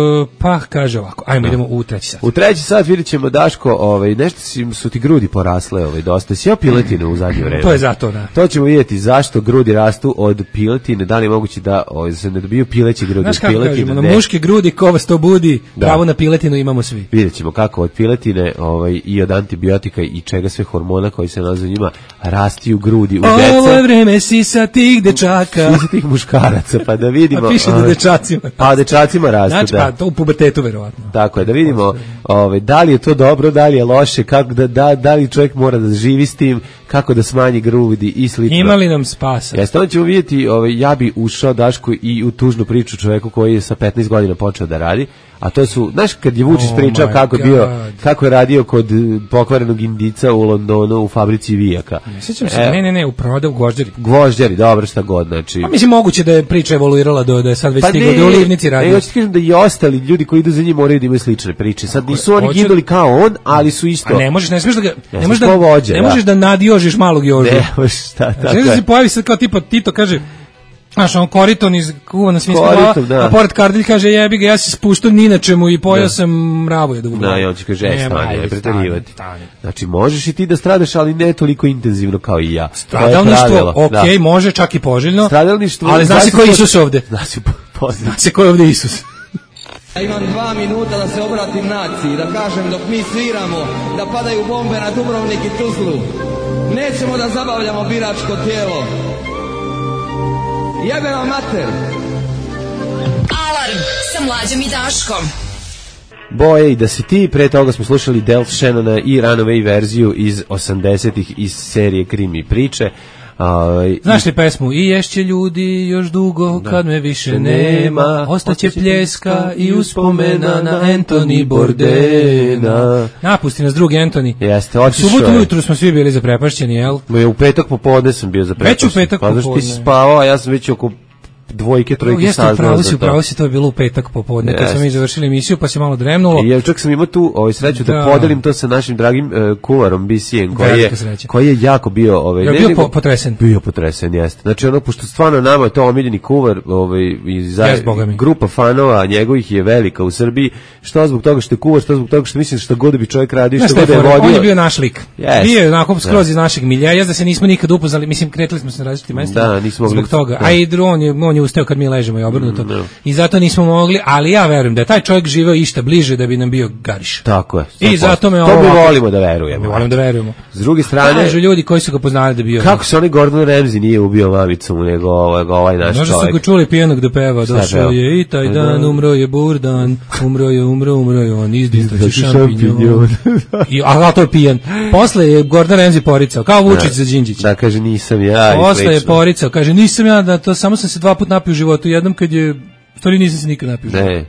pa kaže ovako, ajmo, no. Idemo u treći sat. U treći sat vidjet ćemo, Daško, ovaj, nešto su ti grudi porasle, ovaj, dosta. Si jeo piletine u zadnje vreme? To je zato, da. To ćemo vidjeti zašto grudi rastu od piletine, da li je moguće da ovaj, se ne dobiju pileći grudi. Znaš kako kažemo, na muške grudi, ko vas to budi, da. Pravo na piletinu imamo svi. Vidjet ćemo kako od piletine ovaj, i od antibiotika i čega sve hormona koji se nalaze njima rasti u grudi, u deca. Ovo je vreme sisa tih dečaka. Sisa tih muškaraca, pa da vidimo. A piše da dečacima. Pa dečacima rastu, znači, da. Pa to u pubertetu verovatno. Tako je, da vidimo ovaj, da li je to dobro, da li je loše, kako da, da, da li čovjek mora da živi s tim, kako da smanji grudi i slično. Ima li nam spasa? Jeste, onda ćemo vidjeti, ovaj, ja bi ušao, Daško, i u tužnu priču čoveku koji je sa petnaest godina počeo da radi, a to su, znaš, kad je Vučić oh pričao kako je bio, kako je radio kod pokvarenog Indica u Londonu u fabrici vijaka. Sjećam se, e, ne, ne, ne, u proda u Gvožđeri. Gvožđeri, dobro, šta god, znači. Pa mislim moguće da je priča evoluirala do da je sad već pa stiglo da u Livnici radi. Ne, hoću ti kažem da i ostali ljudi koji idu za njim moraju da imaju slične priče. Sad nisu oni ginuli kao on, ali su isto. A ne možeš, ne smiješ da ga, ne, ne možeš da, vođe, ne možeš da nadiožiš malog Jožu. Ne možeš, šta, tako je. Znači se pojavi sad kao tipa Tito kaže, znaš, on Koriton iz kuva na svinjska glava, a pored Kardilj kaže, jebi ga, ja se spuštam ni na čemu i pojao sam mravoje da u glavu. Da, i on će kaže, e, stani, ne preterivati. Znači, možeš i ti da stradaš, ali ne toliko intenzivno kao i ja. Stradalništvo, okej, može, čak i poželjno, ali zna se ko je Isus ovde. Zna se ko je ovde Isus. Ja imam dva minuta da se obratim naciji, da kažem dok mi sviramo, da padaju bombe na Dubrovnik i Tuzlu. Nećemo da zabavljamo biračko tijelo. Jebe vam mater. Alarm sa Mlađom i Daškom. Boje i da si ti, pre toga smo slušali Del Shannona i Runaway verziju iz osamdesetih iz serije Krimi priče. Uh, Znaš li pesmu? I ješće ljudi još dugo da, kad me više nema, ostaće pljeska i uspomena na Anthony Bourdaina. Napusti nas drugi Anthony. Jeste, otišao. Subotu ujutru smo svi bili zaprepašćeni, jel? U petak popodne sam bio zaprepašćen. Već u petak popodne. Pa znaš ti si spavao, a ja sam već oko dvojke, trojke no, saznao upravo si, upravo si, to je bilo u petak popodne, kad smo mi završili emisiju, pa se malo dremnulo. I ja čak sam imao tu ovaj, sreću da, da podelim to sa našim dragim uh, kuvarom B C N, koji je, koji je jako bio... Ovaj, ja, ne, bio nego, po, potresen. Bio potresen, jeste. Znači, ono, pošto stvarno nama je to omiljeni kuvar, ovaj, i za, yes, grupa fanova njegovih je velika u Srbiji, što zbog toga što je kuvar, što zbog toga što mislim što god bi čovjek radio, što god je vodio. On je bio naš lik. Yes. Bio je onako skroz iz našeg milija, ja da se nismo nikad upoznali, mislim, kretali smo se na različitim mestima. Da, nismo mogli. Zbog toga. A i on je, on je ustao kad mi ležemo i obrnuto. No. I zato nismo mogli, ali ja verujem da je taj čovjek živeo išta bliže da bi nam bio Gariš. Tako je. I zato me to ovo... mi volimo da verujemo. Mi volimo da verujemo. S druge strane... Kažu ljudi koji su ga poznali da bio... Kako se onaj Gordon Ramsay nije ubio mamicu, nego ovaj, ovaj naš Možda čovjek. Možda su ga čuli pijenog da peva, došao je i taj dan, umro je Burdan, umro je, umro, umro je on, izdistaći šampinjon. I, a to je pijan. Posle je Gordon Ramsay poricao, kao Vučić za Đinđića. Da, kaže, nisam ja. Posle je poricao, kaže, nisam ja, da to samo sam se dva put napio u životu, jednom kad je... Stvari nisam se nikad napio. Ne.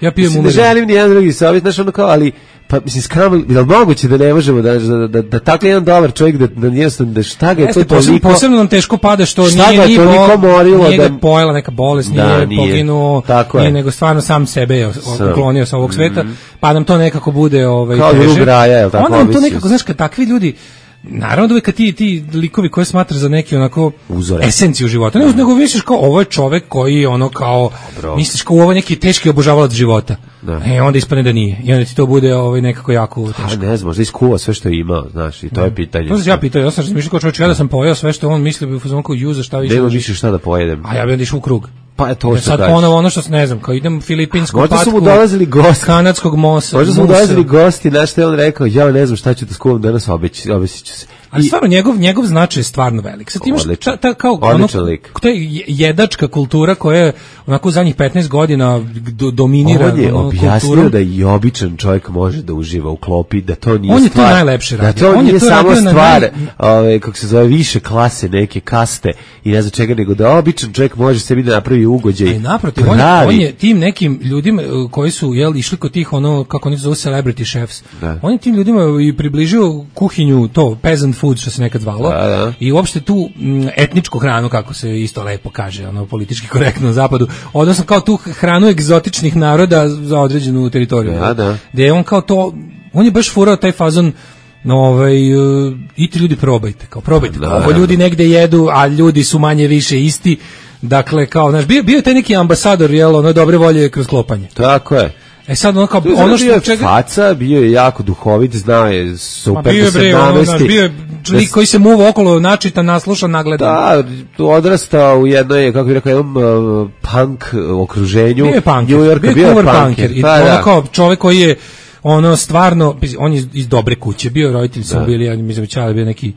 Ja pijem umeđu. Ne želim ni jedan drugi savjet, znaš, ono kao, ali pa mislim skramo, je li moguće da ne možemo da da da, da tako jedan dobar čovjek da da jednostavno da šta ga je to toliko posebno nam teško pada što nije ni toliko morilo da ga pojela neka bolest, da, nije poginuo, nije nego stvarno sam sebe je uklonio sa ovog sveta, mm. pa nam to nekako bude ovaj kao teže. Graja, je tako? Onda nam to nekako, znaš, kad takvi ljudi naravno da uvijek kad ti, ti likovi koje smatra za neki onako uzore, esenciju života, ne, nego misliš kao ovo je čovek koji ono kao, Bro. misliš kao ovo je neki teški obožavalac života. Da. E, onda ispadne da nije. I onda ti to bude ovaj, nekako jako teško. A ne znam, možda iskuva sve što je imao, znaš, i to da. je pitanje. To sam ja pitao, ja sam razmišljao kao čovječ, kada sam pojeo sve što on misli, bi uzmano kao juza šta više. Nema više šta da pojedem. A ja bi onda išao u krug. Pa je to što sad kažeš. Ponovo ono što ne znam, kao idem u filipinsku možda patku. Možda su mu dolazili gosti. Kanadskog mosa. Možda su mu dolazili gosti, znaš što je on rekao, ja ne znam šta ću da skuvam danas, obesit ću se. Ali stvarno njegov njegov značaj je stvarno velik. Sad imaš ta, ta kao ono, to je jedačka kultura koja je onako u zadnjih petnaest godina do, dominira. On je ono, objasnio kulturom. Da i običan čovjek može da uživa u klopi, da to nije on je stvar. To najlepše da to on nije je to samo stvar, naj... ove, kako se zove, više klase, neke kaste i ne znam čega, nego da običan čovjek može sebi da napravi ugođaj. I naprotiv, on, on je tim nekim ljudima koji su jel, išli kod tih, ono, kako oni zove celebrity chefs, da. On je tim ljudima i približio kuhinju, to, peasant food, što se nekad zvalo, da, da. I uopšte tu m, etničku hranu, kako se isto lepo kaže, ono, politički korektno na zapadu, odnosno kao tu hranu egzotičnih naroda za određenu teritoriju. Da, da. Gde je on kao to, on je baš furao taj fazon, no, ovaj, uh, i ti ljudi probajte, kao probajte, da, kao, ljudi negde jedu, a ljudi su manje više isti, dakle, kao, znaš, bio, bio je taj neki ambasador, jel, ono, dobre volje kroz klopanje. Tako je. E sad ono kao ono što čega faca, bio je jako duhovit, znao je super da se navesti. Bio je lik koji se muva okolo, načitan, naslušan, nagledan. Da, odrastao u jednoj, kako bih rekao, jednom uh, punk okruženju. Bio je punker, New Yorka, bio, bio je punker. punker. I pa, ono da. Kao čovjek koji je ono stvarno, on je iz dobre kuće, bio roditelji su bili, ja mislim da je bio neki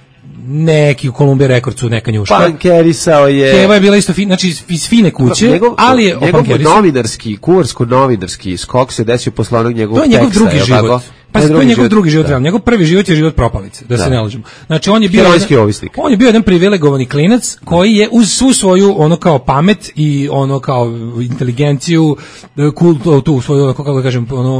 neki u Columbia Recordsu neka njuška. Pankerisao je. Keva je bila isto fin, znači iz fine kuće, njegov, ali je njegov novinarski, kuvarsko-novinarski skok se desio posle onog njegovog teksta. To je njegov teksta, drugi život. Pa to je njegov život, drugi život, da. Njegov prvi život je život propalice, da, da. se ne lažemo. Znači on je bio jedan, on je bio jedan privilegovani klinac koji je uz svu svoju ono kao pamet i ono kao inteligenciju, kultu, tu svoju, kako da kažem, ono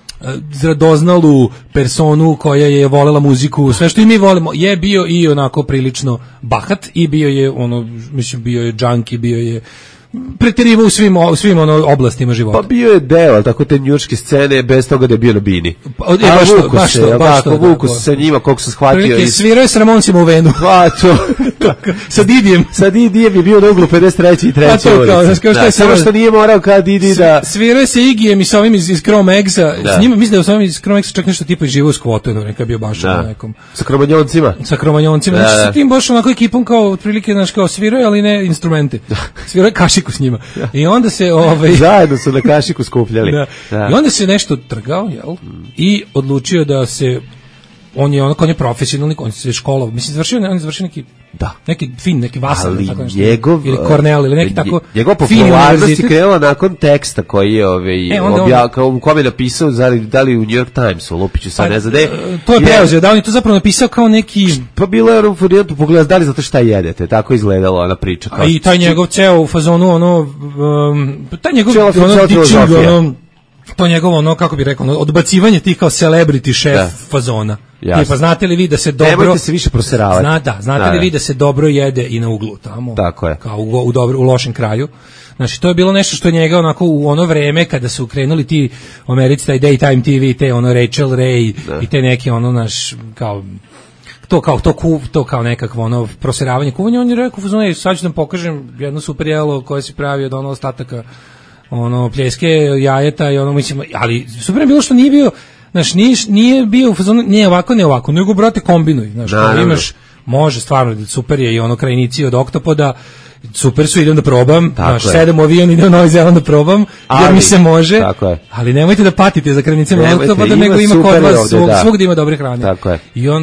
zradoznalu personu koja je volela muziku, sve što i mi volimo, je bio i onako prilično bahat i bio je ono, mislim, bio je junkie, bio je preterivao u svim, u svim ono oblastima života. Pa bio je deo, tako te njujorške scene, bez toga da je bio na bini. Pa, e, baš to, baš to, baš to. Vuku se sa njima, koliko sam shvatio. Prilike, iz... svirao je s Ramoncima u Venu. Pa to. Sa Didijem. Sa Didijem je bio na uglu pedeset treće i treće Pa to, kao, znaš, kao što da, je samo što nije morao kao Didi da... Svirao je sa Igijem i sa ovim iz, iz Chrome Eggs-a. S njima, mislim da je sa ovim iz Chrome Eggs-a čak nešto tipa živo u skvotu, neka je bio baš na nekom... Sa kromanjoncima. Sa kromanjoncima. Da, znači, da. sa tim baš onako ekipom kao, otprilike, znaš, kao svirao, ali ne instrumente. Svirao je kašiku s njima. I onda se ovaj zajedno su na kašiku skupljali. Da. Da. I onda se nešto trgao, jel? Mm. I odlučio da se on je onako on je profesionalni, on se školovao, mislim završio, on je završio neki da, neki fin, neki Vassar, tako nešto. Njegov, ili Cornell ili neki tako. Njegov popularnost je krenula nakon teksta koji je ovaj e, objavio, kao u kome je napisao da li u New York Timesu, lupiću sad pa, ne znam. To je preuzeo, da on je to zapravo napisao kao neki, pa bilo je ono varijantu pogledaj da li zato šta jedete, tako izgledalo ona priča. Kao, i taj njegov ceo u fazonu ono um, taj njegov ono teaching, ono to njegovo ono, kako bi rekao, ono, odbacivanje tih kao celebrity šef da. Fazona. Jasne. Pa znate li vi da se dobro... Nemojte se više proseravati. Zna, da, znate da, li vi da se dobro jede i na uglu tamo? Tako je. Kao u, u, dobro, u lošem kraju. Znači, to je bilo nešto što je njega onako u ono vreme kada su krenuli ti u Americi, taj Daytime T V, te ono Rachel Ray da. I te neki ono naš, kao... To kao, to, kuv, to kao nekakvo ono proseravanje, kuvanje, on je rekao, fazone, sad ću da pokažem jedno super jelo koje si pravio od ono ostataka ono pljeske, jajeta i ono, mislim, ali super je bilo što nije bio, znaš, nije, nije bio u fazonu, nije ovako, ne ovako, nego, brate, kombinuj, znaš, da, imaš, može, stvarno, super je i ono krajnici od oktopoda, super su, idem da probam, znaš, sedem u avion, idem u Novi Zeland da probam, ali, jer mi se može, ali nemojte da patite za krajnicima oktopoda, nego ima kod vas, svog, da. svog da ima dobre hrane. Tako je. I onda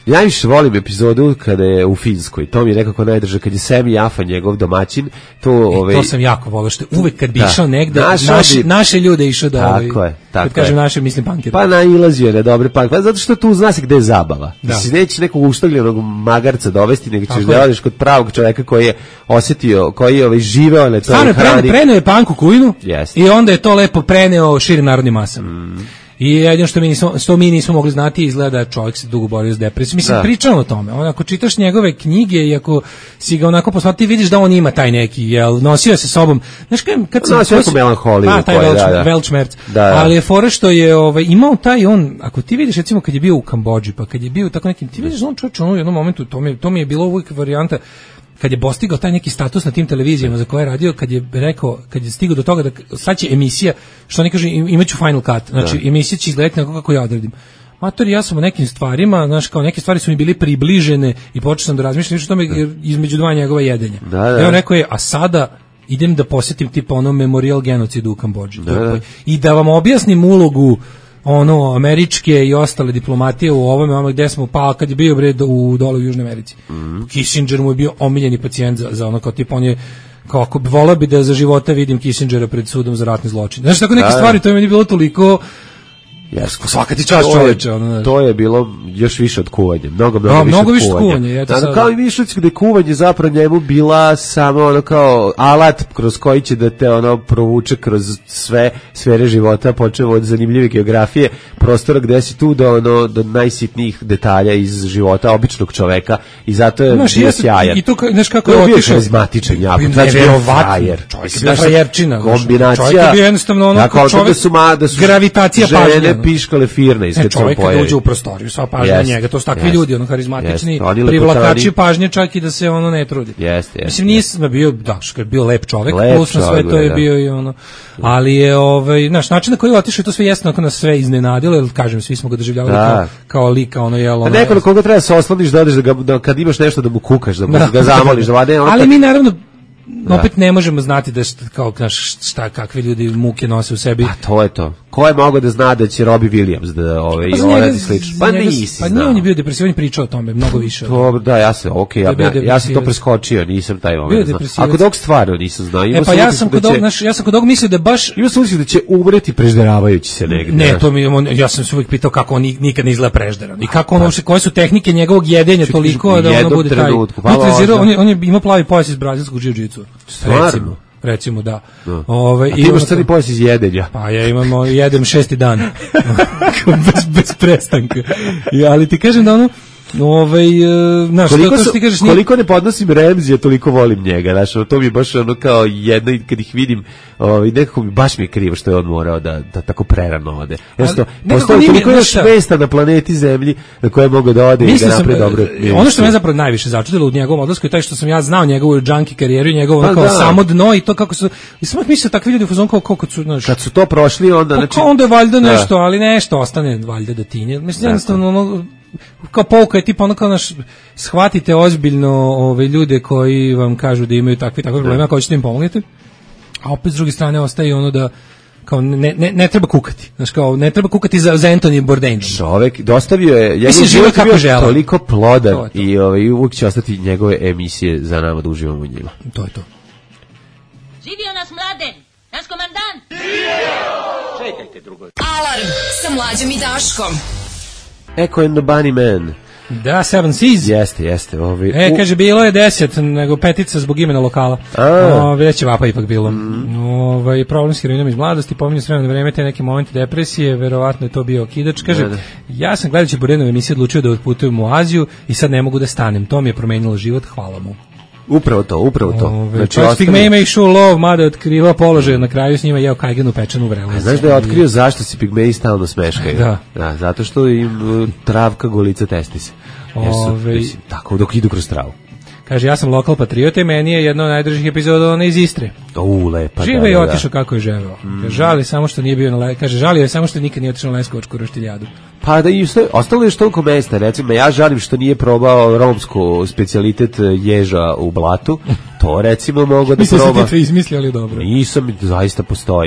Ja najviše volim epizodu kada je u Finskoj. To mi je nekako najdrže kad je Semi Jafa njegov domaćin. To, e, ove... to sam jako volio što uvek kad bi da. išao negde Naš naši, obi... naše ljude išao da tako ovaj, je, tako kad kažem je. naše mislim pankere. Pa nailazio je na dobre pankere. Pa zato što tu zna se gde je zabava. Da. Si neće nekog uštagljenog magarca dovesti, nego ćeš tako da odeš kod pravog čoveka koji je osjetio, koji je ovaj živeo na toj hrani. Preneo je panku kujnu yes. i onda je to lepo preneo širim narodnim masama. Mm. I jedino što mi nismo, što mi nismo mogli znati izgleda čovjek se dugo borio s depresijom. Mislim, pričamo o tome. On, ako čitaš njegove knjige i ako si ga onako posmatra, ti vidiš da on ima taj neki, jel, nosio se sobom. Znaš, kad, kad no, se... Nosio melanholiju. Pa, taj velč, da, da. velčmerc. Da, da. Ali je fora što je ovaj, imao taj on, ako ti vidiš, recimo, kad je bio u Kambodži, pa kad je bio tako nekim, ti vidiš, on čovječ, on u jednom momentu, to mi, to mi je bilo uvijek varijanta, kad je postigao taj neki status na tim televizijama za koje je radio, kad je rekao, kad je stigao do toga da sad će emisija, što oni kažu, imaću final cut, znači da. Emisija će izgledati onako kako ja odredim. Matori, ja sam o nekim stvarima, znaš, kao neke stvari su mi bili približene i počeo sam da razmišljam što tome između dva njegova jedenja. Da, da. I on rekao je, a sada idem da posjetim tipa ono memorial genocidu u Kambodži. Da, da. I da vam objasnim ulogu ono američke i ostale diplomatije u ovome, ono gde smo, pa kad je bio bre u dole u Južnoj Americi. Mm. Kissinger mu je bio omiljeni pacijent za, za ono kao tipa, on je kao ako bi volao bi da za života vidim Kissingera pred sudom za ratni zločin. Znaš, tako neke da, stvari, to je meni bilo toliko Yes. Svaka ti čast čoveče. Ono, to je bilo još više od kuvanja. Mnogo, mnogo, no, više, mnogo od više kuvanja. kuvanja. Da, sad... Kao i Mišlić gde kuvanje zapravo njemu bila samo ono kao alat kroz koji će da te ono provuče kroz sve sfere života, počeo od zanimljive geografije, prostora gde si tu do, ono, do najsitnijih detalja iz života običnog čoveka i zato je znaš, bio jeste, sjajan. I to, znaš kako je otišao. Bio karizmatičan, jako. Znači, bio vatni. Čovjek je bio frajerčina. Kombinacija. Čovjek je bio jednostavno ono kao čovjek, da su, ma, da su gravitacija pažnje. Žene piškale firne. Ne, čovjek kada uđe u prostoriju, sva pažnja yes, na njega, to su takvi yes, ljudi, ono harizmatični, yes, privlakači pažnje čak i da se ono ne trudi. Yes, yes, Mislim, nisam yes. bio, da, što je bio lep čovjek, lep plus na sve čovjek, to je da. bio i ono, ali je, ovaj, znaš, način na koji je otišao, to sve jesno, ako nas sve iznenadilo, jer, kažem, svi smo ga doživljavali da. kao, kao lika, ono, jel, ono. A neko na koga treba se osloniš da odeš, da, ga, da kad imaš nešto da mu kukaš, da, da ga zamoliš, da vade, ono. Ali mi, naravno, da. Opet ne možemo znati da šta, kao, šta, kakvi ljudi muke nose u sebi. A to je to. Ko je mogao da zna da će Robbie Williams da ove pa oradi slično? Pa nisi Pa nije on je bio depresivan i pričao o tome mnogo više. Dobro, da, ja se, okej, okay, ja, ja, ja sam to preskočio, nisam taj moment znao. Ako dok stvarno nisam znao. E pa ja sam kod ovog, naš, ja sam kod ovog mislio da baš ima slučaj da će umreti prežderavajući se negde. Ne, to mi on, ja sam se uvijek pitao kako on nikad ne izgleda prežderan. I kako ono, koje su tehnike njegovog jedenja toliko da ono bude taj. On je on je imao plavi pojas iz brazilskog džiu-džitsu. Recimo. Recimo da. No. Ove, a ti imaš crni pojas iz jedenja. Pa ja imamo, jedem šesti dan. bez, bez prestanka. I, ali ti kažem da ono, ovaj, znaš, koliko, to, to ti kažeš, nije... koliko ne podnosim Remzija, toliko volim njega, znaš, to mi je baš ono kao jedno, kad ih vidim, ovaj, nekako mi baš mi je krivo što je on morao da, da tako prerano ode. Jasno, postoji koliko još mesta na planeti Zemlji na koje mogu da ode i da napred dobro. Ono što me zapravo najviše začudilo u njegovom odlasku je taj što sam ja znao njegovu junkie karijeru i njegovo pa, kao da. samo dno i to kako su, i sam mislio takvi ljudi u fazonu kao kako su, znaš, kad su to prošli onda, pa, znači, onda je valjda nešto, da. ali nešto ostane valjda da tinje. Mislim, jednostavno ono, kao pouka je tipa ono kao naš, shvatite ozbiljno ove ljude koji vam kažu da imaju takvi takve probleme, ako hoćete im pomognete, a opet s druge strane ostaje ono da kao ne, ne, ne treba kukati, znači kao ne treba kukati za, za Anthony Bourdain. Čovek dostavio je, njegov život kako žele, toliko plodan to to. i ovaj uvijek će ostati njegove emisije za nama da uživamo u njima. To je to. Živio nas Mladen, naš komandant. Čekajte drugo. Alarm sa Mlađom i Daškom. Echo and the Bunny Man. Da, Seven Seas. Jeste, jeste. Ovi, e, u... kaže, bilo je deset, nego petica zbog imena lokala. O, već je vapa ipak bilo. Mm. Ovaj, problem s heroinom iz mladosti, pominju s vremena vreme te neke momente depresije, verovatno je to bio okidač. Kaže, da, da. ja sam gledajući Bourdainove emisije odlučio da otputujem u Aziju i sad ne mogu da stanem. To mi je promenilo život, hvala mu. Upravo to, upravo to. Ove, znači, ostali... Pigmejima išao lov, mada je otkriva položaj na kraju s njima jeo kajganu pečenu vrelu. Znaš da je otkrio zašto se pigmeji stalno smeškaju? Da. Da, zato što im travka golica testi se. Jesu, mislim, tako, dok idu kroz travu. Kaže, ja sam lokal patriota i meni je jedna od najdražih epizoda ona iz Istre. U, lepa. Žive da, i da, otišao kako je želeo. Mm. Kaže, žali samo što nije bio na le... Kaže, žalio je samo što nikad nije otišao na Leskovačku roštiljadu. Pa da i ostalo je još toliko mesta, recimo, ja žalim što nije probao romsku specijalitet ježa u blatu, to recimo mogu da Mislim proba. Mislim da ti izmislili dobro. Nisam, zaista postoji.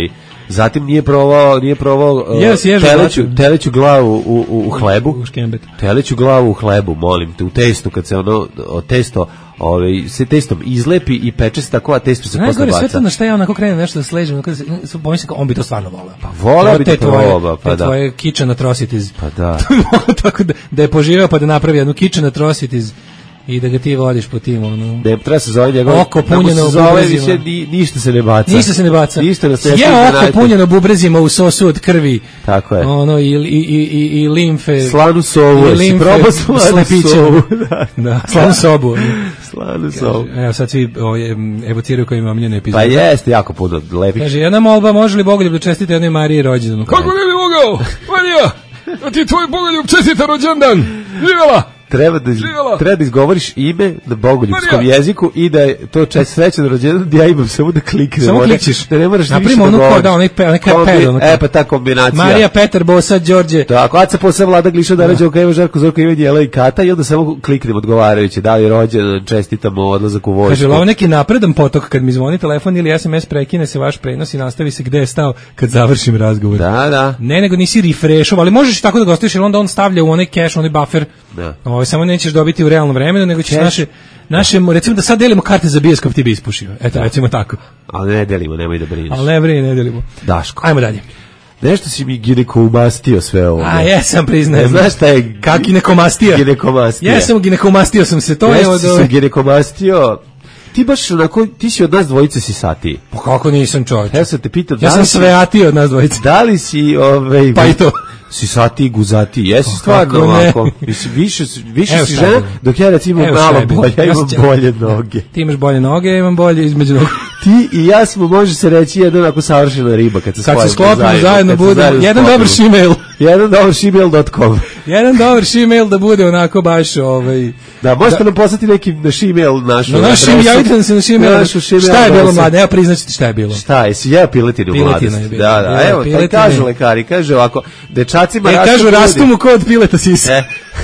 Zatim nije probao, nije probao uh, yes, teleću, teleću glavu u, u, u hlebu. U škembet. Teleću glavu u hlebu, molim te, u testu, kad se ono, o testo, ovaj, se testom izlepi i peče se tako, a testo se posle baca. Najgore sve to na šta ja onako krenem nešto da sležem, kada se, pomislim, on bi to stvarno voleo. Pa voleo bi to proba, pa da. Te tvoje kitchen atrocities. Pa da. Tako da, da je poživao pa da napravi jednu kitchen atrocities. I da ga ti vodiš po tim, ono... Ne, treba se zove njegov... Oko punjeno u bubrezima. Ni, ništa se ne baca. Ništa se ne baca. Ništa na je oko punjeno bubrezima u sosu od krvi. Tako je. Ono, i, i, i, i limfe... Slanu sovu. I limfe probao slanu sovu. Da, da, slanu sobu. Slanu sovu. Evo sad svi evociraju koji ima omiljene epizode. Pa jeste, jako puno lepih. Kaže, jedna molba, može li Bogoljub da čestite jednoj Mariji rođendan? Kako ne bi mogao? Marija, da ti tvoj Bogoljub čestita rođendan. Živjela! Treba da, treba da izgovoriš ime na bogoljubskom jeziku i da je to čest srećan rođendan, ja imam samo da kliknem. Samo klikćeš. Da ne moraš ništa da govoriš. Da, onaj pe, Kombi, e, pa ta kombinacija. Marija, Petar, Bosa, Đorđe. Tako, Aca, Posa, Vlada, Gliša, Dara, Đoka, Evo, Žarko, Zorko, Ivan, Jela i Kata i onda samo kliknem odgovarajući. Da li je rođendan, čestitamo odlazak u vojsku. Kaže, ovo neki napredan potok, kad mi zvoni telefon ili es em es prekine se vaš prenos i nastavi se gde je stao kad završim razgovor. Da, da. Ne, nego nisi refrešov, ali možeš tako da ga ostaviš, jer onda on stavlja u onaj cache, onaj buffer. Da. Ovo, samo nećeš dobiti u realnom vremenu, nego ćeš naše, naše, recimo da sad delimo karte za bioskop, ti bi ispušio. Eto, recimo tako. Ali ne delimo, nemoj da brineš. Ali ne brini, ne delimo. Daško. Ajmo dalje. Nešto si mi ginekomastio sve ovo. A jesam, priznajem. Ne znaš šta je Kak ginekomastija? Ginekomastija. Jesam, ginekomastio sam se, to nešto je od... Nešto si se ginekomastio... Ti baš onako, ti si od nas dvojice sisatiji. Pa kako nisam čovječ? Ja sam te pitao, ja sam sveatiji od nas dvojice. Da li si, ovaj, pa i to. Sisatiji, guzatiji, jesi stvarno ovako. Mislim, više, više evo si žena, dok ja recimo evo malo bolje, ja imam ja bolje noge. Ti imaš bolje noge, ja imam bolje između noge. Ti i ja smo, može se reći, jedna onako savršena riba, kad se kad spojimo zajedno. Kad se sklopimo zajedno, bude jedan dobar šimail. Jedan dobar šimail dot com. Jedan dobar šimail da bude onako baš ovaj... Da, možete nam poslati neki na šimail našu. Na naš šimail, javite nam se na šimail. Šta je bilo, mlade? Evo priznaćete šta je bilo. Šta je? Si ja piletinu u mladosti. Da, da, evo, taj kažu lekari, kaže ovako, dečacima rastu grudi. Kažu, rastu mu kod pileta sisa.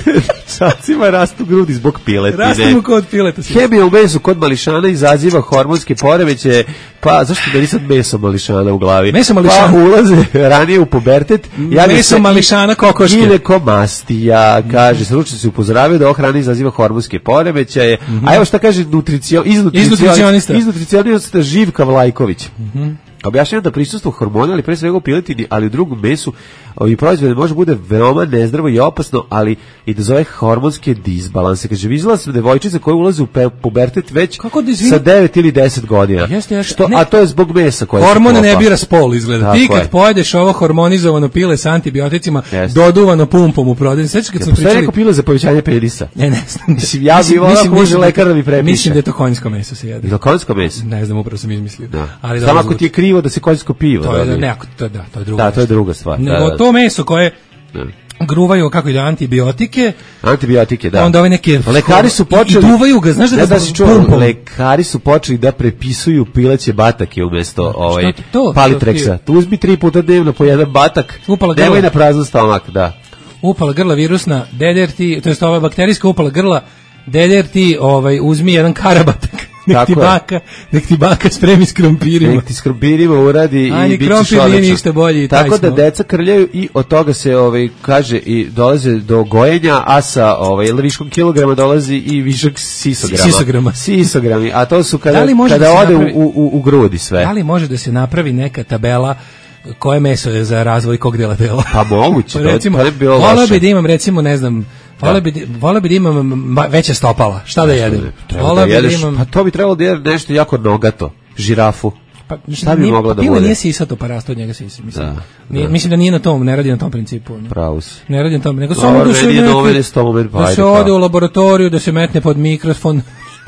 Dečacima rastu grudi zbog piletine. Rastu mu kod pileta sisa. Hemija u mesu kod mališana izaziva hormonske poremećaje, pa zašto da nisam meso mališana u glavi? Meso mališana. Pa ulaze ranije u pubertet. Meso mališana kokoške. Ginekomastija, kaže, stručnjaci upozoravaju da hrana izaziva hormonske poremećaje. Mm -hmm. A evo šta kaže nutricio, iz nutricionista. Iz nutricionista Živka Vlajković. Mhm. Mm Objašnjeno da prisustvo hormona, ali pre svega u piletini, ali u drugom mesu i proizvode može bude veoma nezdravo i opasno, ali i da zove hormonske disbalanse. Kaže, vidjela sam devojčica koja ulazi u pubertet već sa devet ili deset godina. Jeste, jeste. Što, a to je zbog mesa koje hormon ne bira spol, izgleda. Tako ti kad je. Pojedeš ovo hormonizovano pile s antibioticima, jeste. Doduvano pumpom u prodaju. Sveći kad ja, smo pričali... Postoje neko pile za povećanje penisa? Ne, ne znam. Mislim, ja bi volao ako može lekar da mi prepiše. Mislim da je to konjsko meso se jede. Je konjsko meso? Ne znam, upravo sam izmislio. Da. Ali samo ako ti je krivo da se konjsko pivo. To je, ne, to je, da, to je druga, da, to je druga stvar. Nego da, da. To meso koje da. Gruvaju kako ide antibiotike. Antibiotike, da. Onda ove neke lekari su počeli i duvaju ga, znaš da ne, da si čuo, lekari su počeli da prepisuju pileće batake umesto ovaj Palitreksa. Tu uzmi tri puta dnevno po jedan batak. Nemoj na prazan stomak, da. Upala grla virusna, deder ti, to jest ova bakterijska upala grla, deder ti, ovaj uzmi jedan karabatak. Nek ti baka, nek ti baka spremi s krompirima. Nek ti s krompirima uradi a, i bit ćeš odlično. Nije ništa bolji. Tako da deca krljaju i od toga se ovaj, kaže i dolaze do gojenja, a sa ovaj, viškom kilograma dolazi i višak sisograma. Sisograma. Sisogrami, a to su kada, kada da ode napravi, u, u, u grudi sve. Da li može da se napravi neka tabela koje meso je za razvoj kog dela tela? Pa moguće. Pa recimo, voleo bi da imam recimo, ne znam, Vole bi, vole bi da imam veća stopala. Šta da jedem? Da jedeš, da imam... Pa to bi trebalo da jedem nešto jako nogato. Žirafu. Pa, šta bi nije, moglo da bude? Pile nije sisato, pa rasto od njega sisi. Mislim. Da, nije, da. mislim da nije na tom, ne radi na tom principu. Ne, Pravo si. Ne radi na tom, nego samo da se, neke, da se ode u laboratoriju, da se metne pod mikrofon.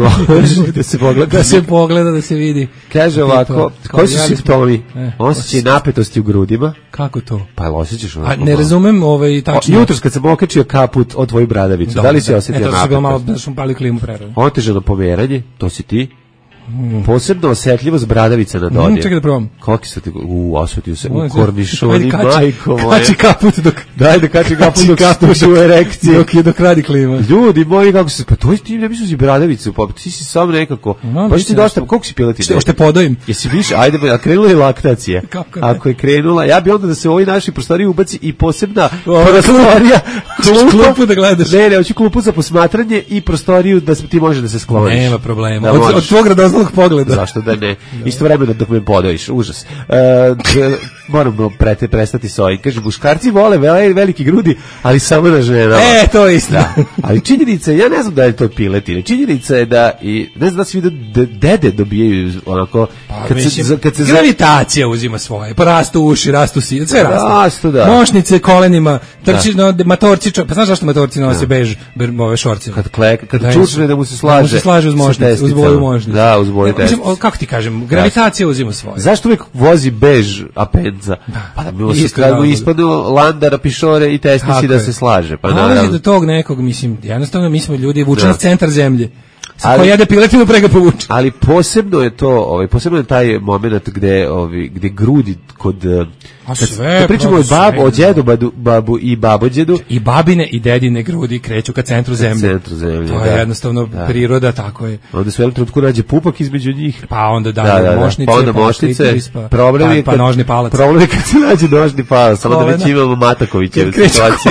da se pogleda, da se pogleda, da se vidi. Kaže ovako, koji su simptomi? Eh, osjećaj napetosti u grudima. Kako to? Pa osjećaš ono. A ne razumem ovaj tačno. Jutros kad sam okačio kaput od tvoju bradavicu, da li si osjetio napetost? Eto, sam malo da sam palio klimu prerano. Otežano pomeranje, to si ti. Posebno osetljivost bradavica na dodir. Mm, čekaj da probam. Koliki su ti, u, osvetio se, u kornišoni, majko moja. Kači kaput dok... Daj da kači kaput dok stuši u erekciji. Dok je dok radi klima. Ljudi moji, kako se, pa to je ti, ne misliš si bradavicu, pa ti si sam nekako, no, baš ti dosta, koliko si pila ti? Što, ošte podojim. Jesi više, ajde, a krenula je laktacija. Kako ako je krenula, ja bi onda da se u ovoj našoj prostoriji ubaci i posebna prostorija, klupu da gledaš. Ne, ne, hoću klupu za posmatranje i prostoriju da ti može da se skloniš. Nema problema. Od, od tvog radoznalog pogleda. Zašto da ne? Isto vremeno dok me podojiš, užas. Uh, moramo prete, prestati s ovim. Kaže, muškarci vole veliki grudi, ali samo na ženama. E, to je isto. Da. Ali činjenica je, ja ne znam da je to piletine, činjenica je da, i ne znam da se vidi da dede dobijaju onako, pa, kad, mislim, se, kad se... Gravitacija uzima svoje, pa rastu uši, rastu si, sve rastu. Rastu, da. Mošnice, kolenima, trči, no, matorci, pa znaš zašto matorci nose bež, ove šorce? Kad, klek, kad da, čučne da mu se slaže. Da mu se slaže uz mošnice, uz boju mošnice. Da, uz boju testice. Kako ti kažem, gravitacija uzima svoje. Zašto uvijek vozi bež apenza? Da. Pa da bilo se kad mu ispadnu landara, pišore i testici da se slaže. Pa naravno. Do tog nekog, mislim, jednostavno mi smo ljudi vučeni centar zemlje. Ko jede piletinu prega povuče. Ali posebno je to, ovaj posebno je taj momenat gde ovi gde grudi kod a sve, kad pričamo o babu, o djedu, babu, babu i babođedu i babine i dedine grudi kreću ka centru zemlje. Centru zemlje. To da. je jednostavno da. Priroda, tako je. Onda se u jednom trenutku nađe pupak između njih. Pa onda da, da, da, da. mošnice, pa onda mošnice, pa, problem je pa, pa nožni palac. Problem je kad se nađe nožni palac, samo da već imamo Matakovićeve situacije.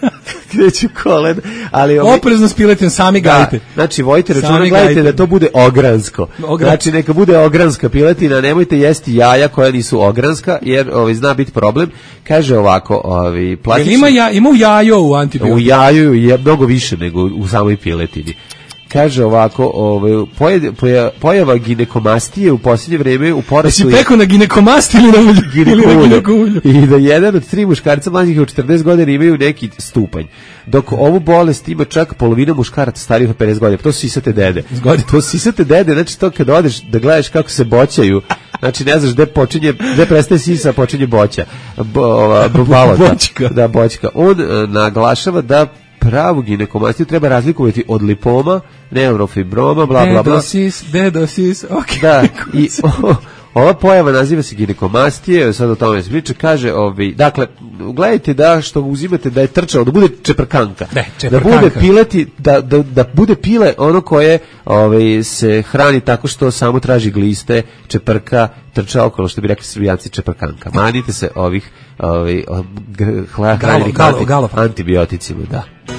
Kreću kolen, ali ovaj, oprezno s piletinom sami gajte. Znači vojte računa, gledajte da to bude ogransko. Ogransko. Znači neka bude ogranska piletina, nemojte jesti jaja koja nisu ogranska, jer ovaj zna biti problem. Kaže ovako, ovaj plastični. Ima ja, ima u jajo u antibiotiku. U jaju je mnogo više nego u samoj piletini. Kaže ovako, ovaj poje, pojava ginekomastije u posljednje vrijeme u porastu. Jesi peko na ginekomastiju ili na ginekolju? I da jedan od tri muškarca mlađih od četrnaest godina imaju neki stupanj. Dok ovu bolest ima čak polovina muškaraca starijih od pedeset godina. To su sisate dede. To su sisate dede, znači to kad odeš da gledaš kako se boćaju, znači ne znaš gde počinje, gde prestaje sisa, počinje boća. Bo, ova, boćka. Da, boćka. On uh, naglašava da pravu ginekomastiju treba razlikovati od lipoma, neurofibroma, bla, bla, bla. Dedosis, dedosis, okej. Okay. Da, i o, ova pojava naziva se ginekomastije, sad o tome se priča, kaže, ovi, dakle, gledajte da što uzimate da je trčalo, da bude čeprkanka, ne, čeprkanka. Da bude pileti, da, da, da bude pile ono koje ovaj, se hrani tako što samo traži gliste, čeprka, trča okolo, što bi rekli Srbijanci, čeprkanka. Manite se ovih ovaj, hranjenih anti, antibioticima, da.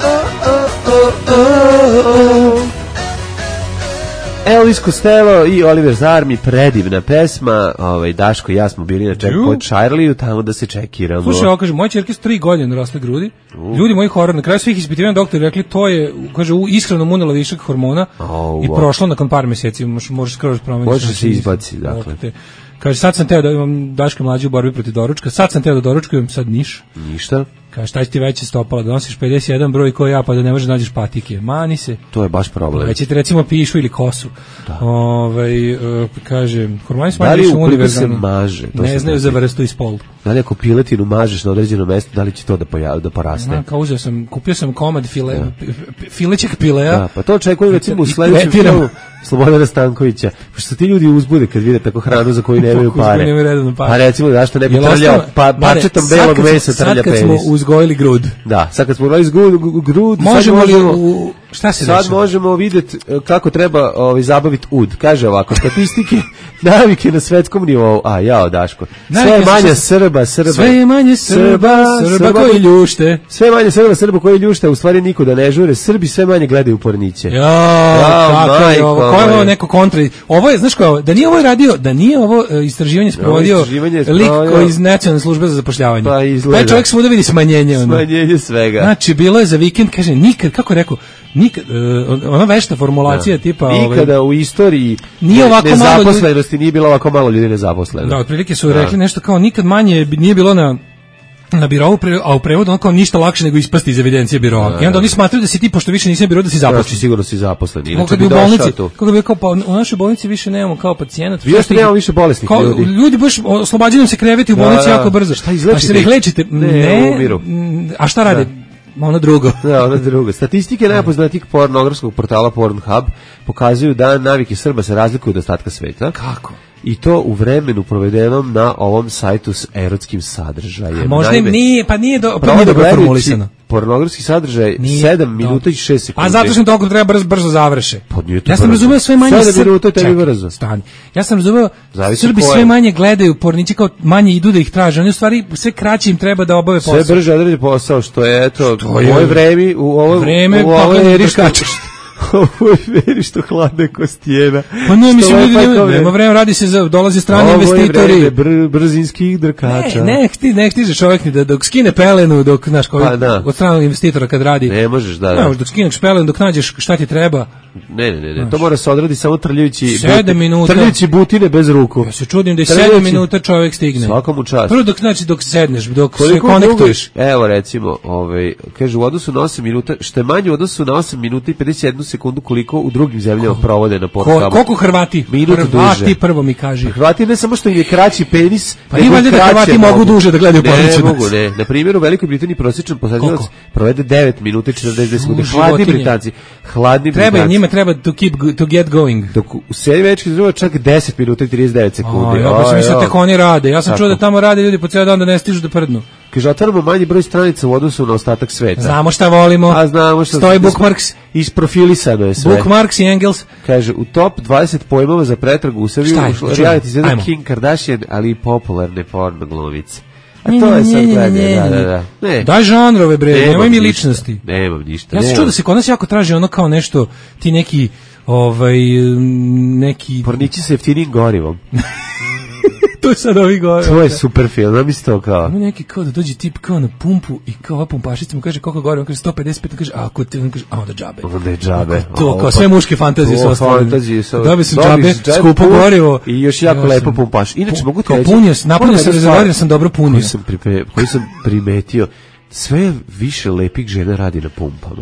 Elvis Costello i Oliver Zarmi, predivna pesma. Ovaj Daško i ja smo bili na Checkpoint Charlie, tamo da se čekiramo. Slušaj, ovo kaže, moja ćerka s tri godine rasle grudi. Uh. Ljudi moji horor, na kraju svih ispitivanja doktori rekli to je, kaže, ishrano munila višak hormona oh, i wow. Prošlo nakon par mjeseci, možeš skroz promeniti. Može se izbaci, dakle. Kaže, sad sam teo da imam Daško mlađi u borbi protiv doručka, sad sam teo da doručkujem, sad niš. Ništa. Kaže, šta će ti veće stopala, da nosiš pedeset jedan broj koji ja, pa da ne možeš nađeš patike. Mani se. To je baš problem. Već ti recimo pišu ili kosu. Da. Ove, uh, kaže, hormoni su manje više univerzalni. Maže, ne znaju za vrstu i spol. Da li ako piletinu mažeš na određeno mesto, da li će to da, pojavi, da poraste? Znam, kao uzeo sam, kupio sam komad file, ja. filećeg pilea. Da, pa to očekujem recimo u sledećem filmu Slobodana Stankovića. Pošto ti ljudi uzbude kad vide tako hranu za koju nemaju pare. Pa recimo da što ne bi trljao pa, pačetom belog mesa trlja penis. Sad kad smo uzgojili grud. Da, sad kad smo uzgojili grud, možemo li u... Šta se sad dešava? Možemo vidjeti kako treba ovaj, zabaviti ud. Kaže ovako, statistike, navike na svetskom nivou. A, jao, Daško. Sve je manje Srba, Srba. Sve je manje Srba, Srba, Srba koji ljušte. Sve manje Srba, Srba koji ljušte, u stvari nikuda ne žure. Srbi sve manje gledaju porniće. Jo, tako je ovo. Ko je ovo neko kontra? Ovo je, znaš ko, da nije ovo radio, da nije ovo istraživanje sprovodio lik koji iz Nacionalne službe za zapošljavanje. Pa izgleda. Pa čovjek svuda vidi smanjenje. Smanjenje svega. Znači, bilo je za vikend, kaže, nikad, kako rekao, nikad, uh, ona vešta formulacija, da, tipa nikada ovaj, u istoriji nije ovako nezaposlenosti ljudi, nije bilo ovako malo ljudi nezaposleno. Da, otprilike su da. rekli nešto kao nikad manje nije bilo na na birovu, a u prevodu on kao ništa lakše nego ispasti iz evidencije biroa. Da, I onda oni smatraju da si ti, pošto više nisi na birou, da si zaposlen. Da, sigurno si zaposlen. Inače bi u bolnici, kako bi kao, pa u našoj bolnici više nemamo kao pacijenat. Vi još nemamo više bolesnih kao, ljudi. Ljudi baš oslobađaju se kreveti u bolnici da, jako brzo. Šta izlečite? A što ih lečite? Ne, ne umiru. A šta rade? Da. ono drugo. Da, ono drugo. Statistike najpoznatijih pornografskog portala Pornhub pokazuju da navike Srba se razlikuju od ostatka sveta. Kako? I to u vremenu provedenom na ovom sajtu s erotskim sadržajem. A možda Naime, nije, pa nije, do, pa nije dobro formulisano. Pornografski sadržaj sedam minuta i šest sekundi. A zato što toliko treba brzo, brzo završe. Pa ja sam razumeo sve manje sedam minuta tebi brzo. Stani. Ja sam razumeo Zavisi Srbi koje. sve manje gledaju pornići, kao manje idu da ih traže. Oni u stvari sve kraće im treba da obave posao. Sve brže odradi posao, što je eto u ovoj vremi, u ovo vreme u ovoj eri što ovoj veri što hladne ko stijena. Pa ne, mislim, ljudi nema, nema vremena, radi se za, dolaze strani investitori. Ovo je vreme br, brzinskih drkača. Ne, ne, ti, ne, ti čovjek ni da dok skine pelenu, dok, znaš, kao, pa, da. od stranog investitora kad radi. Ne možeš, da, da. Ne možeš, dok skineš pelenu, dok nađeš šta ti treba. Ne, ne, ne, ne. To mora se odradi samo trljajući sedam minuta. Trljajući butine bez ruku. Ja se čudim da je sedam minuta čovjek stigne. Svakom u čast. Prvo dok, znači, dok sedneš, dok koliko se konektuješ. Dugo, evo recimo, ovaj, kaže u odnosu na osam minuta, što je manje u odnosu na osam minuta i pedeset jednu sekundu koliko u drugim zemljama Ko, provode na Pornhubu. Koliko Hrvati? Minut Hrvati duže. Prvo mi kaže. Hrvati ne samo što im je kraći penis, pa i valjda da Hrvati mogu duže da gledaju pornicu. Ne mogu, ne. Na primjer u Velikoj Britaniji prosječan posetilac provede devet minuta i četrdeset dve sekunde. Hladni Britanci. Hladni Britanci. Treba njima treba to keep to get going. Dok u Sjevernoj državi čak deset minuta i trideset devet sekundi. Ja baš mislim da oni rade. Ja sam Tako. čuo da tamo rade ljudi po ceo dan da ne stižu da prdnu. Kaže, otvaramo manji broj stranica u odnosu na ostatak sveta. Znamo šta volimo. A znamo šta stoji bookmarks. Isprofilisano je sve. Bookmarks i Engels. Kaže, u top dvadeset pojmova za pretragu u Srbiji ušlo reality zvezda Kim Kardashian, ali i popularne porno glumice. A to je sad gledanje, da, da, da. Ne. Daj žanrove, bre, nemoj mi ličnosti. Nemam ništa. Ja sam čuo da se kod nas jako traži ono kao nešto, ti neki, ovaj, neki... Pornići sa jeftinim gorivom. To je sad ovi gore. To je super film, da mi se to kao. Ima neki kao da dođe tip kao na pumpu i kao ova pumpašica mu kaže koliko gore, on kaže sto pedeset pet, on kaže, a ako ti, on kaže, a onda džabe. Onda je džabe. To, kao sve muške fantazije su ostale. Dobio sam džabe, skupo gorivo. I još jako lepo pumpaš. Inače, mogu ti reći. Kao punio, napunio sam rezervoar, sam dobro punio. Koji sam primetio, sve više lepih žena radi na pumpama.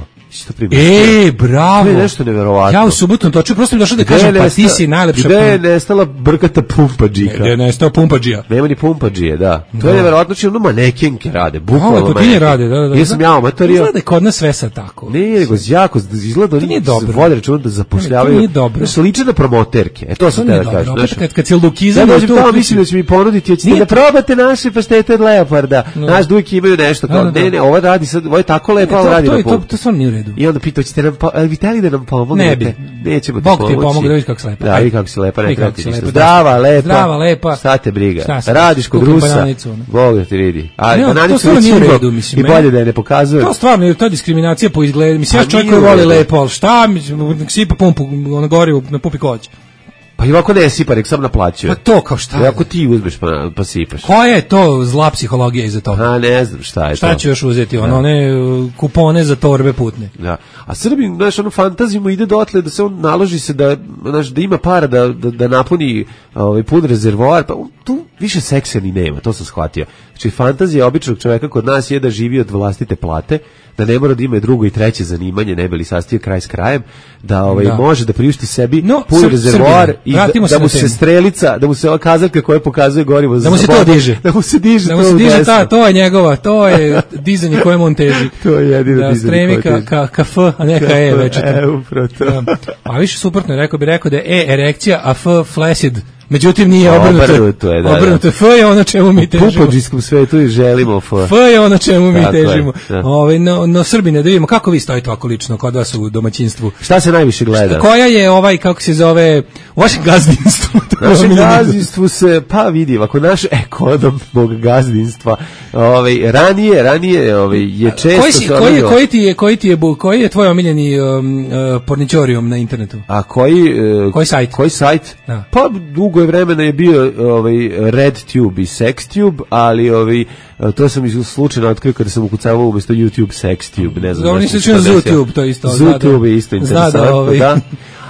E, bravo. To je nešto neverovatno. Ja u subotom toču, prosto mi došao da kažem, pa ti si najlepša. Gde je nestala brkata pumpadžika? Gde je nestala pumpadžija? Nema ni pumpadžije, da. To je neverovatno, či ono manekenke rade, bukvalno manekenke. Manekenke rade, da, da. Jesam ja amatorio. Izgleda kod nas sve sa tako. Ne, nego jako, izgleda oni vode računa da zapošljavaju. To nije dobro. Znaš, liče na promoterke, e to sam te da kažem. Kad, kad se lukizam je tu... Ja mislim da će mi ponuditi, hoćete da probate naše paštete od leoparda. Naš dujk imaju nešto, kao, ne, ne, ovo radi sad, ovo je tako lepo, ovo radi na pumpu. To stvarno nije u redu. I onda pita, hoćete nam, vi teli da nam pomognete? Ne bi. Nećemo ti pomoći. Bog ti pomogu da vidiš kako si lepa. Da, vidi kako si lepa, ne treba ti ništa. Zdrava, lepa. Zdrava, lepa. Šta te briga? Radiš kod Rusa. Bog da ti vidi. A ne, bananicu već ima i bolje da je ne pokazuje. To stvarno, jer to je diskriminacija po izgledu. Mislim, ja čovjek koji voli lepo, ali šta, sipa pumpu, ono gori na pumpi koć. Pa i ovako ne sipa, nek sam naplaćuje. Pa to kao šta je? Ako ti uzmeš pa, pa sipaš. Koja je to zla psihologija iza toga? A ne znam šta je šta to. Šta ću još uzeti? Ono, one kupone za torbe putne. Da. A Srbi, znaš, ono fantaziju mu ide dotle da se on naloži se da, znaš, da ima para da, da, da napuni ovaj, pun rezervoar, pa tu više seksa ni nema, to sam shvatio. Znači, fantazija običnog čoveka kod nas je da živi od vlastite plate, da ne mora da ima drugo i treće zanimanje, ne bi li sastio kraj s krajem, da ovaj da. može da priušti sebi no, pun sr- rezervoar i da, da mu se strelica, da mu se ova kazaljka koja pokazuje gorivo da mu se to diže. Da mu se diže. Da mu se diže ta, to je njegova, to je dizanje koje on teži. To je jedino da, dizanje stremi ka, ka, ka F, a ne ka E već. E, upravo to. Da. A više suprotno, rekao bi rekao da je E erekcija, a F flaccid. Međutim nije obrnuto. Obrnuto je, da. Obrnuto je. F je ono čemu mi težimo. U pupođijskom svetu i želimo F. F je ono čemu mi težimo. Ove, no, no Srbine, da vidimo kako vi stojite ovako lično kod vas u domaćinstvu. Šta se najviše gleda? Koja je ovaj, kako se zove, u vašem gazdinstvu? U našem gazdinstvu se, pa vidi, ako naš ekonom mog gazdinstva, ovaj, ranije, ranije ovaj, je često... Koji, si, koji, je, koji, ti je, koji, ti je, koji je tvoj omiljeni um, uh, porničorijum na internetu? A koji... Uh, koji sajt? Koji sajt? Da. Pa dugo je vremena je bio ovaj RedTube i SexTube, ali ovaj to sam iz slučajno otkrio kada sam ukucavao umjesto YouTube SexTube, ne znam. Dobro, nisi čuo ZooTube, to isto. ZooTube je isto interesantno, da.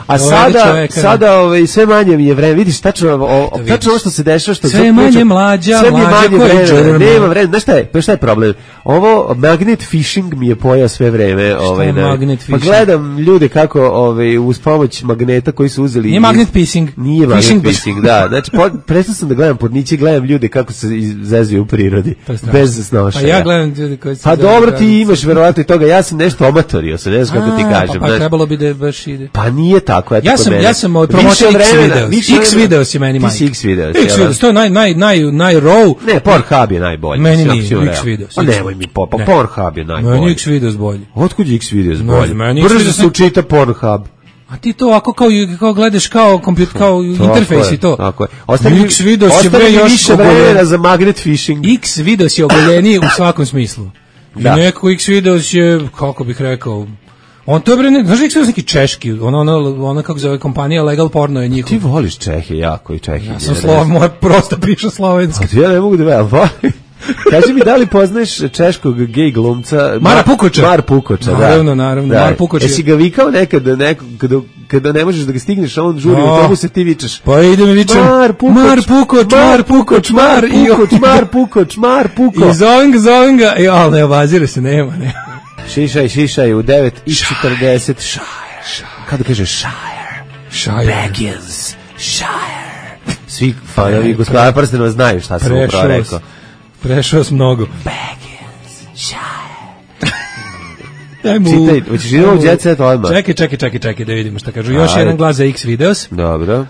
A sada, sada ovaj, sve manje mi je vreme, vidiš, tačno ovo, tačno ovo što se dešava, što sve manje mlađa, sve mlađa vreme, nema vremena, znaš šta je, pa šta je problem? Ovo magnet fishing mi je pojao sve vreme, ovaj, ne, pa gledam ljude kako ovaj, uz pomoć magneta koji su uzeli... Nije magnet pissing. Nije magnet fishing, fishing da, znači, prestao sam da gledam podniće, gledam ljude kako se zezuju u prirodi, bez snošaja. Pa ja gledam ljude koji se pa dobro, ti imaš verovatno i toga, ja sam nešto omatorio, se ne znam kako ti kažem. Pa, pa trebalo bi da baš ide. Pa nije tako, eto ja sam, ja sam od promocije X-Videos. X-Videos je meni majka. Ti si X-Videos. X-Videos, to je naj, naj, naj, naj raw. Ne, Pornhub je najbolji. Meni nije X-Videos. Pa nemoj mi, po, pa Pornhub je najbolji. Meni X-Videos bolji. Otkud je X-Videos bolji? Brzo se učita Pornhub. A ti to ako kao, kao gledaš kao kompjuter, kao interfejs i to. Tako je. X-Videos je bre još više vremena za magnet fishing. X-Videos je ogoljeniji u svakom smislu. I neko X-Videos je, kako bih rekao, on to je bre, znaš da je neki češki, ona, ona, ona kako zove kompanija Legal Porno je njihov. Ti voliš Čehe jako i Čehe. Ja sam slov, moja prosta piše slovenski. Ja ne mogu da velim, kaži mi da li poznaješ češkog gej glumca Mara Pukoča? Mar Pukoča, da. Naravno, naravno, Mar Pukoča. Jesi ga vikao nekad, nekad kada, kada ne možeš da ga stigneš, a on žuri u autobuse, ti vičeš. Pa ide mi vičem, Mar Pukoč, Mar Pukoč, Mar Pukoč, Mar Pukoč, Mar Pukoč, Mar Pukoč. I zovem ga, zovem ga, i ali ne obazira se, nema, nema. Šišaj, šišaj, u devet i četrdeset. Shire. Kada kaže Shire? Shire. Baggins. Shire. Svi fanovi gospodara prstenova znaju šta sam upravo rekao. Prešao sam mnogo. Baggins. Shire. Čitaj, hoćeš idemo u Jet Set odmah? Čekaj, čekaj, čekaj, čekaj da vidimo šta kažu. Još jedan glas za X-Videos. Dobro.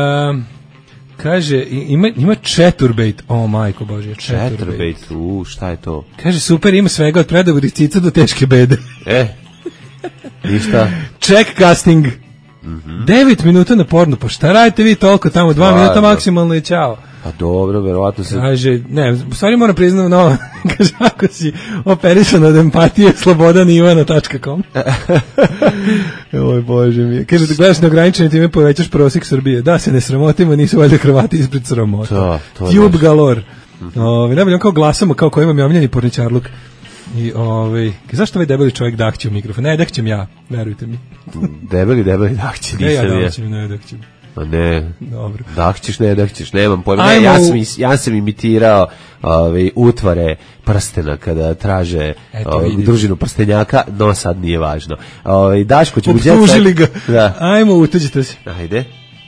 Kaže, ima, ima Chaturbate, o oh, majko božje, Chaturbate. Chaturbate, u, šta je to? Kaže, super, ima svega od predoborih cica do teške bede. E, ništa. Check casting. Mm-hmm. devet minuta na porno, pa šta radite vi toliko tamo, dva Varno. Minuta maksimalno i čao. Pa dobro, verovatno se... Kaže, ne, u stvari moram priznati, no, kaže, ako si operisan od empatije, slobodan ivana tačka com. Oj, bože mi. Kaže, da gledaš neograničeni time, povećaš prosjek Srbije. Da se ne sramotimo, nisu valjda Hrvati ispred sramota. To, to Tube galore. Mm-hmm. Ove, najbolje on kao glasamo, kao ko imam javljeni porničarluk. I ovaj, zašto ovaj debeli čovjek dahće u mikrofon? Ne, dahćem ja, verujte mi. Debeli, debeli dahće, nisam ja. Ne, ja dahćem, ne, dahćem. Pa ne, dobro. Dahćeš, ne, dahćeš, nemam pojma. Ne, ja, sam, ja sam imitirao ovaj, utvare prstena kada traže ovaj, družinu prstenjaka, no sad nije važno. Ovaj, Daško će buđeti... Optužili ga. Da. Ajmo, utuđite se. Ajde.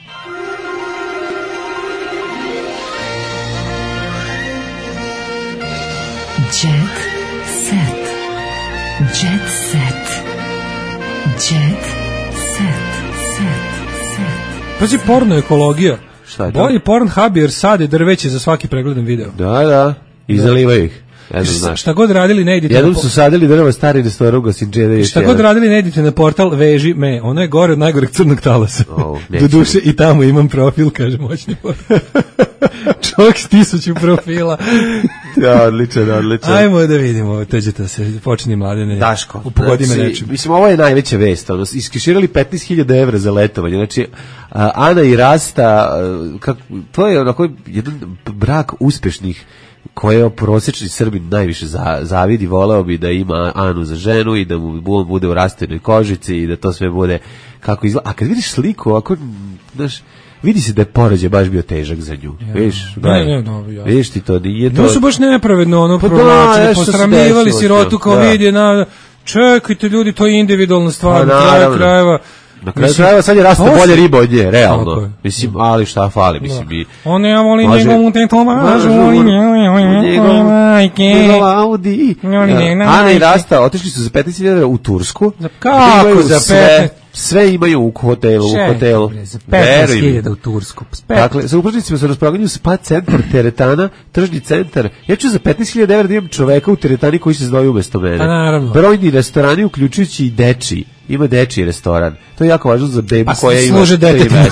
Jet set. Jet set. Jet set. Pazi, porno ekologija. Šta je to? Bolji Pornhub jer sade drveće za svaki pregledan video. Da, da. I zalivaju ih. Ja znam. Šta god radili ne idite. Jednom su sadili drva stari restoran u Gosinđede. Šta god radili ne idite na portal Veži me. Ono je gore od najgoreg crnog talasa. Oh, do duše i tamo imam profil, kaže moćni portal. Čovjek s tisuću profila. Ja, odličan, odličan. Ajmo da vidimo, teđete se, počni Mladene. Daško. Upogodi me nečim. Mislim, ovo je najveća vest. Ono, iskeširali petnaest hiljada evra za letovanje. Znači, a, Ana i Rasta, kak, to je onako jedan brak uspešnih koje prosječni Srbin najviše za, zavidi, voleo bi da ima Anu za ženu i da mu on bude u rastenoj kožici i da to sve bude kako izgleda. A kad vidiš sliku, ovako, znaš, vidi se da je porođaj baš bio težak za nju. Ja. Viš, ne, ne, no, ja. Viš ti to, nije to... No su baš nepravedno, ono, pa provlačili, posramljivali sirotu kao da. Vidi, na, čekajte ljudi, to je individualna stvar, pa, kraj krajeva. Na kraju krajeva sad je Rasta bolje riba od nje, realno. Mislim, ali šta fali, mislim bi... On ja volim njegovu tetovažu, volim njegovu majke. Audi. Ana i Rasta otišli su za petnaest hiljada u Tursku. Kako za petnaest? Sve imaju u hotelu, u hotelu. Za petnaest hiljada u Tursku. Dakle, sa upravnicima se raspravljanju spa centar teretana, tržni centar. Ja ću za petnaest hiljada evra da imam čoveka u teretani koji se zove umesto mene. Pa naravno. Brojni restorani, uključujući i dečiji. Ima dečiji restoran. To je jako važno za bebu koja ima tri meseca.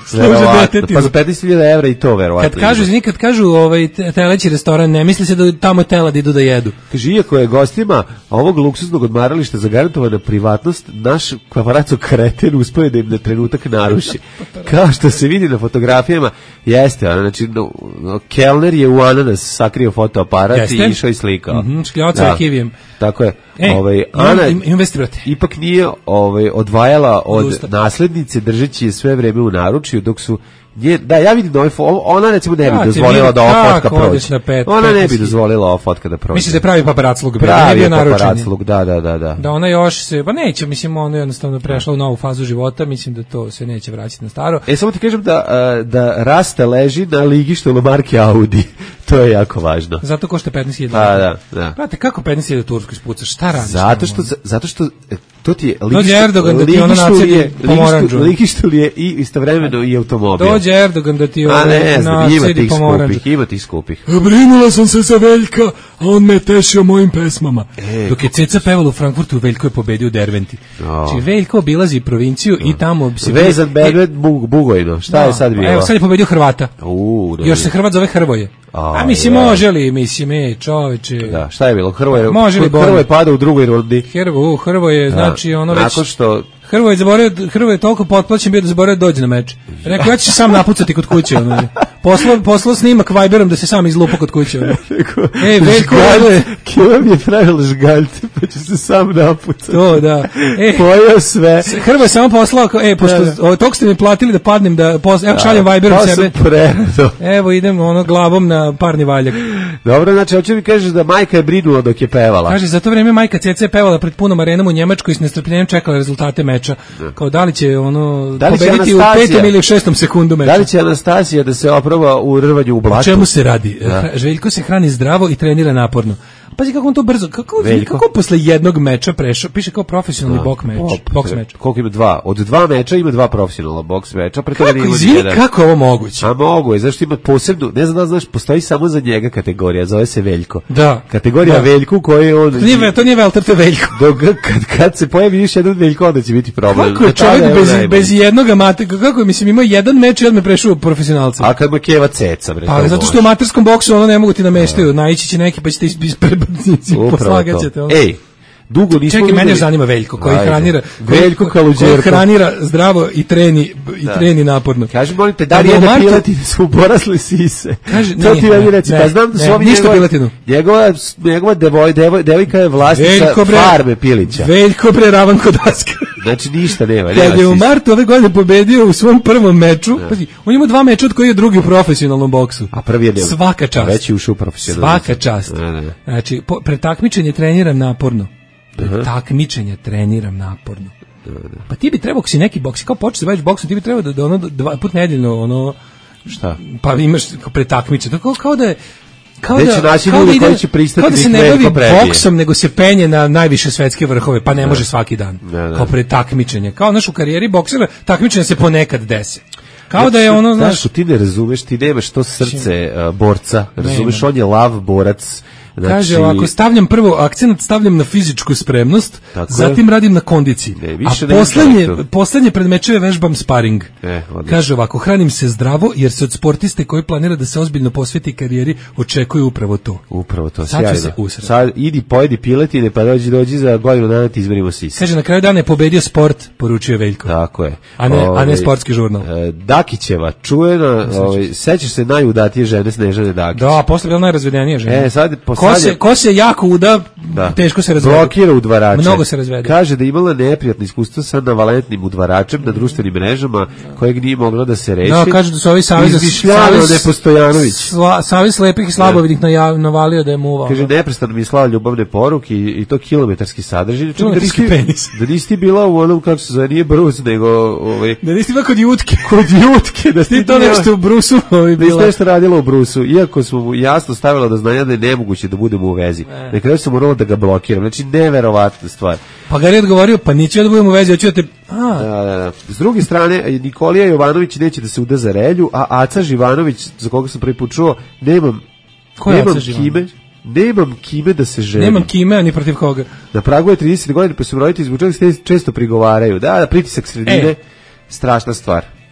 Pa za petnaest hiljada evra i to verovatno. Kad kažu, izvini, kad kažu ovaj teleći restoran, ne misli se da tamo tela da idu da jedu. Kaže, iako je gostima ovog luksuznog odmarališta zagarantovana privatnost, naš paparaco kreten uspio da im na trenutak naruši. Kao što se vidi na fotografijama, jeste, znači, no, no, kelner je u ananas sakrio fotoaparat jeste? I išao i slikao. Mhm, škljoca je kivijem. Tako je. E, ovaj, Ana im, im ipak nije ovaj, odvajala od Lusta. naslednice, držeći je sve vreme u naručju, dok su nje, da, ja vidim da ovaj, ona recimo ne bi ja, dozvolila da ova fotka prođe. Pet, ona ne bi dozvolila ova fotka da prođe. Misliš da je pravi paparacluk? Pravi je paparacluk, da, da, da, da. Da ona još se, pa neće, mislim, ona jednostavno prešla u novu fazu života, mislim da to se neće vraćati na staro. E, samo ti kažem da, da Rasta leži na ligištu marke Audi. To je jako važno. Zato košta petnaest hiljada. Pa, da, da. Znate, kako petnaest hiljada Tursku ispucaš? Šta radiš? Zato što, zato što, to ti je ligištu, Erdogan da ti ona nacedi pomoranđu. Ligištu li je i istovremeno i automobil. Dođe Erdogan da ti ona nacedi pomoranđu. Ima tih skupih. Brinula sam se za Veljka, a on me tešio mojim pesmama. E, dok je Ceca pevala u Frankfurtu, Veljko je pobedio u Derventi. Oh. Znači, Veljko obilazi provinciju oh. i tamo se... Vezan Belgrad Bug, Bugojno. Šta no, je sad bilo? Evo, sad je pobedio Hrvata. Uh, još se Hrvat zove Hrvoje. Oh, a mislim, yeah. može li, mislim, e, čoveče. Da, šta je bilo? Hrvoje, može li Hrvoje pada u drugoj rundi. Hrvo, Hrvoje, znači ono već... Nakon što... Hrvoje zaboravio, Hrvoje toliko potplaćen bio da zaboravio dođe na meč. Rekao, ja ću se sam napucati kod kuće. Ono. Poslao, poslao snimak Viberom da se sam izlupa kod kuće. Ono. Ej, Veljko, je... Kila mi je pravila žgaljte, pa ću se sam napucati. To, da. E, pojao sve. Hrvoje samo poslao, kao, e, pošto da. Tog ste mi platili da padnem, da posle, evo šaljem Viberom pa sebe. Predo. Evo idem ono glavom na parni valjak. Dobro, znači, hoće mi kažeš da majka je brinula dok je pevala. Kaže, za to vreme majka Ceca je pevala pred punom arenom u Njemačkoj i s nestrpljenjem čekala rezultate meča. Da. Kao da li će ono li pobediti će u petom ili u šestom sekundu meča. Da li će Anastasija da se oproba u rvanju u blatu? O čemu se radi? Da. Željko se hrani zdravo i trenira naporno. Pazi kako on to brzo, kako, kako posle jednog meča prešao, piše kao profesionalni bok meč, boks meč. Koliko ima dva? Od dva meča ima dva profesionalna boks meča, pre toga nema izvini, jedan. Kako je ovo moguće? A mogu je, zašto ima posebnu, ne znam da znaš, postoji samo za njega kategorija, zove se Veljko. Da. Kategorija da. Veljku koji on... To nije, to nije Velter, to je Veljko. Dok, kad, kad se pojavi još jedan Veljko, onda će biti problem. Kako je čovjek bez, bez jednog amaterskog, kako je, mislim, imao jedan meč i odme prešao u profesionalca. A kad Makeva ceca, bre. Pa, zato što u amaterskom boksu ono ne mogu ti nameštaju, naići će neki pa ćete isprebaciti. Slagaćete on. Ej, dugo nismo... Čekaj, mene zanima Veljko, koji Ajde. hranira... Veljko Kaluđerko. Koji hranira zdravo i treni, i treni naporno. Kaži, molim te, da li jedna Marto... piletine su porasle sise? Kaže, to ti ja reci, pa znam da su ovi ništa piletinu. Njegova, njegova devoj, devoj, devojka je vlasnica bre, farme Pilića. Veljko bre ravan kod daska. Znači ništa nema. Kad je u martu ove godine pobedio u svom prvom meču, pa, on ima dva meča od koji je drugi u profesionalnom boksu. A prvi je nema. Svaka čast. Već je ušao u profesionalnom. Svaka čast. Ne, ne. Znači, po, pre takmičenje treniram naporno. Pre uh-huh. takmičenja treniram naporno. Da, da. Pa ti bi trebao, ako si neki boks, kao počeš se baviš boksom, ti bi trebao da, da ono dva put nedeljno, ono... Šta? Pa imaš pre takmičenja. Kao, kao da je... Kao da, kao, da ide, kao da se ne bavi boksom, nego se penje na najviše svetske vrhove, pa ne da. može svaki dan. Da, da. Kao pre takmičenja. Kao naš u karijeri boksera, takmičenja se ponekad dese. Kao znači, da je ono, znaš... Znaš, ti ne razumeš, ti nemaš to srce uh, borca, razumeš, on je lav borac. Znači, kaže ovako, stavljam prvo akcent, stavljam na fizičku spremnost, zatim radim na kondiciji. Ne, a poslednje, poslednje pred mečeve vežbam sparing. E, kaže ovako, hranim se zdravo jer se od sportiste koji planira da se ozbiljno posveti karijeri očekuje upravo to. Upravo to, sad sjajno. Se usrati. Sad idi, pojedi piletine, pa dođi, dođi za godinu dana ti izmerimo sise. Kaže, na kraju dana je pobedio sport, poručio Veljko. Tako je. A ne, Ove, a ne sportski žurnal. E, Dakićeva, čujena, ovaj, sećaš se najudatije žene Snežane Dakić. Da, posle bila najrazvedenija žena. E, sad, Ko se, ko se jako uda, da. teško se razvede. Blokira udvarače. Mnogo se razvede. Kaže da je imala neprijatno iskustvo sa navalentnim udvaračem na društvenim mrežama, kojeg nije mogla da se reši. Da, kaže da su ovi savez... Izmišljavao Nepostojanović. Savez slepih i slabovidnih navalio da je muvao. Kaže, neprestano mi je slao ljubavne poruke i, i to kilometarski sadržaj. Kilometarski da penis. Da nisi ti bila u onom, kako se zove, nije Brus, nego... Ovaj, da nisi bila kod Jutke. Kod Jutke. Da ti to nešto u Brusu ovaj bila. Da nisi nešto radila u Brusu, iako smo mu jasno stavila do znanja da je nemoguće da budemo u vezi. Ne. Na kraju sam morala da ga blokiram. Znači, neverovatna stvar. Pa Gari odgovorio, pa neću da budem u vezi, hoću da te... A. Da, da, da. S druge strane, Nikolija Jovanović neće da se uda za Relju, a Aca Živanović, za koga sam prvi put čuo, nemam, nemam kime, nemam kime da se ženi. Nemam kime, ni protiv koga. Na pragu je trideset godina, pa su roditelji zbog čega se često prigovaraju. Da, da, pritisak sredine, e. strašna stvar.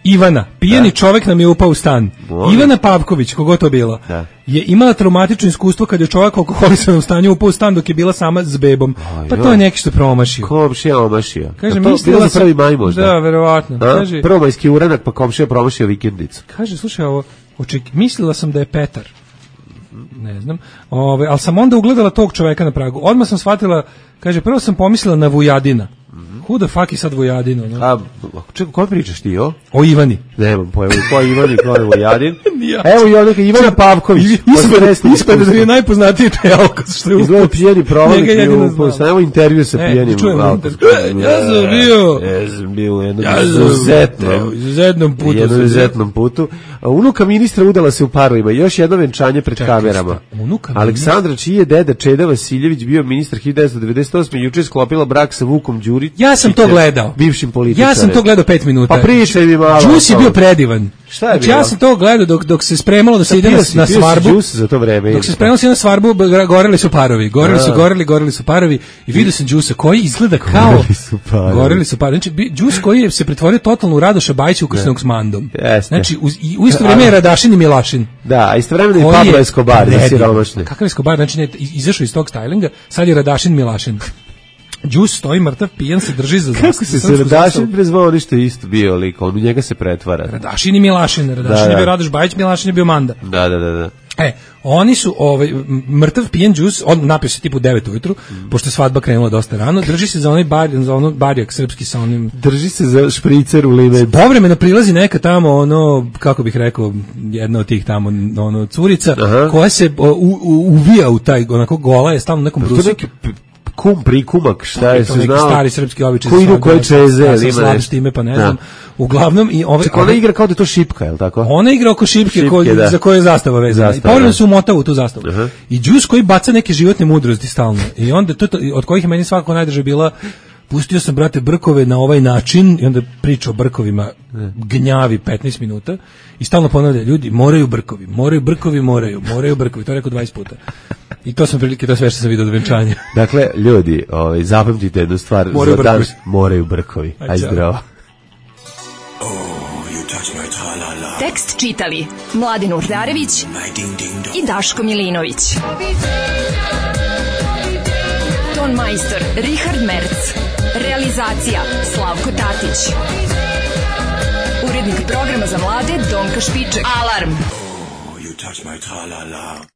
Ivana, pijeni da. čovek nam je upao u stan. Molim. Ivana Pavković, kogo to bilo, da. je imala traumatično iskustvo kad je čovjek u alkoholisanom stanju upao u stan dok je bila sama s bebom. Aj, pa to je neki što promašio. Komšija omašio. Kaže, to bilo za prvi maj možda. Da, verovatno. Kaže, prvomajski uranak, pa komšija promašio vikendicu. Kaže, slušaj ovo, oček, mislila sam da je Petar. Ne znam. Ove, ali sam onda ugledala tog čoveka na pragu. Odmah sam shvatila, kaže, prvo sam pomislila na Vujadina. Who the fuck je sad Vujadin? No? A, čekaj, ko pričaš ti, o? O Ivani. Nemam pojma, ko je Ivani, ko je Vujadin? Evo i ovdje, Ivana Pavković. Ispred da je najpoznatiji taj alkos što je upao. Izgleda pijeni provalik je upao. Evo intervju sa pijenim alkosom. Ja sam bio... Ja sam bio u jednom izuzetnom, izuzetnom putu. jednom izuzetnom putu. Unuka ministra udala se u parovima. Još jedno venčanje pred Čekaj, kamerama. Aleksandra, čiji je deda Čeda Vasiljević bio ministar hiljadu devetsto devedeset osme juče sklopila brak sa Vukom Đurić. Ja sam to gledao. Bivšim političarem. Ja sam to gledao pet minuta. Pa pričaj mi malo. Džus je bio predivan. Šta je znači, bilo? ja sam to gledao dok, dok se spremalo da se ide na, na svarbu. Džus za to vreme. Dok se spremalo da se ide na svarbu, goreli su parovi. Goreli su, goreli, goreli su parovi. I vidio sam Džusa koji izgleda kao... Goreli su parovi. Goreli su parovi. Znači, Džus koji je se pretvorio totalno u Radoša Bajića ukrštenog s mandom. Jeste. Znači, u, u isto vreme je Radašin i Milašin. Da, a istovremeno i Pablo Escobar, da siromašni. Kakav Escobar, znači ne, izašao iz tog stylinga, sad je Radašin Milašin. Džus stoji mrtav, pijan se drži za zastavu. Kako se se Radašin prezvao, ništa isto bio lik, on u njega se pretvara. Radašin i Milašin, Radašin da, je bio Radoš Bajić, Milašin je bio Manda. Da, da, da, da. E, oni su ovaj mrtav pijen Džus, on napio se tipu devet ujutru, mm. pošto je svadba krenula dosta rano, drži se za onaj bar, za ono barjak srpski sa onim, drži se za špricer u limen. Povremeno prilazi neka tamo ono, kako bih rekao, jedna od tih tamo ono curica, aha, koja se u, u, uvija u taj onako gola je stalno u nekom brusu. Kum prikumak, šta je se znao? Stari srpski običaj. Ko idu koje čeze, ja sam slab s time, pa ne znam. Uglavnom i ove Čekaj, ona igra kao da je to šipka, je l' tako? Ona igra oko šipke, šipke ko, da. Za koje je zastava vezana. I povremeno se umotava u tu zastavu. Uh-huh. I Džus koji baca neke životne mudrosti stalno. I onda to, to od kojih je meni svakako najdrže bila pustio sam, brate, brkove na ovaj način i onda priča o brkovima gnjavi petnaest minuta i stalno ponavlja, ljudi, moraju brkovi, moraju brkovi, moraju, moraju brkovi, to je rekao dvadeset puta. I to sam prilike, to sve što sam vidio od venčanja. Dakle, ljudi, ovaj, zapamtite jednu stvar, moraju za brkovi. Dan, moraju brkovi. Aj zdravo. Tekst čitali Mladin Urdarević i Daško Milinović. Ton majstor Richard Merc. Realizacija Slavko Tatić. Urednik programa za mlade Donka Špiček. Alarm! Oh, you touch my tra-la-la.